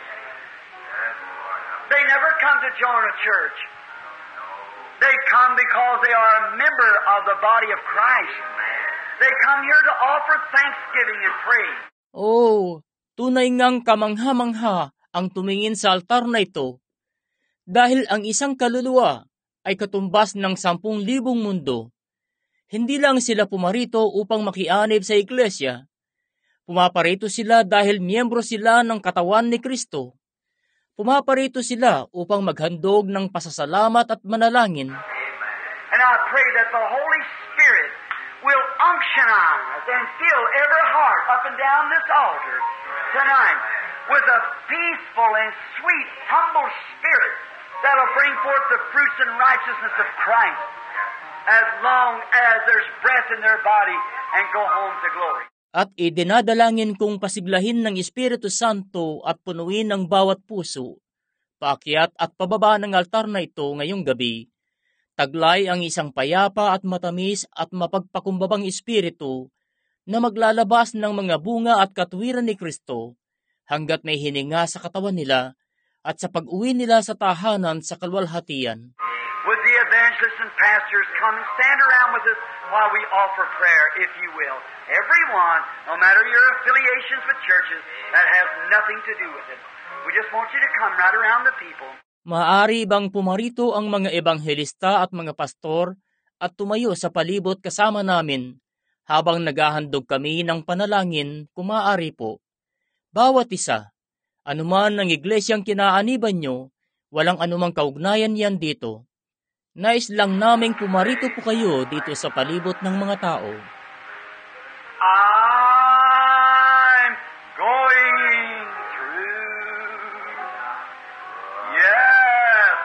They never come to join a church. They come because they are a member of the body of Christ. They come here to offer thanksgiving and praise. Oh, tunay ngang kamangha-mangha ang tumingin sa altar na ito, dahil ang isang kaluluwa ay katumbas ng 10,000 mundo. Hindi lang sila pumarito upang makianib sa iglesia. Pumaparito sila dahil miyembro sila ng katawan ni Kristo. Pumaparito sila upang maghandog ng pasasalamat at manalangin. And I pray that the Holy Spirit will unctionize and fill every heart up and down this altar tonight with a peaceful and sweet, humble spirit that will bring forth the fruits and righteousness of Christ as long as there's breath in their body and go home to glory. At idinadalangin kong pasiglahin ng Espiritu Santo at punuin ng bawat puso, paakyat at pababa ng altar na ito ngayong gabi. Taglay ang isang payapa at matamis at mapagpakumbabang espiritu na maglalabas ng mga bunga at katuwiran ni Kristo hanggat may hininga sa katawan nila at sa pag-uwi nila sa tahanan sa kalwalhatian. Would the evangelists and pastors come and stand around with us while we offer prayer, if you will. Everyone, no matter your affiliations with churches, that has nothing to do with it. We just want you to come right around the people. Maaari bang pumarito ang mga ebanghelista at mga pastor at tumayo sa palibot kasama namin habang naghahandog kami ng panalangin kung maaari po? Bawat isa, anuman ang iglesyang kinaaniban nyo, walang anumang kaugnayan yan dito. Nais lang naming pumarito po kayo dito sa palibot ng mga tao. I'm going through. Yes,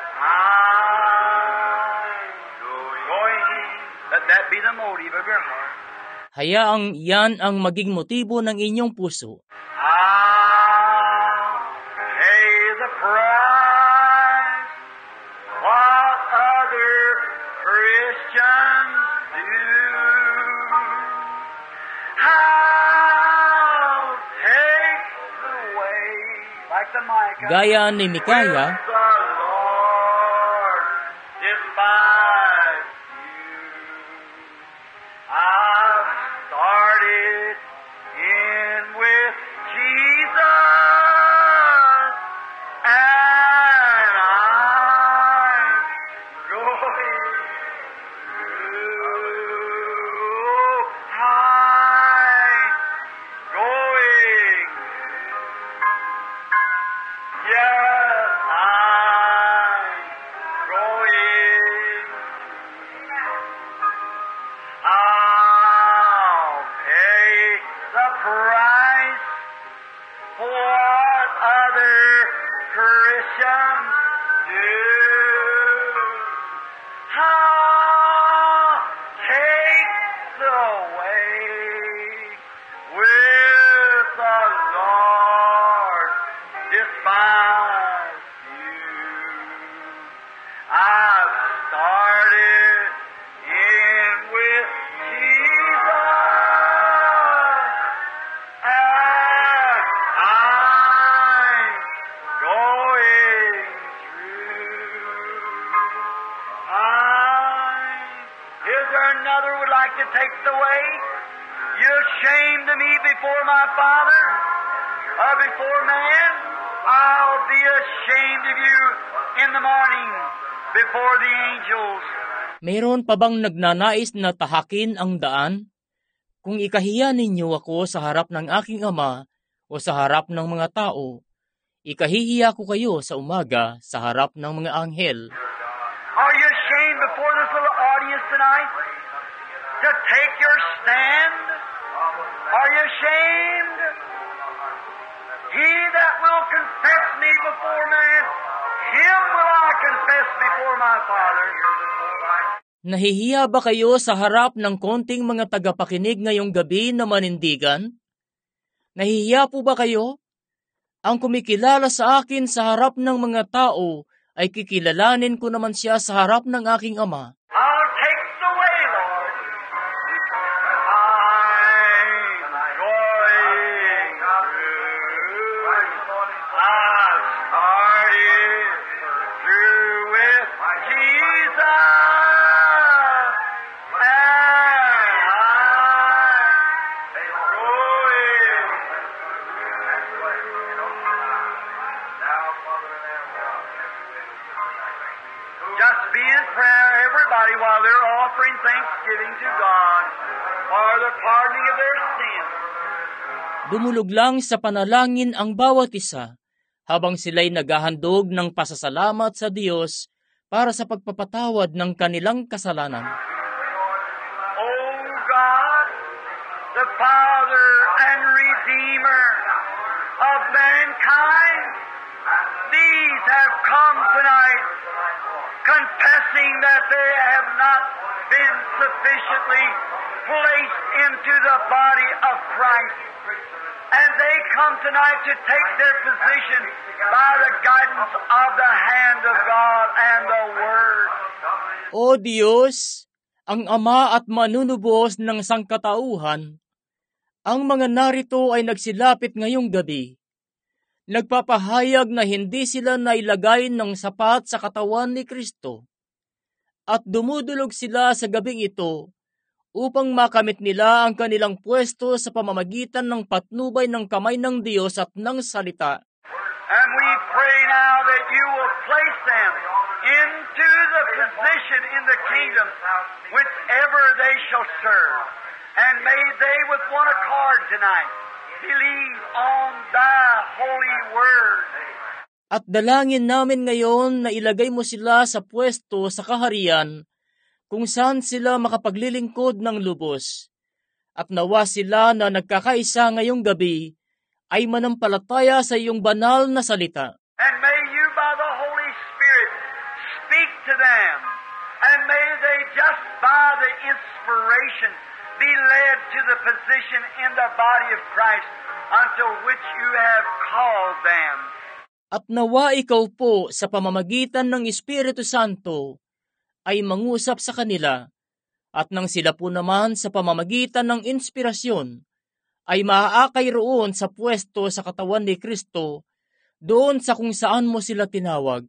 I'm going. Let that be the motive of your heart. Hayaang yan ang maging motibo ng inyong puso. I'll pay the price. What other Christians do. I'll take the way, like the Micah. Gaya ni Mikaya, Will the Lord despise you? I've started in with Jesus, and I'm going through. I'm going. Yes, I'm going. I'll pay the price for what other Christians do. I'll take the way with the Lord despise you. I've started in with Jesus, and I'm going through. Is there another would like to take the way? You're ashamed of me before my Father, or before man? I'll be ashamed of you in the morning before the angels. mayroon pa bang nagnanais na tahakin ang daan? Kung ikahiya ninyo ako sa harap ng aking Ama o sa harap ng mga tao, ikahihiya ko kayo sa umaga sa harap ng mga anghel. tonight to take your stand? Are you ashamed? He that will confess me before man, him will I confess before my Father. Nahihiya ba kayo sa harap ng konting mga tagapakinig ngayong gabi na manindigan? Nahihiya po ba kayo? Ang kumikilala sa akin sa harap ng mga tao ay kikilalanin ko naman siya sa harap ng aking Ama. I'll take the way, Lord. I'm going through. I started through with Jesus. Just be in prayer, everybody, while they're offering thanksgiving to God for the pardoning of their sins. Dumulog lang sa panalangin ang bawat isa habang sila'y naghahandog ng pasasalamat sa Diyos para sa pagpapatawad ng kanilang kasalanan. Oh God, the Father and Redeemer of mankind, these have come tonight confessing that they have not been sufficiently placed into the body of Christ. And they come tonight to take their position by the guidance of the hand of God and the Word. O Diyos, ang Ama at manunubos ng sangkatauhan, ang mga narito ay nagsilapit ngayong gabi. Nagpapahayag na hindi sila nailagay ng sapat sa katawan ni Kristo. At dumudulog sila sa gabing ito upang makamit nila ang kanilang pwesto sa pamamagitan ng patnubay ng kamay ng Diyos at ng salita. And we pray now that you will place them into the position in the kingdom whichever they shall serve. And may they with one accord tonight believe on thy holy word. At dalangin namin ngayon na ilagay mo sila sa pwesto sa kaharian kung saan sila makapaglilingkod ng lubos. At nawa sila na nagkakaisa ngayong gabi ay manampalataya sa iyong banal na salita. And may you by the Holy Spirit speak to them. And may they just by the inspiration be led to the position in the body of Christ unto which you have called them. At nawa ikaw po sa pamamagitan ng Espiritu Santo ay mangusap sa kanila, at nang sila po naman sa pamamagitan ng inspirasyon ay maaakay roon sa pwesto sa katawan ni Kristo, doon sa kung saan mo sila tinawag.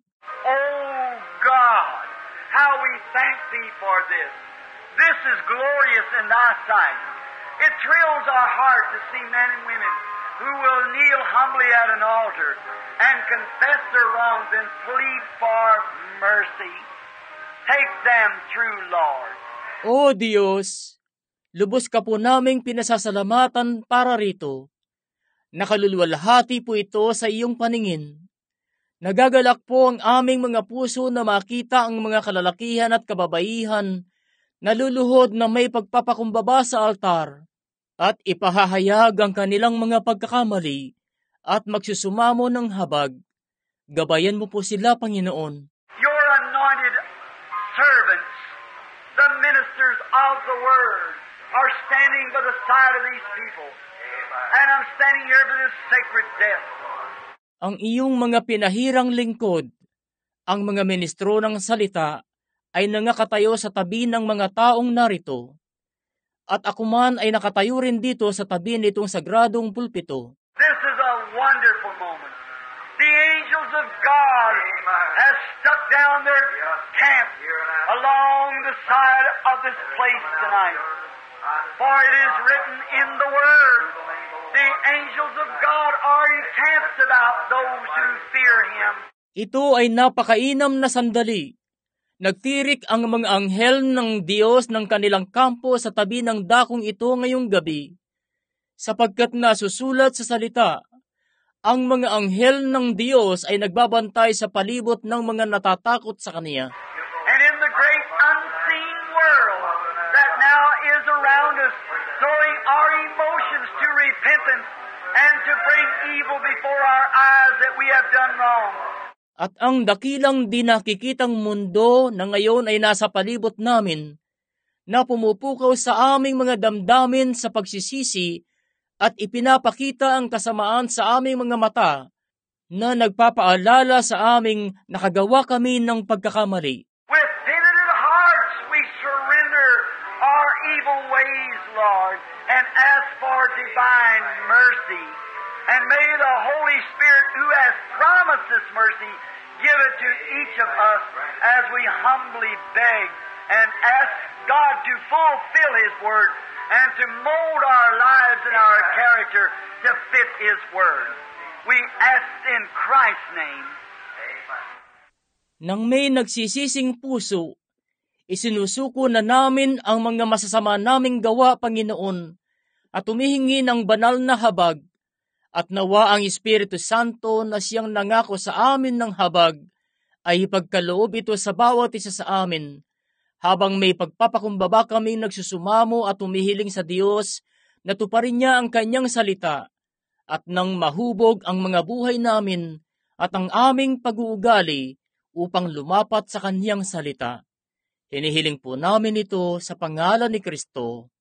Oh God, how we thank Thee for this. This is glorious in Thy sight. It thrills our heart to see men and women who will kneel humbly at an altar and confess their wrongs and plead for mercy. Take them through, Lord. O Diyos, lubos ka po naming pinasasalamatan para rito. Nakalulwalhati po ito sa iyong paningin. Nagagalak po ang aming mga puso na makita ang mga kalalakihan at kababaihan na luluhod na may pagpapakumbaba sa altar at ipahahayag ang kanilang mga pagkakamali at magsusumamo ng habag. Gabayan mo po sila, Panginoon. Your anointed servants, the ministers of the Word, are standing by the side of these people. And I'm standing here for this sacred death. Ang iyong mga pinahirang lingkod, ang mga ministro ng salita, ay nangakatayo sa tabi ng mga taong narito. At ako man ay nakatayo rin dito sa tabi nitong sagradong pulpito. This is a wonderful moment. The angels of God have stuck down their camp along the side of this place tonight. For it is written in the Word, the angels of God are encamped about those who fear Him. Ito ay napakainam na sandali. Nagtirik ang mga anghel ng Diyos ng kanilang kampo sa tabi ng dakong ito ngayong gabi, sapagkat nasusulat sa salita, ang mga anghel ng Diyos ay nagbabantay sa palibot ng mga natatakot sa Kaniya. And in the great unseen world, and to bring evil before our eyes that we have done wrong. At ang dakilang di nakikitang mundo na ngayon ay nasa palibot namin, na pumupukaw sa aming mga damdamin sa pagsisisi at ipinapakita ang kasamaan sa aming mga mata, na nagpapaalala sa aming nakagawa kami ng pagkakamali. With penitent hearts we surrender our evil ways, Lord, and ask for divine mercy. And may the Holy Spirit, who has promised this mercy, give it to each of us as we humbly beg and ask God to fulfill His Word and to mold our lives and our character to fit His Word. We ask in Christ's name. Nang may nagsisising puso, isinusuko na namin ang mga masasama naming gawa, Panginoon, at humihingi ng banal na habag, at nawa ang Espiritu Santo na siyang nangako sa amin ng habag ay ipagkaloob ito sa bawat isa sa amin, habang may pagpapakumbaba kaming nagsusumamo at humihiling sa Diyos na tuparin niya ang kanyang salita, at nang mahubog ang mga buhay namin at ang aming pag-uugali upang lumapat sa kanyang salita. Hinihiling po namin ito sa pangalan ni Kristo.